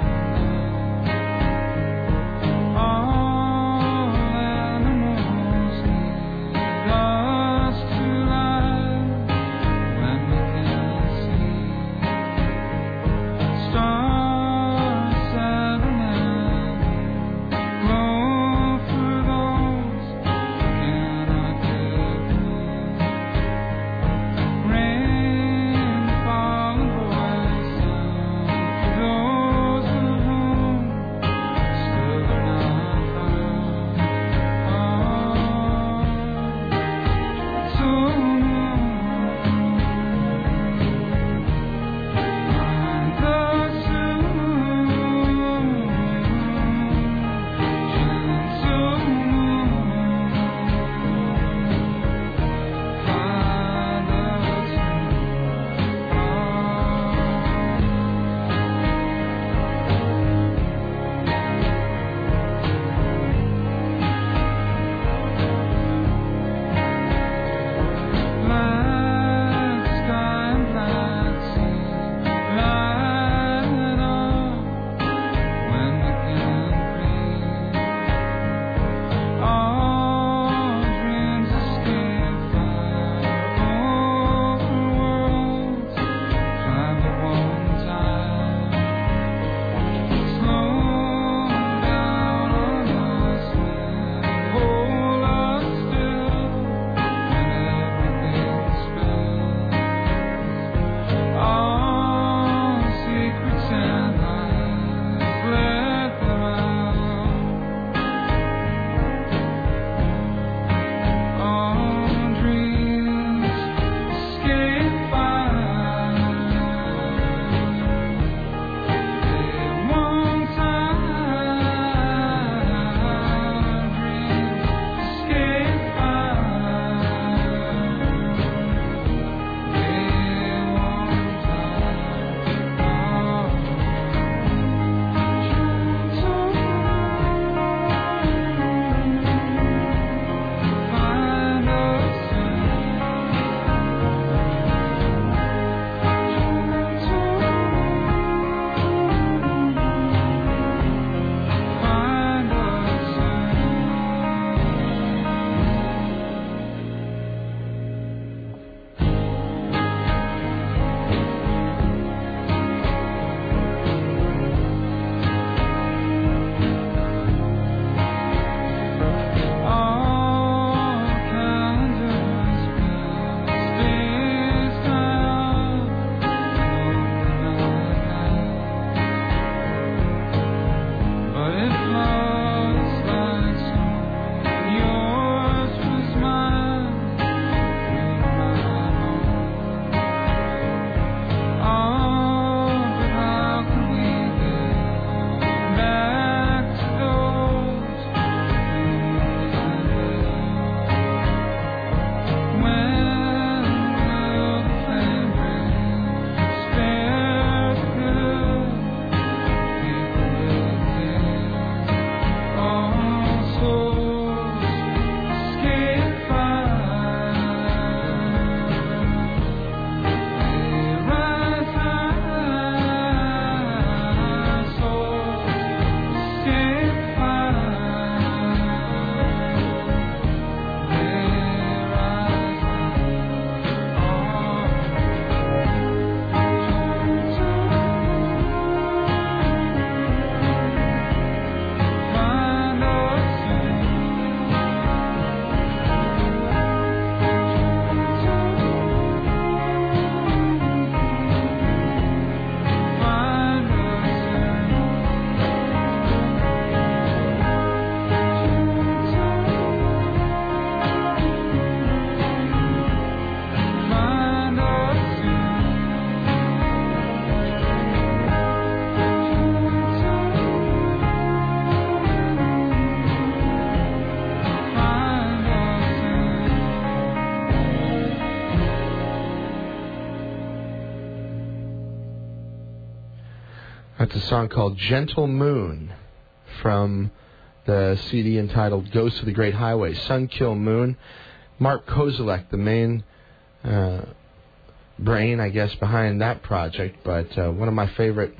That's a song called Gentle Moon from the C D entitled Ghosts of the Great Highway. Sun Kill Moon. Mark Kozelek, the main uh, brain, I guess, behind that project, but uh, one of my favorite...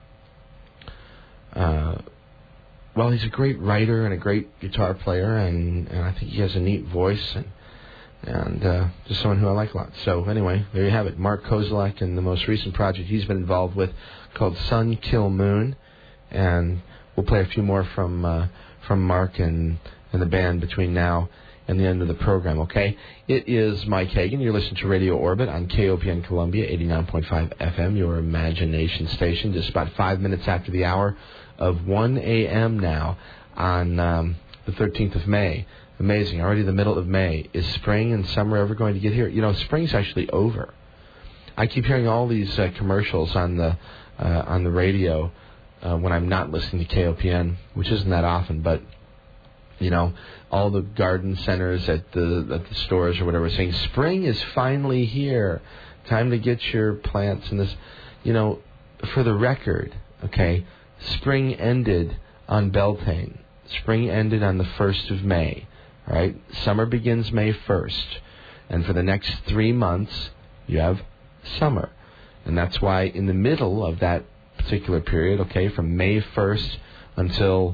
Uh, well, he's a great writer and a great guitar player, and, and I think he has a neat voice, and, and uh, just someone who I like a lot. So anyway, there you have it. Mark Kozelek and the most recent project he's been involved with called Sun Kill Moon, and we'll play a few more from uh, from Mark and, and the band between now and the end of the program, okay? It is Mike Hagan. You're listening to Radio Orbit on K O P N Columbia, eighty-nine point five F M, your imagination station, just about five minutes after the hour of one a.m. now on um, the thirteenth of May. Amazing. Already the middle of May. Is spring and summer ever going to get here? You know, spring's actually over. I keep hearing all these uh, commercials on the uh, on the radio uh, when I'm not listening to K O P N, which isn't that often, but you know, all the garden centers at the at the stores or whatever saying, spring is finally here. Time to get your plants and this. You know, for the record, okay, spring ended on Beltane. Spring ended on the first of May, all right? Summer begins May first. And for the next three months, you have summer. And that's why in the middle of that particular period, okay, from May first until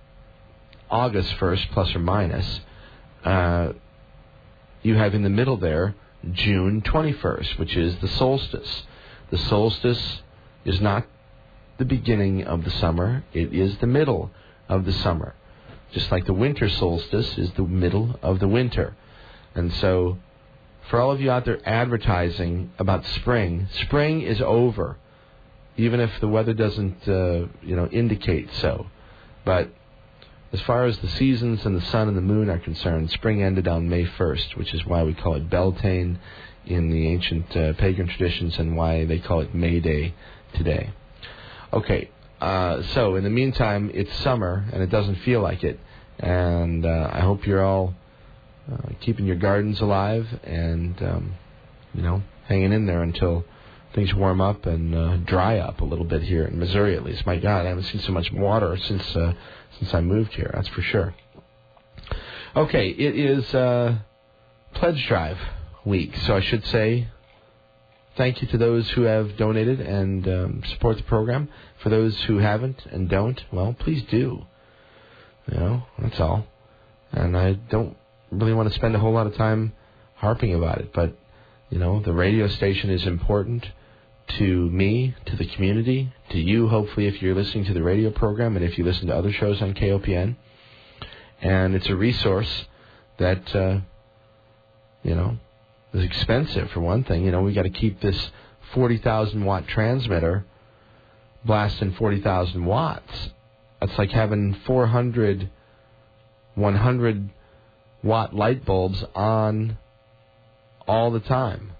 August first, plus or minus, uh, you have in the middle there June twenty-first, which is the solstice. The solstice is not the beginning of the summer, it is the middle of the summer. Just like the winter solstice is the middle of the winter. And so, for all of you out there advertising about spring, spring is over, even if the weather doesn't, uh, you know, indicate so. But as far as the seasons and the sun and the moon are concerned, spring ended on May first, which is why we call it Beltane in the ancient uh, pagan traditions and why they call it May Day today. Okay, uh, so in the meantime, it's summer and it doesn't feel like it. And uh, I hope you're all uh, keeping your gardens alive and, um, you know, hanging in there until things warm up and uh, dry up a little bit here in Missouri, at least. My God, I haven't seen so much water since uh, since I moved here, that's for sure. Okay, it is uh, Pledge Drive week, so I should say thank you to those who have donated and um, support the program. For those who haven't and don't, well, please do. You know, that's all. And I don't really want to spend a whole lot of time harping about it, but, you know, the radio station is important to me, to the community, to you, hopefully, if you're listening to the radio program and if you listen to other shows on K O P N. And it's a resource that, uh, you know, is expensive, for one thing. You know, we got to keep this forty thousand watt transmitter blasting forty thousand watts. That's like having four hundred, one hundred watt light bulbs on all the time.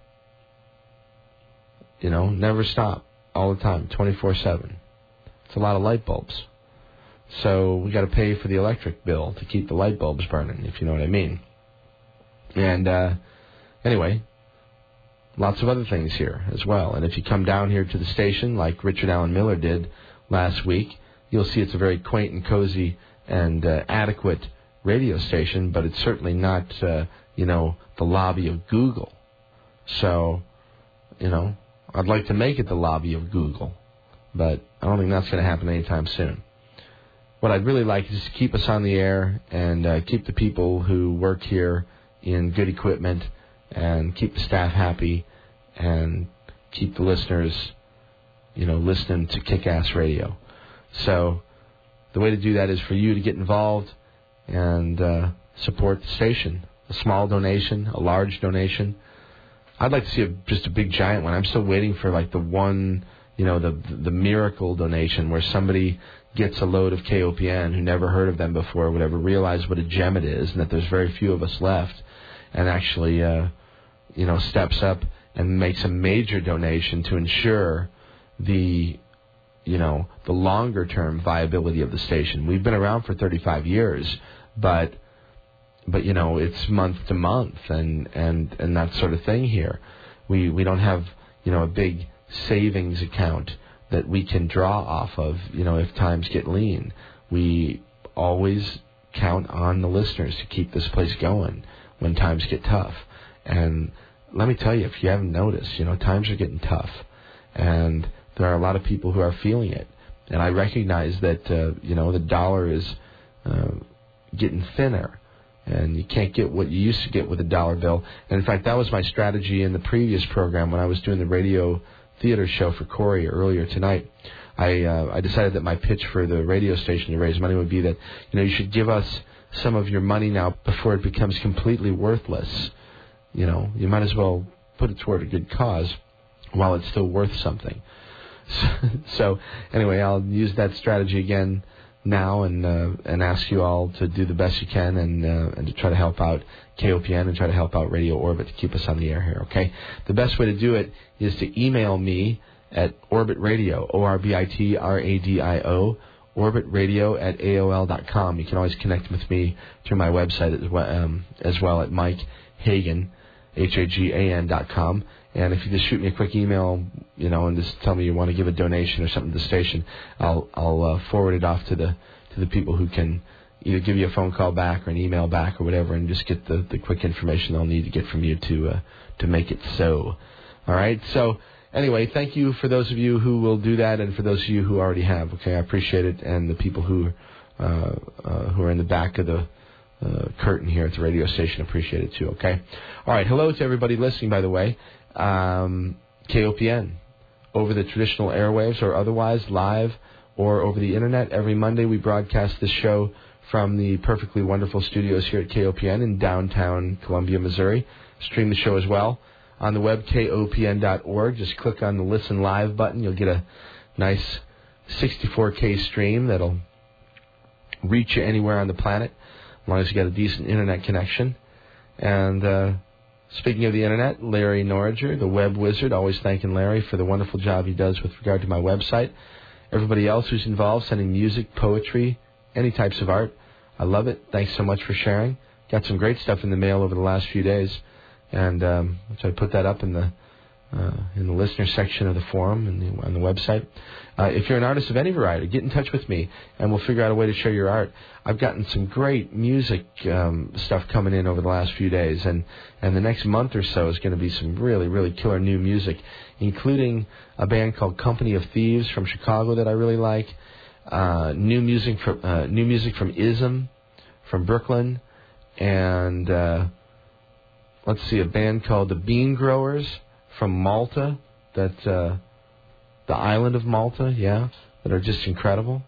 You know, never stop, all the time, twenty-four seven. It's a lot of light bulbs. So we got to pay for the electric bill to keep the light bulbs burning, if you know what I mean. And uh, anyway, lots of other things here as well. And if you come down here to the station, like Richard Allen Miller did last week, you'll see it's a very quaint and cozy and uh, adequate radio station, but it's certainly not, uh, you know, the lobby of Google. So, you know, I'd like to make it the lobby of Google, but I don't think that's going to happen anytime soon. What I'd really like is to keep us on the air and uh, keep the people who work here in good equipment and keep the staff happy and keep the listeners, you know, listening to kick-ass radio. So the way to do that is for you to get involved and uh, support the station. A small donation, a large donation. I'd like to see a, just a big giant one. I'm still waiting for like the one, you know, the the miracle donation where somebody gets a load of K O P N who never heard of them before, would ever realize what a gem it is and that there's very few of us left, and actually, uh, you know, steps up and makes a major donation to ensure the, you know, the longer term viability of the station. We've been around for thirty-five years, but but you know, it's month to month and, and, and that sort of thing here. We we don't have, you know, a big savings account that we can draw off of, you know, if times get lean. We always count on the listeners to keep this place going when times get tough. And let me tell you, if you haven't noticed, you know, times are getting tough. And there are a lot of people who are feeling it. And I recognize that, uh, you know, the dollar is uh, getting thinner. And you can't get what you used to get with a dollar bill. And, in fact, that was my strategy in the previous program when I was doing the radio theater show for Corey earlier tonight. I uh, I decided that my pitch for the radio station to raise money would be that, you know, you should give us some of your money now before it becomes completely worthless. You know, you might as well put it toward a good cause while it's still worth something. So, so anyway, I'll use that strategy again now and uh, and ask you all to do the best you can and uh, and to try to help out K O P N and try to help out Radio Orbit to keep us on the air here, okay? The best way to do it is to email me at Orbit Radio, O R B I T R A D I O, Orbit Radio at A O L dot com. You can always connect with me through my website as well, um, as well at Mike Hagan, H A G A N dot com. And if you just shoot me a quick email, you know, and just tell me you want to give a donation or something to the station, I'll I'll uh, forward it off to the to the people who can either give you a phone call back or an email back or whatever, and just get the, the quick information they'll need to get from you to uh, to make it so. All right. So anyway, thank you for those of you who will do that, and for those of you who already have. Okay, I appreciate it, and the people who uh, uh, who are in the back of the uh, curtain here at the radio station appreciate it too. Okay. All right. Hello to everybody listening, by the way. Um, K O P N, over the traditional airwaves or otherwise, live or over the internet. Every Monday we broadcast this show from the perfectly wonderful studios here at K O P N in downtown Columbia, Missouri. Stream the show as well on the web, K O P N dot org. Just click on the Listen Live button. You'll get a nice sixty-four K stream that'll reach you anywhere on the planet, as long as you got a decent internet connection. And uh speaking of the internet, Larry Norringer, the web wizard, always thanking Larry for the wonderful job he does with regard to my website. Everybody else who's involved, sending music, poetry, any types of art, I love it. Thanks so much for sharing. Got some great stuff in the mail over the last few days, and um, so I put that up in the uh, in the listener section of the forum and the, on the website. Uh, if you're an artist of any variety, get in touch with me, and we'll figure out a way to share your art. I've gotten some great music um, stuff coming in over the last few days, and, and the next month or so is going to be some really, really killer new music, including a band called Company of Thieves from Chicago that I really like, uh, new music from uh, new music from Ism from Brooklyn, and uh, let's see, a band called the Bean Growers from Malta, that uh, the island of Malta, yeah, that are just incredible.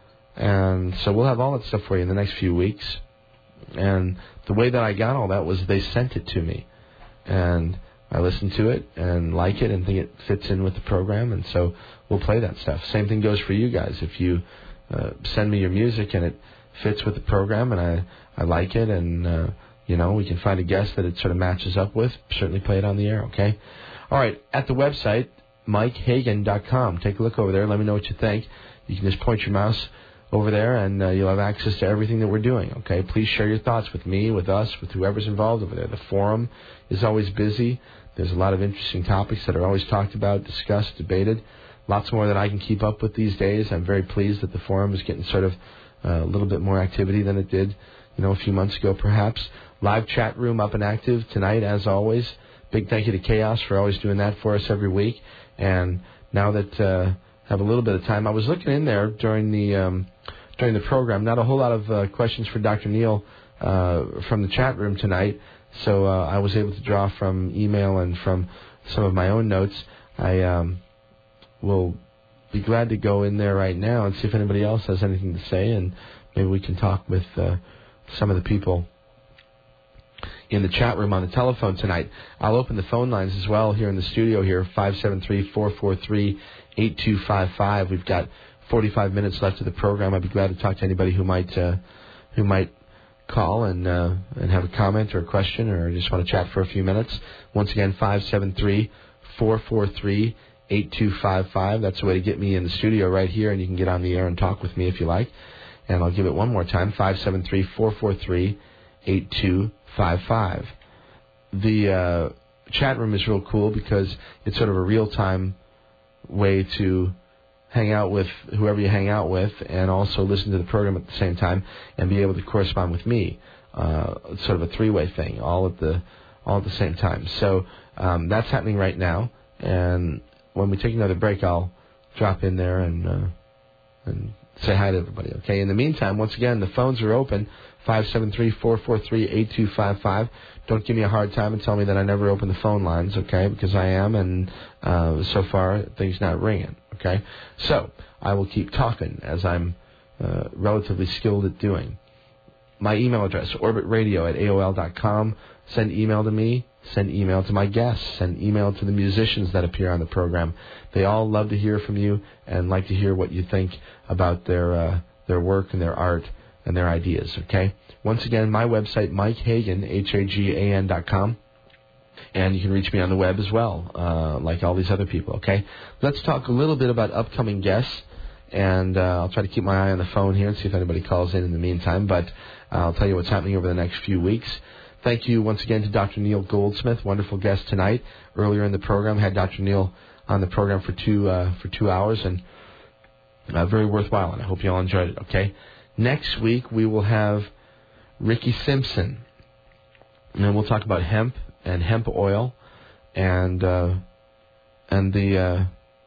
And so we'll have all that stuff for you in the next few weeks. And the way that I got all that was they sent it to me. And I listened to it and like it and think it fits in with the program. And so we'll play that stuff. Same thing goes for you guys. If you uh, send me your music and it fits with the program and I, I like it and, uh, you know, we can find a guest that it sort of matches up with, certainly play it on the air, okay? All right, at the website, Mike Hagan dot com. Take a look over there. Let me know what you think. You can just point your mouse over there, and uh, you'll have access to everything that we're doing, okay? Please share your thoughts with me, with us, with whoever's involved over there. The forum is always busy. There's a lot of interesting topics that are always talked about, discussed, debated. Lots more that I can keep up with these days. I'm very pleased that the forum is getting sort of uh, a little bit more activity than it did, you know, a few months ago perhaps. Live chat room up and active tonight, as always. Big thank you to Chaos for always doing that for us every week. And now that uh, have a little bit of time, I was looking in there during the um, during the program. Not a whole lot of uh, questions for Doctor Neil uh, from the chat room tonight, so uh, I was able to draw from email and from some of my own notes. I um, will be glad to go in there right now and see if anybody else has anything to say, and maybe we can talk with uh, some of the people in the chat room on the telephone tonight. I'll open the phone lines as well here in the studio here, five seven three, four four three, eight two five five. We've got forty-five minutes left of the program. I'd be glad to talk to anybody who might uh, who might call and uh, and have a comment or a question or just want to chat for a few minutes. Once again, five seven three, four four three, eight two five five. That's the way to get me in the studio right here, and you can get on the air and talk with me if you like. And I'll give it one more time, five seven three, four four three, eight two five five. The uh, chat room is real cool because it's sort of a real-time way to hang out with whoever you hang out with, and also listen to the program at the same time, and be able to correspond with me. Uh, sort of a three-way thing, all at the all at the same time. So um, that's happening right now. And when we take another break, I'll drop in there and uh, and say hi to everybody. Okay. In the meantime, once again, the phones are open. five seven three, four four three, eight two five five. Don't give me a hard time and tell me that I never open the phone lines, okay, because I am, and uh, so far, things not ringing, okay? So I will keep talking, as I'm uh, relatively skilled at doing. My email address, orbitradio at A O L dot com. Send email to me. Send email to my guests. Send email to the musicians that appear on the program. They all love to hear from you and like to hear what you think about their uh, their work and their art and their ideas, okay? Once again, my website, Mike Hagan, H A G A N dot com. And you can reach me on the web as well, uh, like all these other people, okay? Let's talk a little bit about upcoming guests. And uh, I'll try to keep my eye on the phone here and see if anybody calls in in the meantime. But uh, I'll tell you what's happening over the next few weeks. Thank you once again to Doctor Neil Goldsmith, wonderful guest tonight. Earlier in the program, I had Doctor Neil on the program for two uh, for two hours, and uh, very worthwhile. And I hope you all enjoyed it. Okay. Next week we will have Ricky Simpson, and then we'll talk about hemp and hemp oil, and uh, and the uh,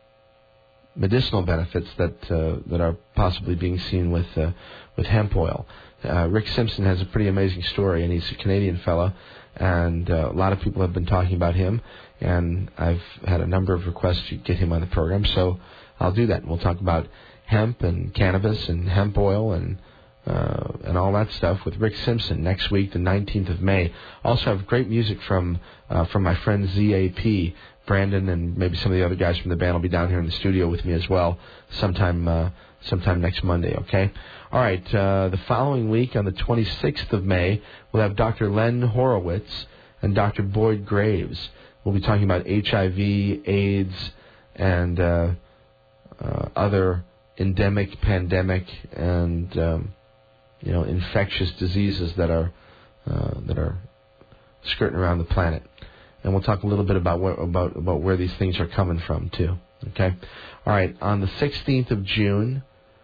medicinal benefits that uh, that are possibly being seen with uh, with hemp oil. Uh, Rick Simpson has a pretty amazing story, and he's a Canadian fellow, and uh, a lot of people have been talking about him, and I've had a number of requests to get him on the program, so I'll do that. And we'll talk about hemp and cannabis and hemp oil and uh, and all that stuff with Rick Simpson next week, the nineteenth of May. Also have great music from uh, from my friend Z A P. Brandon and maybe some of the other guys from the band will be down here in the studio with me as well sometime uh, sometime next Monday, okay? All right, uh, the following week on the twenty-sixth of May, we'll have Doctor Len Horowitz and Doctor Boyd Graves. We'll be talking about H I V, AIDS, and uh, uh, other endemic, pandemic, and um, you know, infectious diseases that are uh, that are skirting around the planet. And we'll talk a little bit about where, about about where these things are coming from, too. Okay? All right, on the sixteenth of June,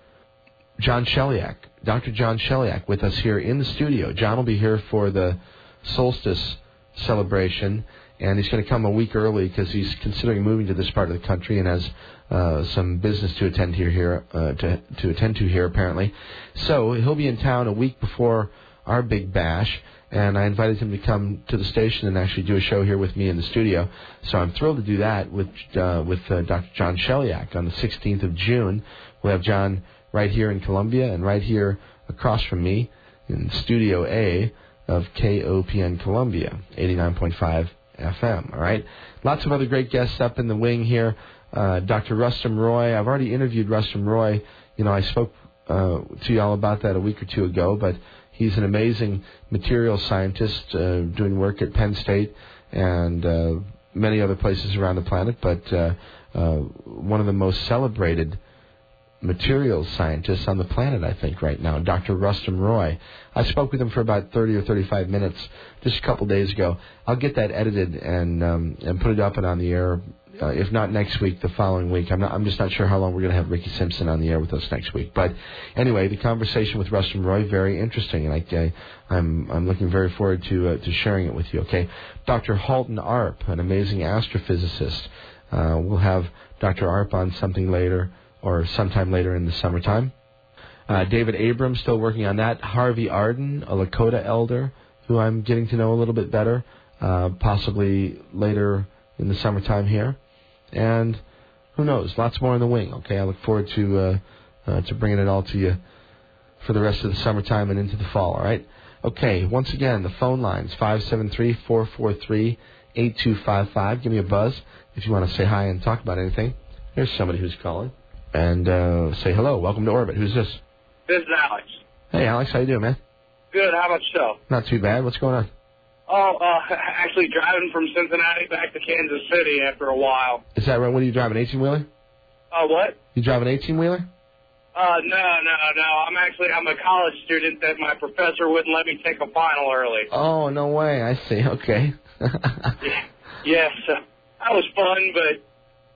John Sheliak, Doctor John Sheliak, with us here in the studio. John will be here for the solstice celebration, and he's going to come a week early because he's considering moving to this part of the country and has uh, some business to attend here, here uh, to, to attend to here, apparently. So he'll be in town a week before our big bash, and I invited him to come to the station and actually do a show here with me in the studio. So I'm thrilled to do that with uh, with uh, Doctor John Sheliak on the sixteenth of June. We'll have John right here in Columbia and right here across from me in Studio A of K O P N Columbia, eighty-nine point five F M. All right? Lots of other great guests up in the wing here. Uh, Doctor Rustum Roy. I've already interviewed Rustum Roy. You know, I spoke uh, to you all about that a week or two ago, but he's an amazing materials scientist uh, doing work at Penn State and uh, many other places around the planet, but uh, uh, one of the most celebrated materials scientists on the planet, I think, right now, Doctor Rustum Roy. I spoke with him for about thirty or thirty-five minutes just a couple days ago. I'll get that edited and um, and put it up and on the air. Uh, if not next week, the following week. I'm not. I'm just not sure how long we're going to have Ricky Simpson on the air with us next week. But anyway, the conversation with Rustum Roy, very interesting, and I, I, I'm I'm looking very forward to uh, to sharing it with you. Okay, Doctor Halton Arp, an amazing astrophysicist. Uh, we'll have Doctor Arp on something later or sometime later in the summertime. Uh, David Abrams still working on that. Harvey Arden, a Lakota elder, who I'm getting to know a little bit better, uh, possibly later in the summertime here. And who knows, lots more in the wing, okay? I look forward to uh, uh, to bringing it all to you for the rest of the summertime and into the fall, all right? Okay, once again, the phone lines, five seven three, four four three, eight two five five. Give me a buzz if you want to say hi and talk about anything. Here's somebody who's calling. And uh, say hello. Welcome to Orbit. Who's this? This is Alex. Hey, Alex. How you doing, man? Good. How about yourself? Not too bad. What's going on? Oh, uh, actually driving from Cincinnati back to Kansas City after a while. Is that right? What are you driving, eighteen-wheeler? Uh, what? You driving an eighteen-wheeler? Uh, no, no, no. I'm actually, I'm a college student that my professor wouldn't let me take a final early. Oh, no way. I see. Okay. yeah, yeah, so that was fun, but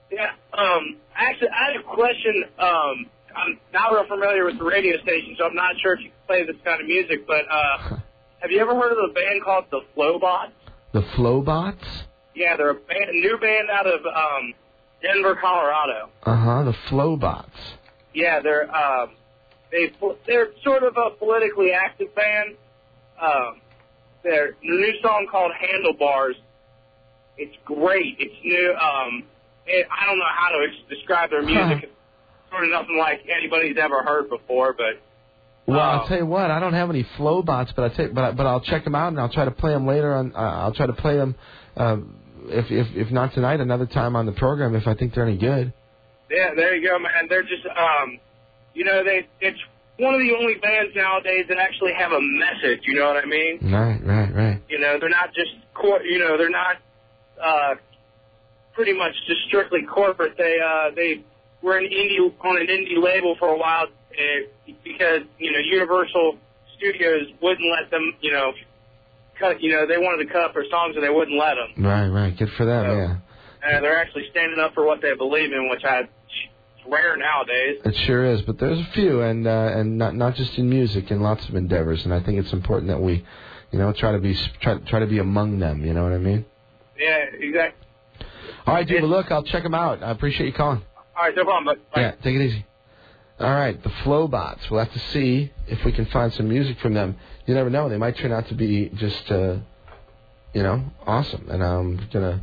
Yeah. Um. Actually, I had a question. Um. I'm not real familiar with the radio station, so I'm not sure if you can play this kind of music. But uh, have you ever heard of a band called the Flowbots? The Flowbots? Yeah, they're a band, a new band out of um, Denver, Colorado. Uh huh. The Flowbots. Yeah, they're um, they they're sort of a politically active band. Um, their new song called Handlebars. It's great. It's new. Um, it, I don't know how to ex- describe their music. It's sort of nothing like anybody's ever heard before. But well, um, I'll tell you what. I don't have any Flowbots, but I tell but I, but I'll check them out and I'll try to play them later on. Uh, I'll try to play them. Uh, if if if not tonight, another time on the program if I think they're any good. Yeah, there you go, man. They're just um, you know, they it's one of the only bands nowadays that actually have a message. You know what I mean? Right, right, right. You know, they're not just cor- you know, they're not uh, pretty much just strictly corporate. They uh, they were an indie on an indie label for a while uh, because you know Universal Studios wouldn't let them. You know, cut. You know, they wanted to cut up their songs and they wouldn't let them. Right, right. Good for them. So, yeah. And they're actually standing up for what they believe in, which I. It's rare nowadays. It sure is, but there's a few, and uh, and not not just in music, in lots of endeavors, and I think it's important that we, you know, try to be try try to be among them. You know what I mean? Yeah, exactly. All right, dude. Well, look, I'll check them out. I appreciate you calling. All right, no problem. But bye. Yeah, take it easy. All right, the Flowbots. We'll have to see if we can find some music from them. You never know; they might turn out to be just, uh, you know, awesome. And I'm gonna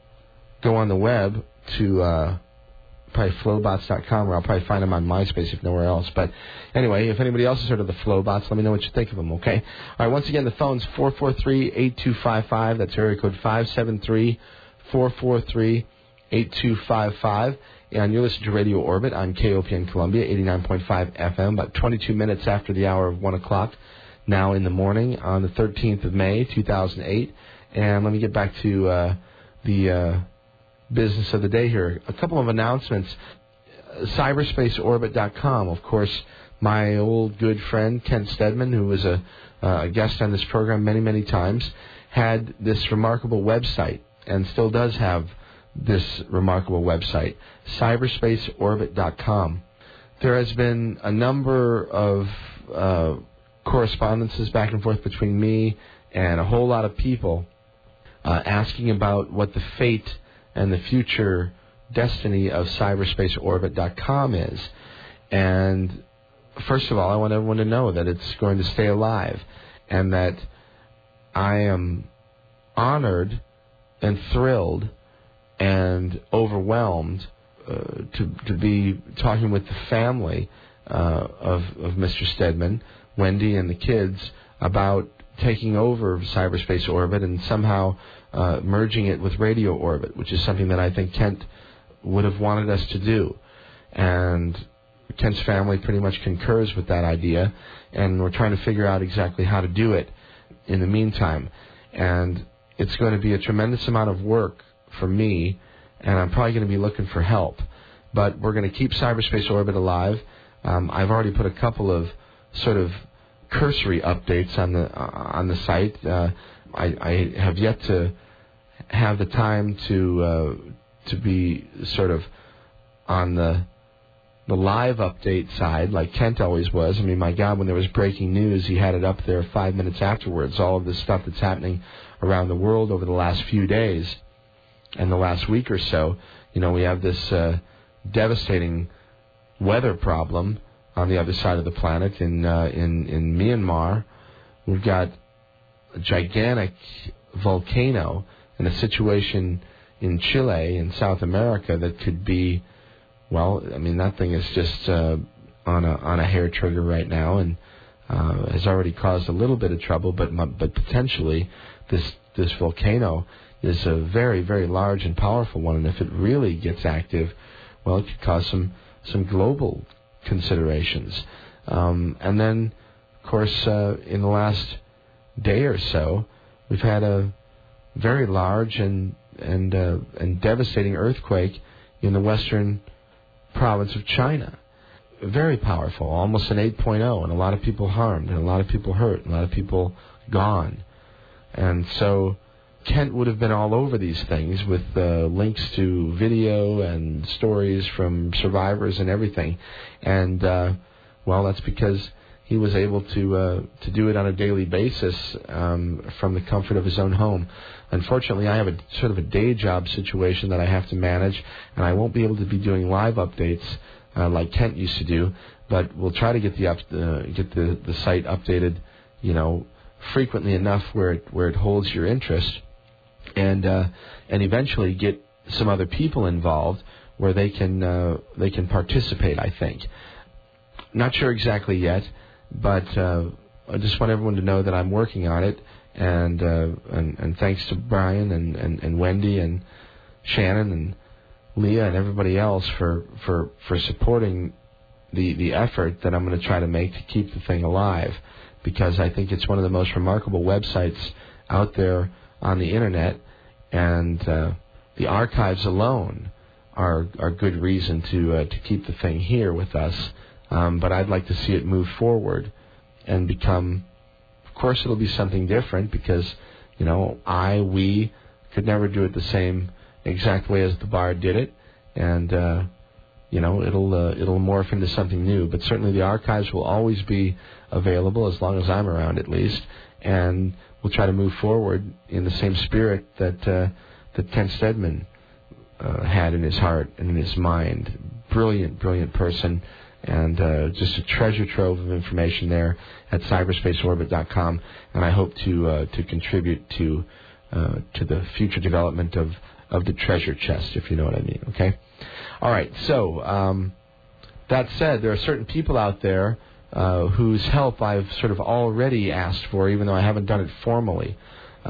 go on the web to. Uh, Probably flowbots dot com, or I'll probably find them on MySpace if nowhere else. But anyway, if anybody else has heard of the Flowbots, let me know what you think of them, okay? All right, once again, the phone's four four three, eight two five five. That's area code five seven three, four four three, eight two five five. And you're listening to Radio Orbit on K O P N Columbia, eighty-nine point five F M, about twenty-two minutes after the hour of one o'clock, now in the morning on the thirteenth of May, two thousand eight. And let me get back to uh, the... Uh, business of the day here. A couple of announcements. cyberspace orbit dot com, of course, my old good friend Kent Stedman, who was a, uh, a guest on this program many, many times, had this remarkable website and still does have this remarkable website, cyberspace orbit dot com. There has been a number of uh, correspondences back and forth between me and a whole lot of people uh, asking about what the fate and the future destiny of cyberspace orbit dot com is. And first of all, I want everyone to know that it's going to stay alive and that I am honored and thrilled and overwhelmed uh, to to be talking with the family uh, of, of Mister Stedman, Wendy and the kids, about taking over Cyberspace Orbit and somehow uh, merging it with Radio Orbit, which is something that I think Kent would have wanted us to do. And Kent's family pretty much concurs with that idea, and we're trying to figure out exactly how to do it in the meantime. And it's going to be a tremendous amount of work for me, and I'm probably going to be looking for help. But we're going to keep Cyberspace Orbit alive. Um, I've already put a couple of sort of cursory updates on the uh, on the site. Uh, I, I have yet to have the time to uh, to be sort of on the the live update side like Kent always was. I mean, my God, when there was breaking news, he had it up there five minutes afterwards. All of this stuff that's happening around the world over the last few days and the last week or so. You know, we have this uh, devastating weather problem on the other side of the planet in uh, in in Myanmar. We've got a gigantic volcano and a situation in Chile in South America that could be, well, I mean, that thing is just uh, on a on a hair trigger right now, and uh, has already caused a little bit of trouble. But but potentially, this this volcano is a very very large and powerful one, and if it really gets active, well, it could cause some some global considerations. Um, and then, of course, uh, in the last day or so, we've had a very large and and uh, and devastating earthquake in the western province of China. Very powerful, almost an eight point oh, and a lot of people harmed, and a lot of people hurt, and a lot of people gone. And so Kent would have been all over these things with uh, links to video and stories from survivors and everything. And, uh, well, that's because he was able to uh, to do it on a daily basis um, from the comfort of his own home. Unfortunately, I have a sort of a day job situation that I have to manage, and I won't be able to be doing live updates uh, like Kent used to do. But we'll try to get the up, uh, get the, the site updated, you know, frequently enough where it where it holds your interest, and uh, and eventually get some other people involved where they can uh, they can participate. I think. Not sure exactly yet. But uh, I just want everyone to know that I'm working on it, and uh, and, and thanks to Brian and, and, and Wendy and Shannon and Leah and everybody else for, for, for supporting the, the effort that I'm going to try to make to keep the thing alive, because I think it's one of the most remarkable websites out there on the Internet, and uh, the archives alone are are good reason to uh, to keep the thing here with us. Um, but I'd like to see it move forward and become, of course, it'll be something different because, you know, I, we could never do it the same exact way as the Bard did it. And, uh, you know, it'll uh, it'll morph into something new. But certainly the archives will always be available as long as I'm around, at least. And we'll try to move forward in the same spirit that, uh, that Kent Steadman uh, had in his heart and in his mind. Brilliant, brilliant person. And uh, just a treasure trove of information there at cyberspace orbit dot com, and I hope to uh, to contribute to uh, to the future development of, of the treasure chest, if you know what I mean. Okay, all right. So um, that said, there are certain people out there uh, whose help I've sort of already asked for, even though I haven't done it formally.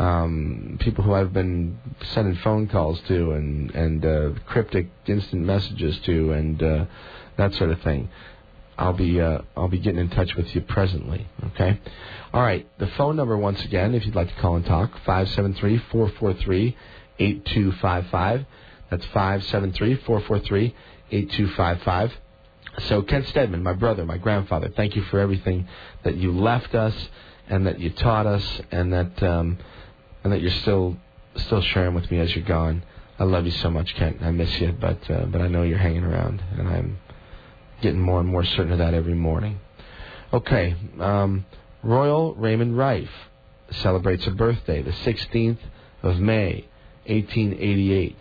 Um, people who I've been sending phone calls to and and uh, cryptic instant messages to and uh, that sort of thing. I'll be uh, I'll be getting in touch with you presently. Okay. All right. The phone number once again, if you'd like to call and talk, five seven three, four four three, eight two five five. That's five seven three, four four three, eight two five five. So Kent Steadman, my brother, my grandfather, thank you for everything that you left us and that you taught us and that um, and that you're still still sharing with me as you're gone. I love you so much, Kent. I miss you, but uh, but I know you're hanging around, and I'm getting more and more certain of that every morning. Okay, um, Royal Raymond Rife celebrates a birthday, the sixteenth of May, eighteen eighty-eight.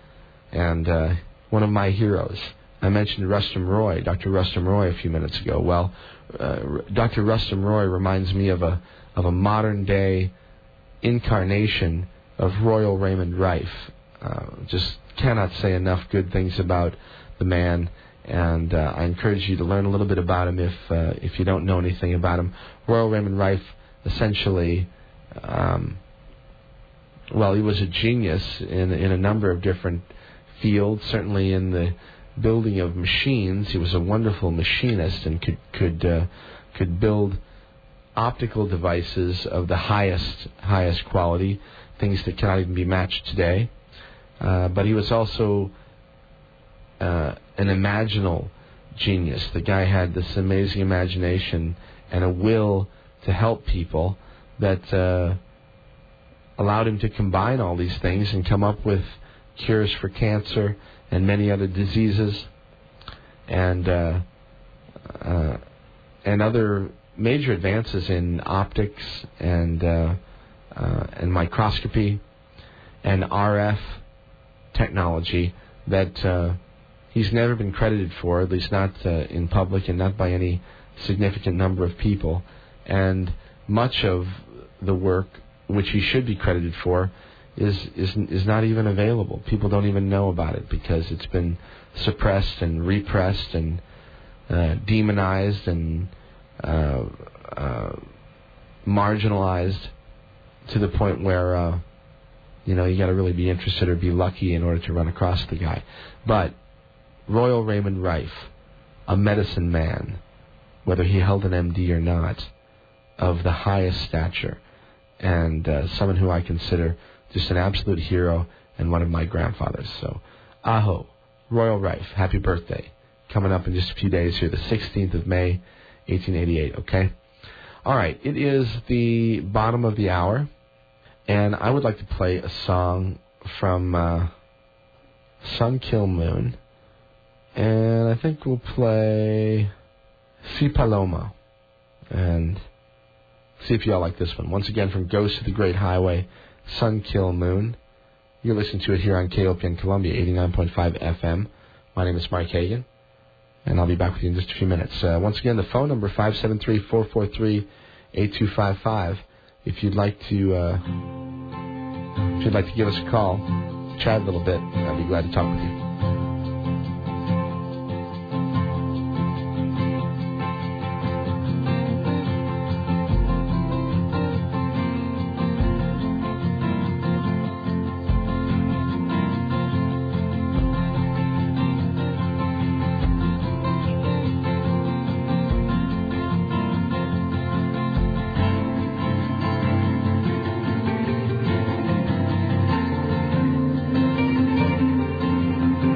And uh, one of my heroes. I mentioned Rustum Roy, Doctor Rustum Roy, a few minutes ago. Well, uh, Doctor Rustum Roy reminds me of a of a modern-day incarnation of Royal Raymond Rife. Uh, just cannot say enough good things about the man. And uh, I encourage you to learn a little bit about him if uh, if you don't know anything about him. Royal Raymond Rife, essentially, um, well, he was a genius in in a number of different fields. Certainly in the building of machines, he was a wonderful machinist and could could uh, could build optical devices of the highest highest quality, things that cannot even be matched today. Uh, but he was also Uh, an imaginal genius. The guy had this amazing imagination and a will to help people that uh, allowed him to combine all these things and come up with cures for cancer and many other diseases and uh, uh, and other major advances in optics and uh, uh, and microscopy and R F technology that uh, he's never been credited for, at least not uh, in public and not by any significant number of people. And much of the work which he should be credited for is is is not even available. People don't even know about it because it's been suppressed and repressed and uh, demonized and uh, uh, marginalized to the point where uh, you know you got to really be interested or be lucky in order to run across the guy. But Royal Raymond Rife, a medicine man, whether he held an M D or not, of the highest stature, and uh, someone who I consider just an absolute hero and one of my grandfathers. So, aho, Royal Rife, happy birthday. Coming up in just a few days here, the sixteenth of May, eighteen eighty-eight, okay? All right, it is the bottom of the hour, And I would like to play a song from uh, Sun Kill Moon. And I think we'll play Si Paloma. And see if y'all like this one. Once again, from Ghost of the Great Highway, Sun Kill Moon. You're listening to it here on K O P N Columbia, eighty-nine point five F M. My name is Mark Hagan, and I'll be back with you in just a few minutes. Uh, once again, the phone number, five seven three, four four three, eight two five five. If you'd like to, uh, if you'd like to give us a call, chat a little bit, I'd be glad to talk with you. Thank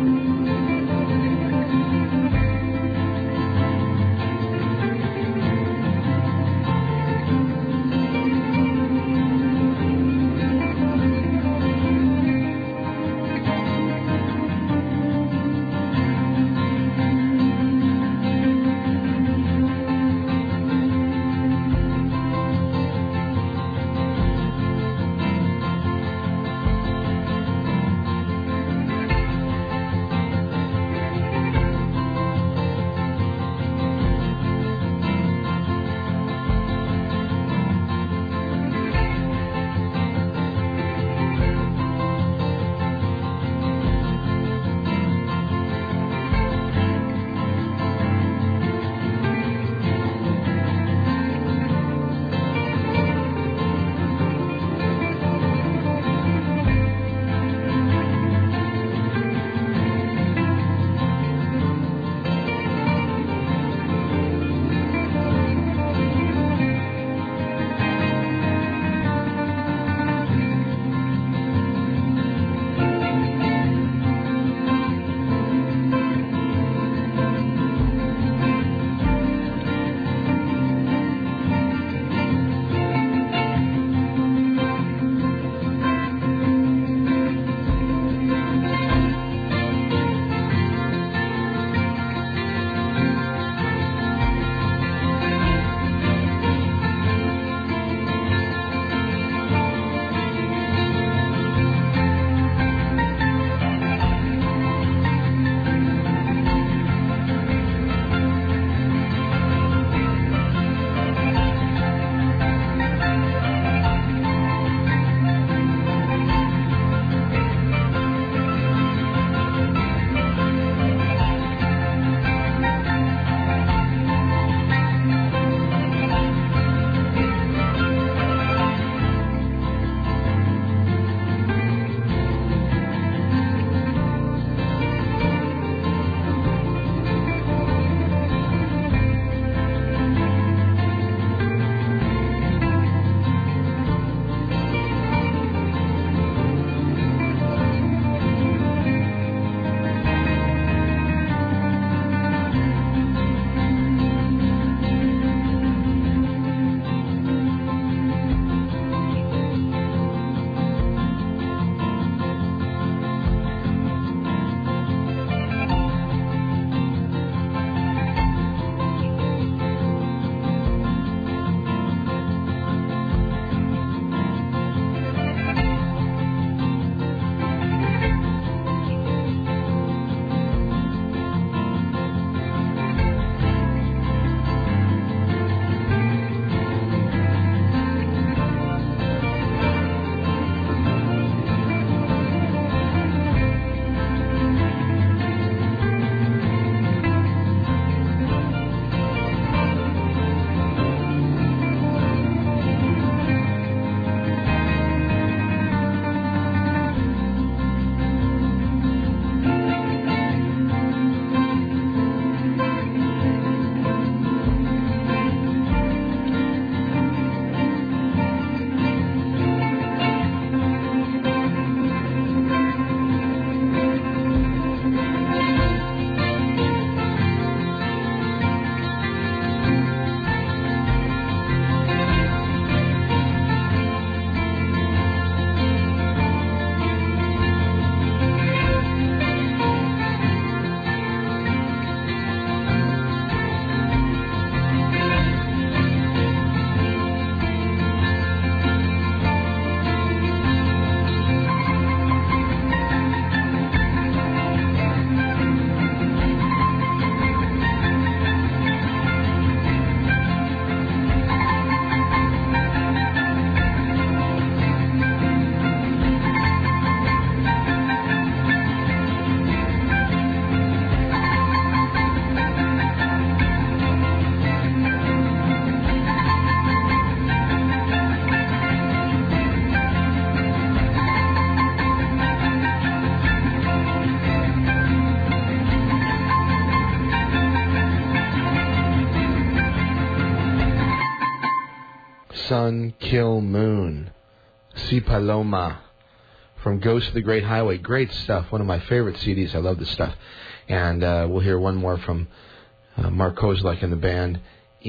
Sun, Kill Moon, Si Paloma, from Ghost of the Great Highway. Great stuff. One of my favorite C Ds. I love this stuff. And uh, we'll hear one more from uh, Mark Kozlek and the band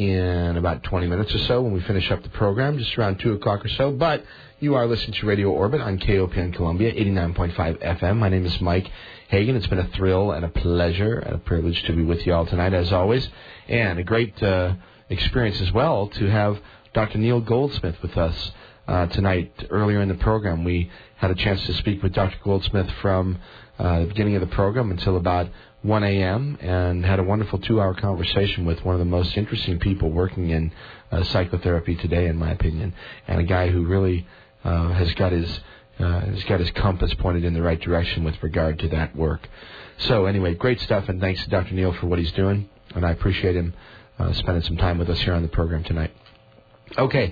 in about twenty minutes or so when we finish up the program, just around two o'clock or so. But you are listening to Radio Orbit on K O P N Columbia, eighty-nine point five F M. My name is Mike Hagan. It's been a thrill and a pleasure and a privilege to be with you all tonight, as always. And a great uh, experience as well to have Doctor Neil Goldsmith with us uh, tonight. Earlier in the program, we had a chance to speak with Doctor Goldsmith from uh, the beginning of the program until about one a.m. and had a wonderful two-hour conversation with one of the most interesting people working in uh, psychotherapy today, in my opinion, and a guy who really uh, has got his uh, has got his compass pointed in the right direction with regard to that work. So anyway, great stuff, and thanks to Doctor Neil for what he's doing, and I appreciate him uh, spending some time with us here on the program tonight. Okay,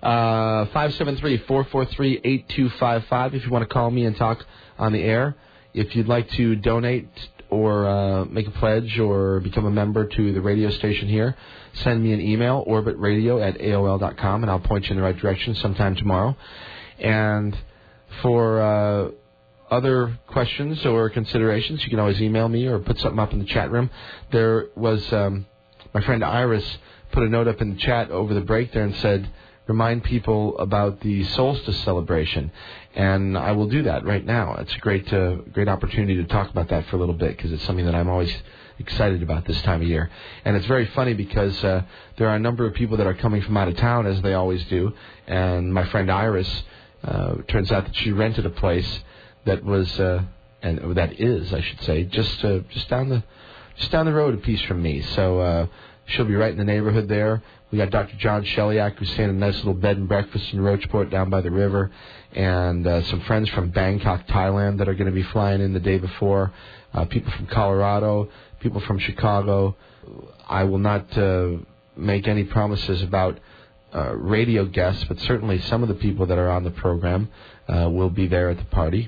uh, five seven three, four four three, eight two five five if you want to call me and talk on the air. If you'd like to donate or uh, make a pledge or become a member to the radio station here, send me an email, orbit radio at A O L dot com, and I'll point you in the right direction sometime tomorrow. And for uh, other questions or considerations, you can always email me or put something up in the chat room. There was um, my friend Iris put a note up in the chat over the break there and said, remind people about the solstice celebration. And I will do that right now. It's a great uh, great opportunity to talk about that for a little bit, because it's something that I'm always excited about this time of year. And it's very funny because uh, there are a number of people that are coming from out of town, as they always do. And my friend Iris, uh, turns out that she rented a place that was, uh, and that is, I should say, just uh, just down the just down the road a piece from me. So uh, she'll be right in the neighborhood there. We got Doctor John Sheliak, who's staying in a nice little bed and breakfast in Rocheport down by the river, and uh, some friends from Bangkok, Thailand, that are going to be flying in the day before, uh, people from Colorado, people from Chicago. I will not uh, make any promises about uh, radio guests, but certainly some of the people that are on the program uh, will be there at the party.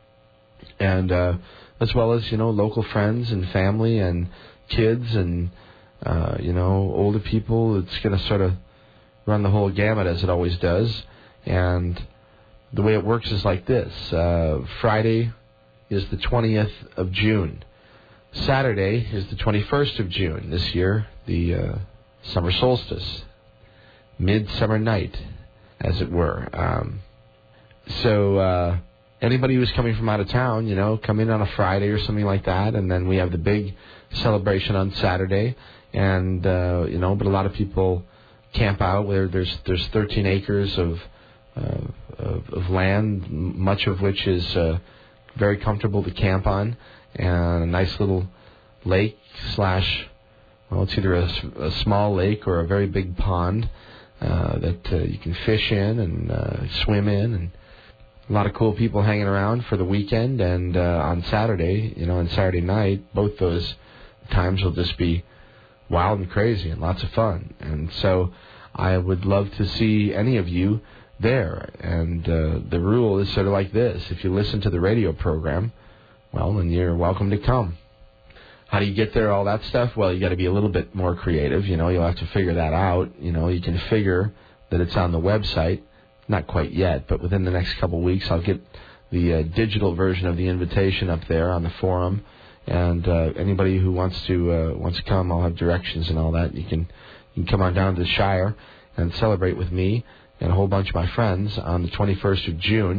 And uh, as well as, you know, local friends and family and kids and Uh, you know, older people. It's going to sort of run the whole gamut, as it always does. And the way it works is like this. Uh, Friday is the twentieth of June. Saturday is the twenty-first of June. This year, the uh, summer solstice. Midsummer night, as it were. Um, so uh, anybody who's coming from out of town, you know, come in on a Friday or something like that. And then we have the big celebration on Saturday. And, uh, you know, but a lot of people camp out where there's there's thirteen acres of, uh, of of land, much of which is uh, very comfortable to camp on, and a nice little lake slash, well, it's either a, a small lake or a very big pond uh, that uh, you can fish in and uh, swim in, and a lot of cool people hanging around for the weekend. And uh, on Saturday, you know, on Saturday night, both those times will just be wild and crazy and lots of fun. And so I would love to see any of you there. And uh, the rule is sort of like this. If you listen to the radio program, well, then you're welcome to come. How do you get there, all that stuff? Well, you got to be a little bit more creative. You know, you'll have to figure that out. You know, you can figure that it's on the website. Not quite yet, but within the next couple of weeks, I'll get the uh, digital version of the invitation up there on the forum. And uh, anybody who wants to uh, wants to come, I'll have directions and all that. You can you can come on down to the Shire and celebrate with me and a whole bunch of my friends on the twenty-first of June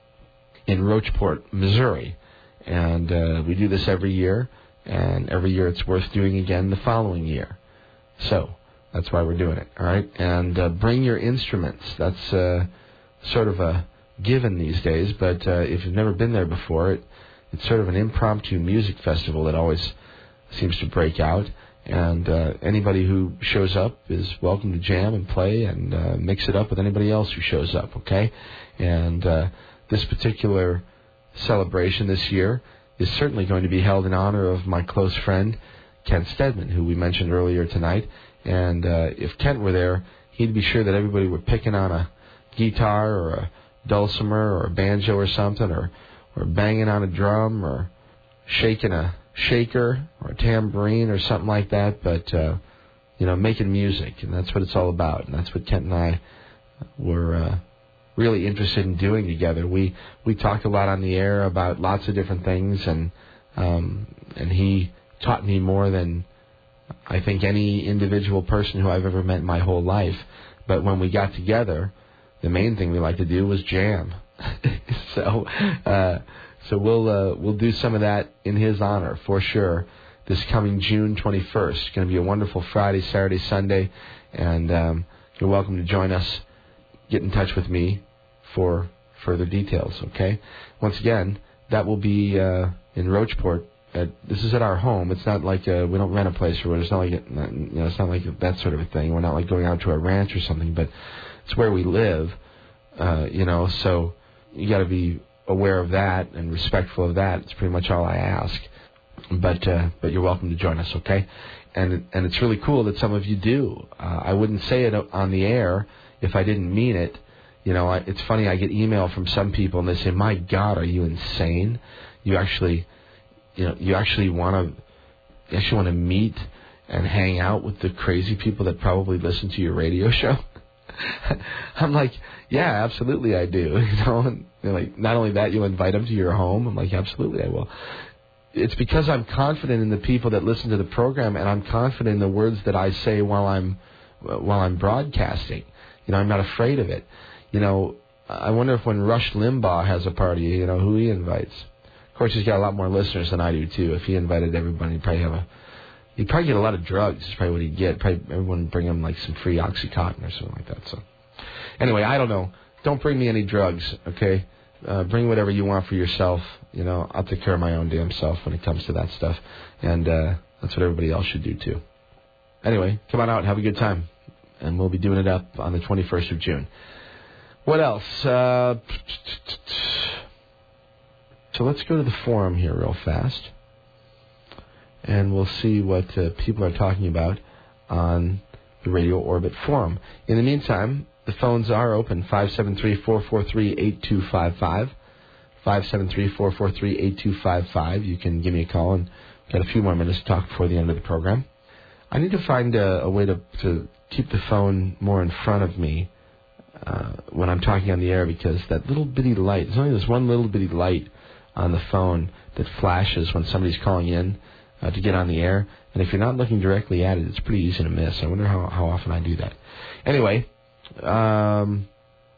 in Rocheport, Missouri. And uh, we do this every year, and every year it's worth doing again the following year. So that's why we're doing it, all right? And uh, bring your instruments. That's uh, sort of a given these days, but uh, if you've never been there before, it It's sort of an impromptu music festival that always seems to break out. And uh, anybody who shows up is welcome to jam and play and uh, mix it up with anybody else who shows up, okay? And uh, this particular celebration this year is certainly going to be held in honor of my close friend, Kent Stedman, who we mentioned earlier tonight. And uh, if Kent were there, he'd be sure that everybody were picking on a guitar or a dulcimer or a banjo or something, or or banging on a drum, or shaking a shaker, or a tambourine, or something like that. But, uh, you know, making music, and that's what it's all about. And that's what Kent and I were uh, really interested in doing together. We we talked a lot on the air about lots of different things, and um, and he taught me more than I think any individual person who I've ever met in my whole life. But when we got together, the main thing we like to do was jam. so uh, so we'll uh, we'll do some of that in his honor for sure. This coming June twenty-first, it's going to be a wonderful Friday, Saturday, Sunday, and um, you're welcome to join us. Get in touch with me for further details. Okay. Once again, that will be uh, in Rocheport. At, this is at our home. It's not like uh, we don't rent a place or whatever. It's not like it, not, you know, it's not like that sort of a thing. We're not like going out to a ranch or something, but it's where we live. Uh, you know, so you got to be aware of that and respectful of that. It's pretty much all I ask. But uh, but you're welcome to join us, okay? And and it's really cool that some of you do. Uh, I wouldn't say it on the air if I didn't mean it. You know, I, it's funny. I get email from some people and they say, "My God, are you insane? You actually, you know, you actually want to, you actually want to meet and hang out with the crazy people that probably listen to your radio show." I'm like, yeah, absolutely, I do. You know, and they're like, not only that, you invite them to your home. I'm like, absolutely, I will. It's because I'm confident in the people that listen to the program, and I'm confident in the words that I say while I'm while I'm broadcasting. You know, I'm not afraid of it. You know, I wonder if when Rush Limbaugh has a party, you know, who he invites. Of course, he's got a lot more listeners than I do too. If he invited everybody, he'd probably have a he'd probably get a lot of drugs. Is probably what he'd get. Probably everyone would bring him like some free OxyContin or something like that. So, anyway, I don't know. Don't bring me any drugs, okay? Uh, bring whatever you want for yourself. You know, I'll take care of my own damn self when it comes to that stuff. And uh, that's what everybody else should do, too. Anyway, come on out and have a good time. And we'll be doing it up on the twenty-first of June. What else? Uh, so let's go to the forum here real fast. And we'll see what uh, people are talking about on the Radio Orbit forum. In the meantime, the phones are open, five seven three, four four three, eight two five five. five seven three, four four three, eight two five five. You can give me a call, and we've got a few more minutes to talk before the end of the program. I need to find a, a way to, to keep the phone more in front of me uh, when I'm talking on the air, because that little bitty light, there's only this one little bitty light on the phone that flashes when somebody's calling in uh, to get on the air. And if you're not looking directly at it, it's pretty easy to miss. I wonder how, how often I do that. Anyway, um,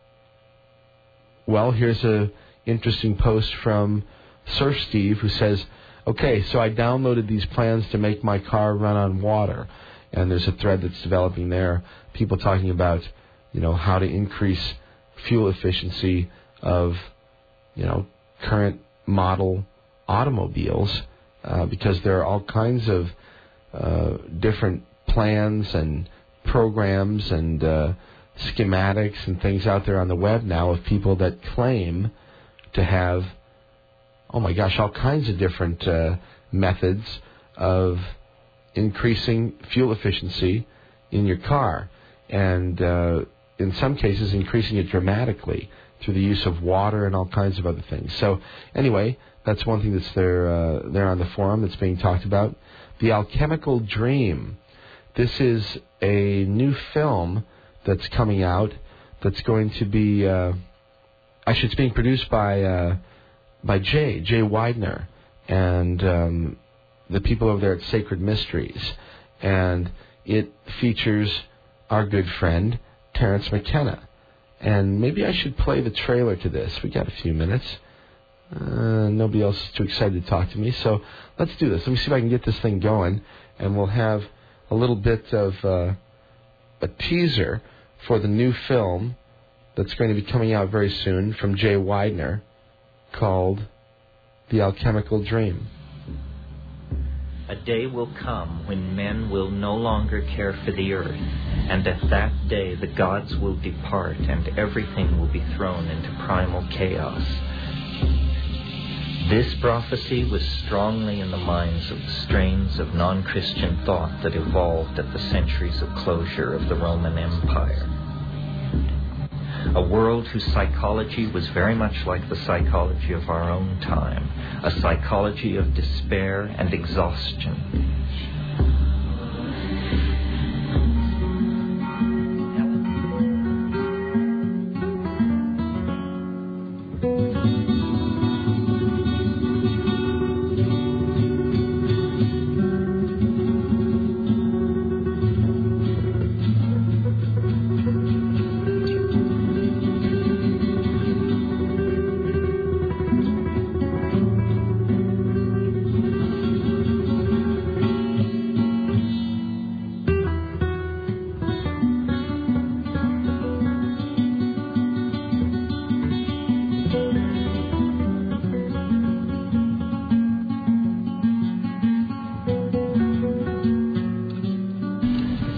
well, here's a interesting post from Surf Steve, who says, okay, so I downloaded these plans to make my car run on water. And there's a thread that's developing there, people talking about, you know, how to increase fuel efficiency of, you know, current model automobiles, uh, because there are all kinds of uh, different plans and programs and uh, schematics and things out there on the web now of people that claim to have, oh my gosh, all kinds of different uh, methods of increasing fuel efficiency in your car, and uh, in some cases increasing it dramatically through the use of water and all kinds of other things. So anyway, that's one thing that's there, uh, there on the forum that's being talked about. The Alchemical Dream. This is a new film that's coming out that's going to be, uh, actually it's being produced by uh, by Jay, Jay Weidner, and um, the people over there at Sacred Mysteries. And it features our good friend, Terence McKenna. And maybe I should play the trailer to this. We got a few minutes. Uh, nobody else is too excited to talk to me, so let's do this. Let me see if I can get this thing going, and we'll have a little bit of uh, a teaser for the new film that's going to be coming out very soon from Jay Weidner called The Alchemical Dream. A day will come when men will no longer care for the earth, and at that day the gods will depart and everything will be thrown into primal chaos. This prophecy was strongly in the minds of the strains of non-Christian thought that evolved at the centuries of closure of the Roman Empire. A world whose psychology was very much like the psychology of our own time, a psychology of despair and exhaustion.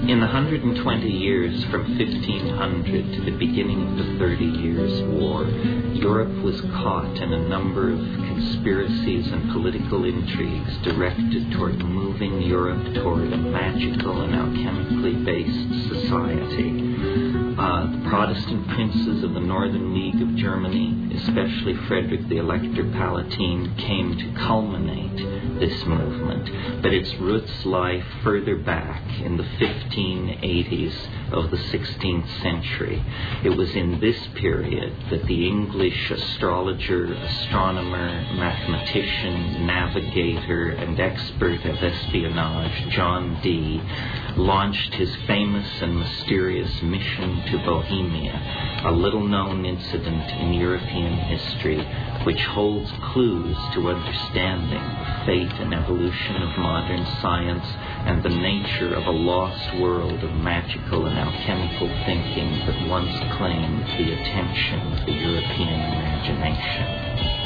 In the one hundred twenty years from fifteen hundred to the beginning of the Thirty Years' War, Europe was caught in a number of conspiracies and political intrigues directed toward moving Europe toward a magical and alchemically based society. Uh, the Protestant princes of the Northern League of Germany, especially Frederick the Elector Palatine, came to culminate this movement, but its roots lie further back in the fifteen eighties of the sixteenth century. It was in this period that the English astrologer, astronomer, mathematician, navigator, and expert of espionage, John Dee, launched his famous and mysterious mission to Bohemia, a little-known incident in European history which holds clues to understanding the fate and evolution of modern science and the nature of a lost world of magical and alchemical thinking that once claimed the attention of the European imagination.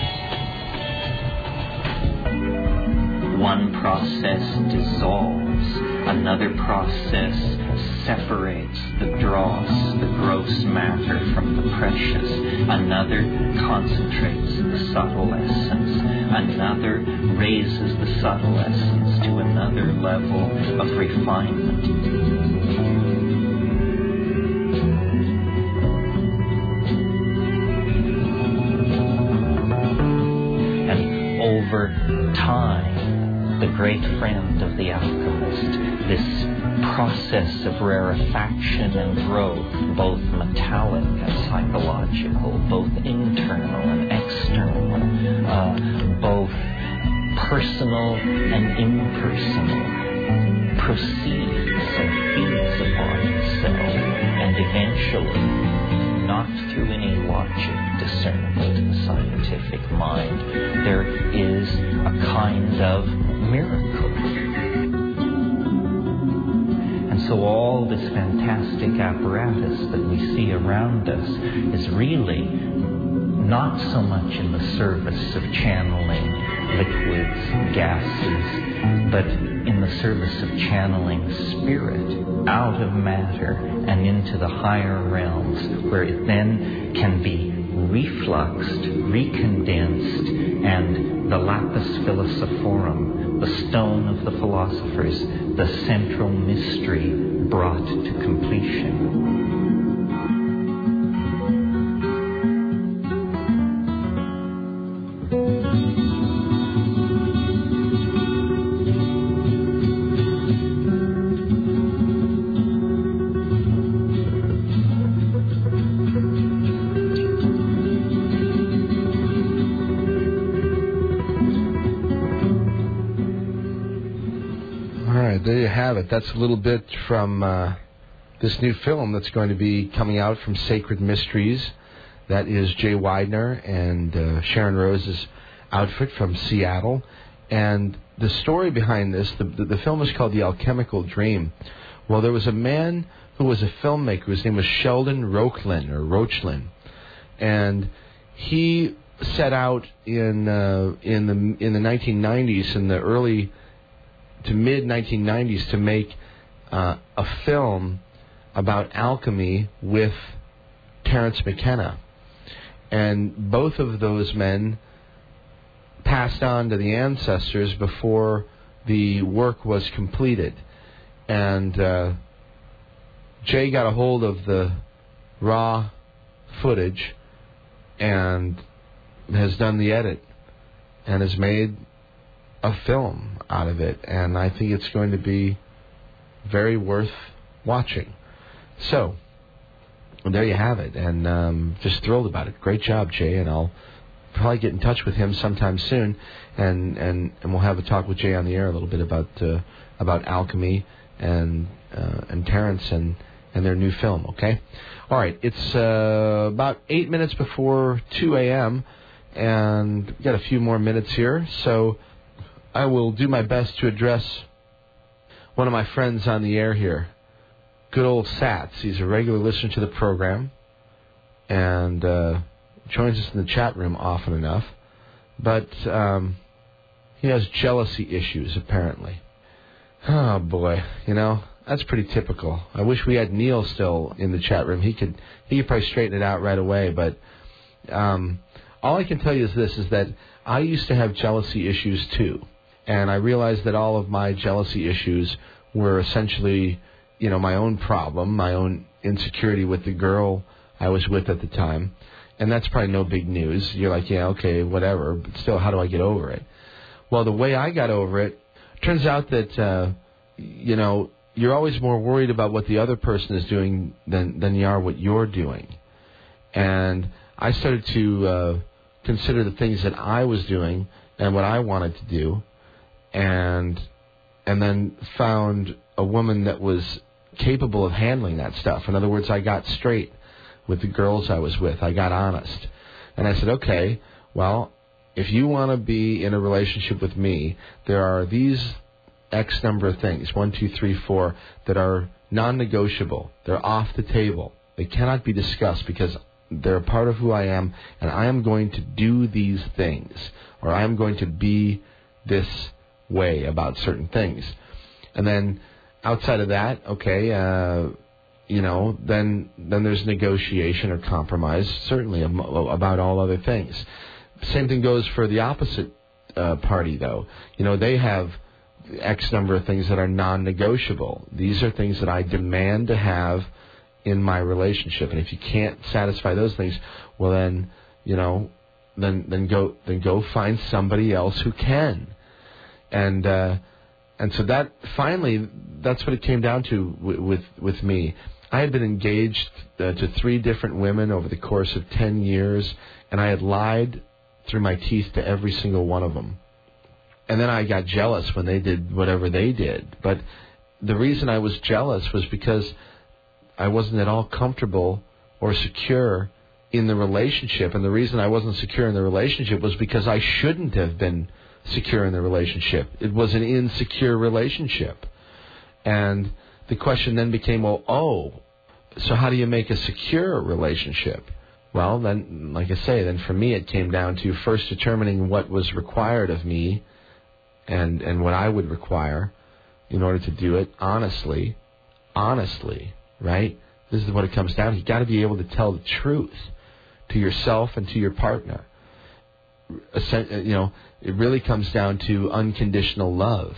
One process dissolves, another process separates the dross, the gross matter from the precious, another concentrates the subtle essence, another raises the subtle essence to another level of refinement. And over time, the great friend of the alchemist, this process of rarefaction and growth, both metallic and psychological, both internal and external, uh, both personal and impersonal, proceeds and feeds upon itself, and eventually, not through any logic discernible to the scientific mind, there is a kind of miracle. And so all this fantastic apparatus that we see around us is really not so much in the service of channeling liquids, gases, but in the service of channeling spirit out of matter and into the higher realms, where it then can be refluxed, recondensed, and the lapis philosophorum, the stone of the philosophers, the central mystery, brought to completion. There you have it. That's a little bit from uh, this new film that's going to be coming out from Sacred Mysteries. That is Jay Widener and uh, Sharon Rose's outfit from Seattle. And the story behind this, the, the, the film is called The Alchemical Dream. Well, there was a man who was a filmmaker. His name was Sheldon Rochlin, or Rochlin. And he set out in uh, in the in the nineteen nineties, in the early to mid nineteen nineties, to make uh, a film about alchemy with Terence McKenna. And both of those men passed on to the ancestors before the work was completed. And uh, Jay got a hold of the raw footage and has done the edit and has made a film out of it, and I think it's going to be very worth watching. So, there you have it, and um, just thrilled about it. Great job, Jay, and I'll probably get in touch with him sometime soon, and, and, and we'll have a talk with Jay on the air a little bit about uh, about alchemy and uh, and Terence and, and their new film, okay? All right, it's uh, about eight minutes before two a.m., and we've got a few more minutes here, so I will do my best to address one of my friends on the air here. Good old Sats. He's a regular listener to the program and uh, joins us in the chat room often enough. But um, he has jealousy issues, apparently. Oh, boy. You know, That's pretty typical. I wish we had Neil still in the chat room. He could he could probably straighten it out right away. But um, all I can tell you is this, is that I used to have jealousy issues too. And I realized that all of my jealousy issues were essentially, you know, my own problem, my own insecurity with the girl I was with at the time. And that's probably no big news. You're like, yeah, okay, whatever. But still, how do I get over it? Well, the way I got over it, turns out that, uh, you know, you're always more worried about what the other person is doing than, than you are what you're doing. And I started to uh, consider the things that I was doing and what I wanted to do, and and then found a woman that was capable of handling that stuff. In other words, I got straight with the girls I was with. I got honest. And I said, okay, well, if you want to be in a relationship with me, there are these X number of things, one, two, three, four, that are non-negotiable. They're off the table. They cannot be discussed because they're a part of who I am, and I am going to do these things, or I am going to be this way about certain things. And then outside of that, okay, uh, you know, then then there's negotiation or compromise, certainly about all other things. Same thing goes for the opposite uh, party, though. You know, they have X number of things that are non-negotiable. These are things that I demand to have in my relationship, and if you can't satisfy those things, well then, you know, then then go then go find somebody else who can. And uh, and so that finally, that's what it came down to w- with with me. I had been engaged uh, to three different women over the course of ten years, and I had lied through my teeth to every single one of them. And then I got jealous when they did whatever they did. But the reason I was jealous was because I wasn't at all comfortable or secure in the relationship. And the reason I wasn't secure in the relationship was because I shouldn't have been secure in the relationship. It was an insecure relationship. And the question then became, well, oh, so how do you make a secure relationship? Well, then, like I say, then for me it came down to first determining what was required of me and, and what I would require in order to do it honestly, honestly, right? This is what it comes down to. You've got to be able to tell the truth to yourself and to your partner. You know, it really comes down to unconditional love.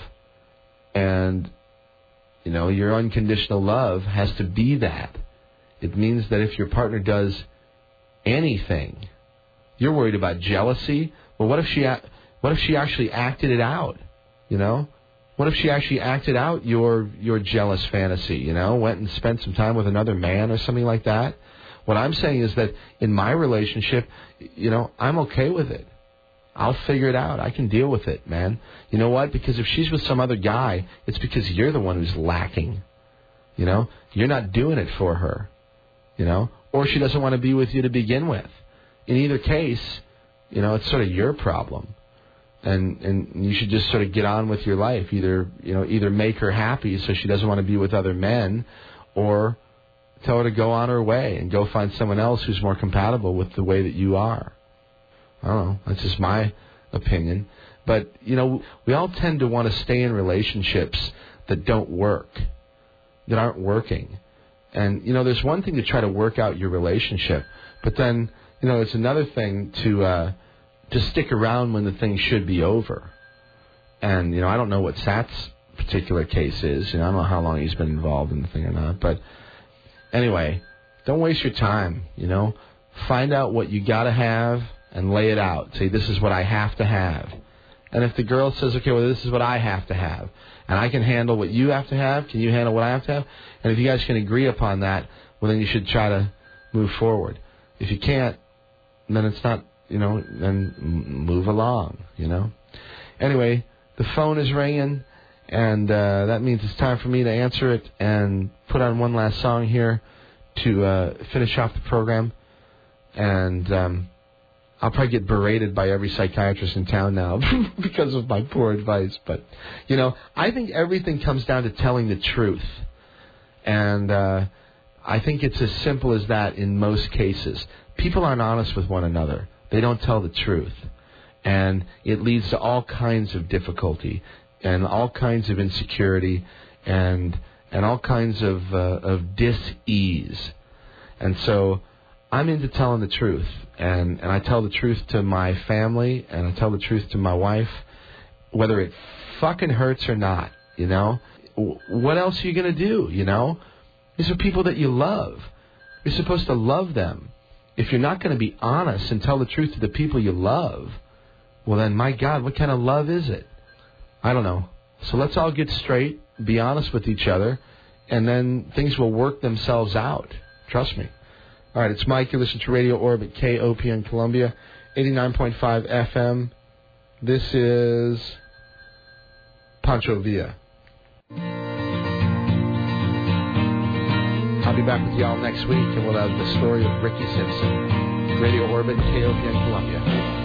And, you know, your unconditional love has to be that. It means that if your partner does anything, you're worried about jealousy. Well, what if she, what if she actually acted it out? You know, what if she actually acted out your your jealous fantasy? You know, went and spent some time with another man or something like that. What I'm saying is that in my relationship, you know, I'm okay with it. I'll figure it out. I can deal with it, man. You know what? Because if she's with some other guy, it's because you're the one who's lacking. You know, you're not doing it for her. You know, or she doesn't want to be with you to begin with. In either case, you know, it's sort of your problem. And and you should just sort of get on with your life. Either, you know, either make her happy so she doesn't want to be with other men, or tell her to go on her way and go find someone else who's more compatible with the way that you are. I don't know. That's just my opinion. But, you know, we all tend to want to stay in relationships that don't work, that aren't working. And, you know, there's one thing to try to work out your relationship, but then, you know, it's another thing to uh, to stick around when the thing should be over. And, you know, I don't know what Sat's particular case is. You know, I don't know how long he's been involved in the thing or not. But anyway, don't waste your time, you know. Find out what you got to have and lay it out. Say, this is what I have to have. And if the girl says, okay, well, this is what I have to have, and I can handle what you have to have, can you handle what I have to have? And if you guys can agree upon that, well, then you should try to move forward. If you can't, then it's not, you know, then move along, you know. Anyway, the phone is ringing, and uh, that means it's time for me to answer it and put on one last song here to uh, finish off the program. And um, I'll probably get berated by every psychiatrist in town now because of my poor advice. But, you know, I think everything comes down to telling the truth. And uh, I think it's as simple as that in most cases. People aren't honest with one another. They don't tell the truth. And it leads to all kinds of difficulty and all kinds of insecurity and and all kinds of uh, of dis-ease. And so I'm into telling the truth, and, and I tell the truth to my family, and I tell the truth to my wife, whether it fucking hurts or not, you know? What else are you going to do, you know? These are people that you love. You're supposed to love them. If you're not going to be honest and tell the truth to the people you love, well then, my God, what kind of love is it? I don't know. So let's all get straight, be honest with each other, and then things will work themselves out. Trust me. All right, it's Mike. You listen to Radio Orbit, K O P N Columbia, eighty-nine point five F M. This is Pancho Villa. I'll be back with y'all next week, and we'll have the story of Ricky Simpson. Radio Orbit, K O P N Columbia.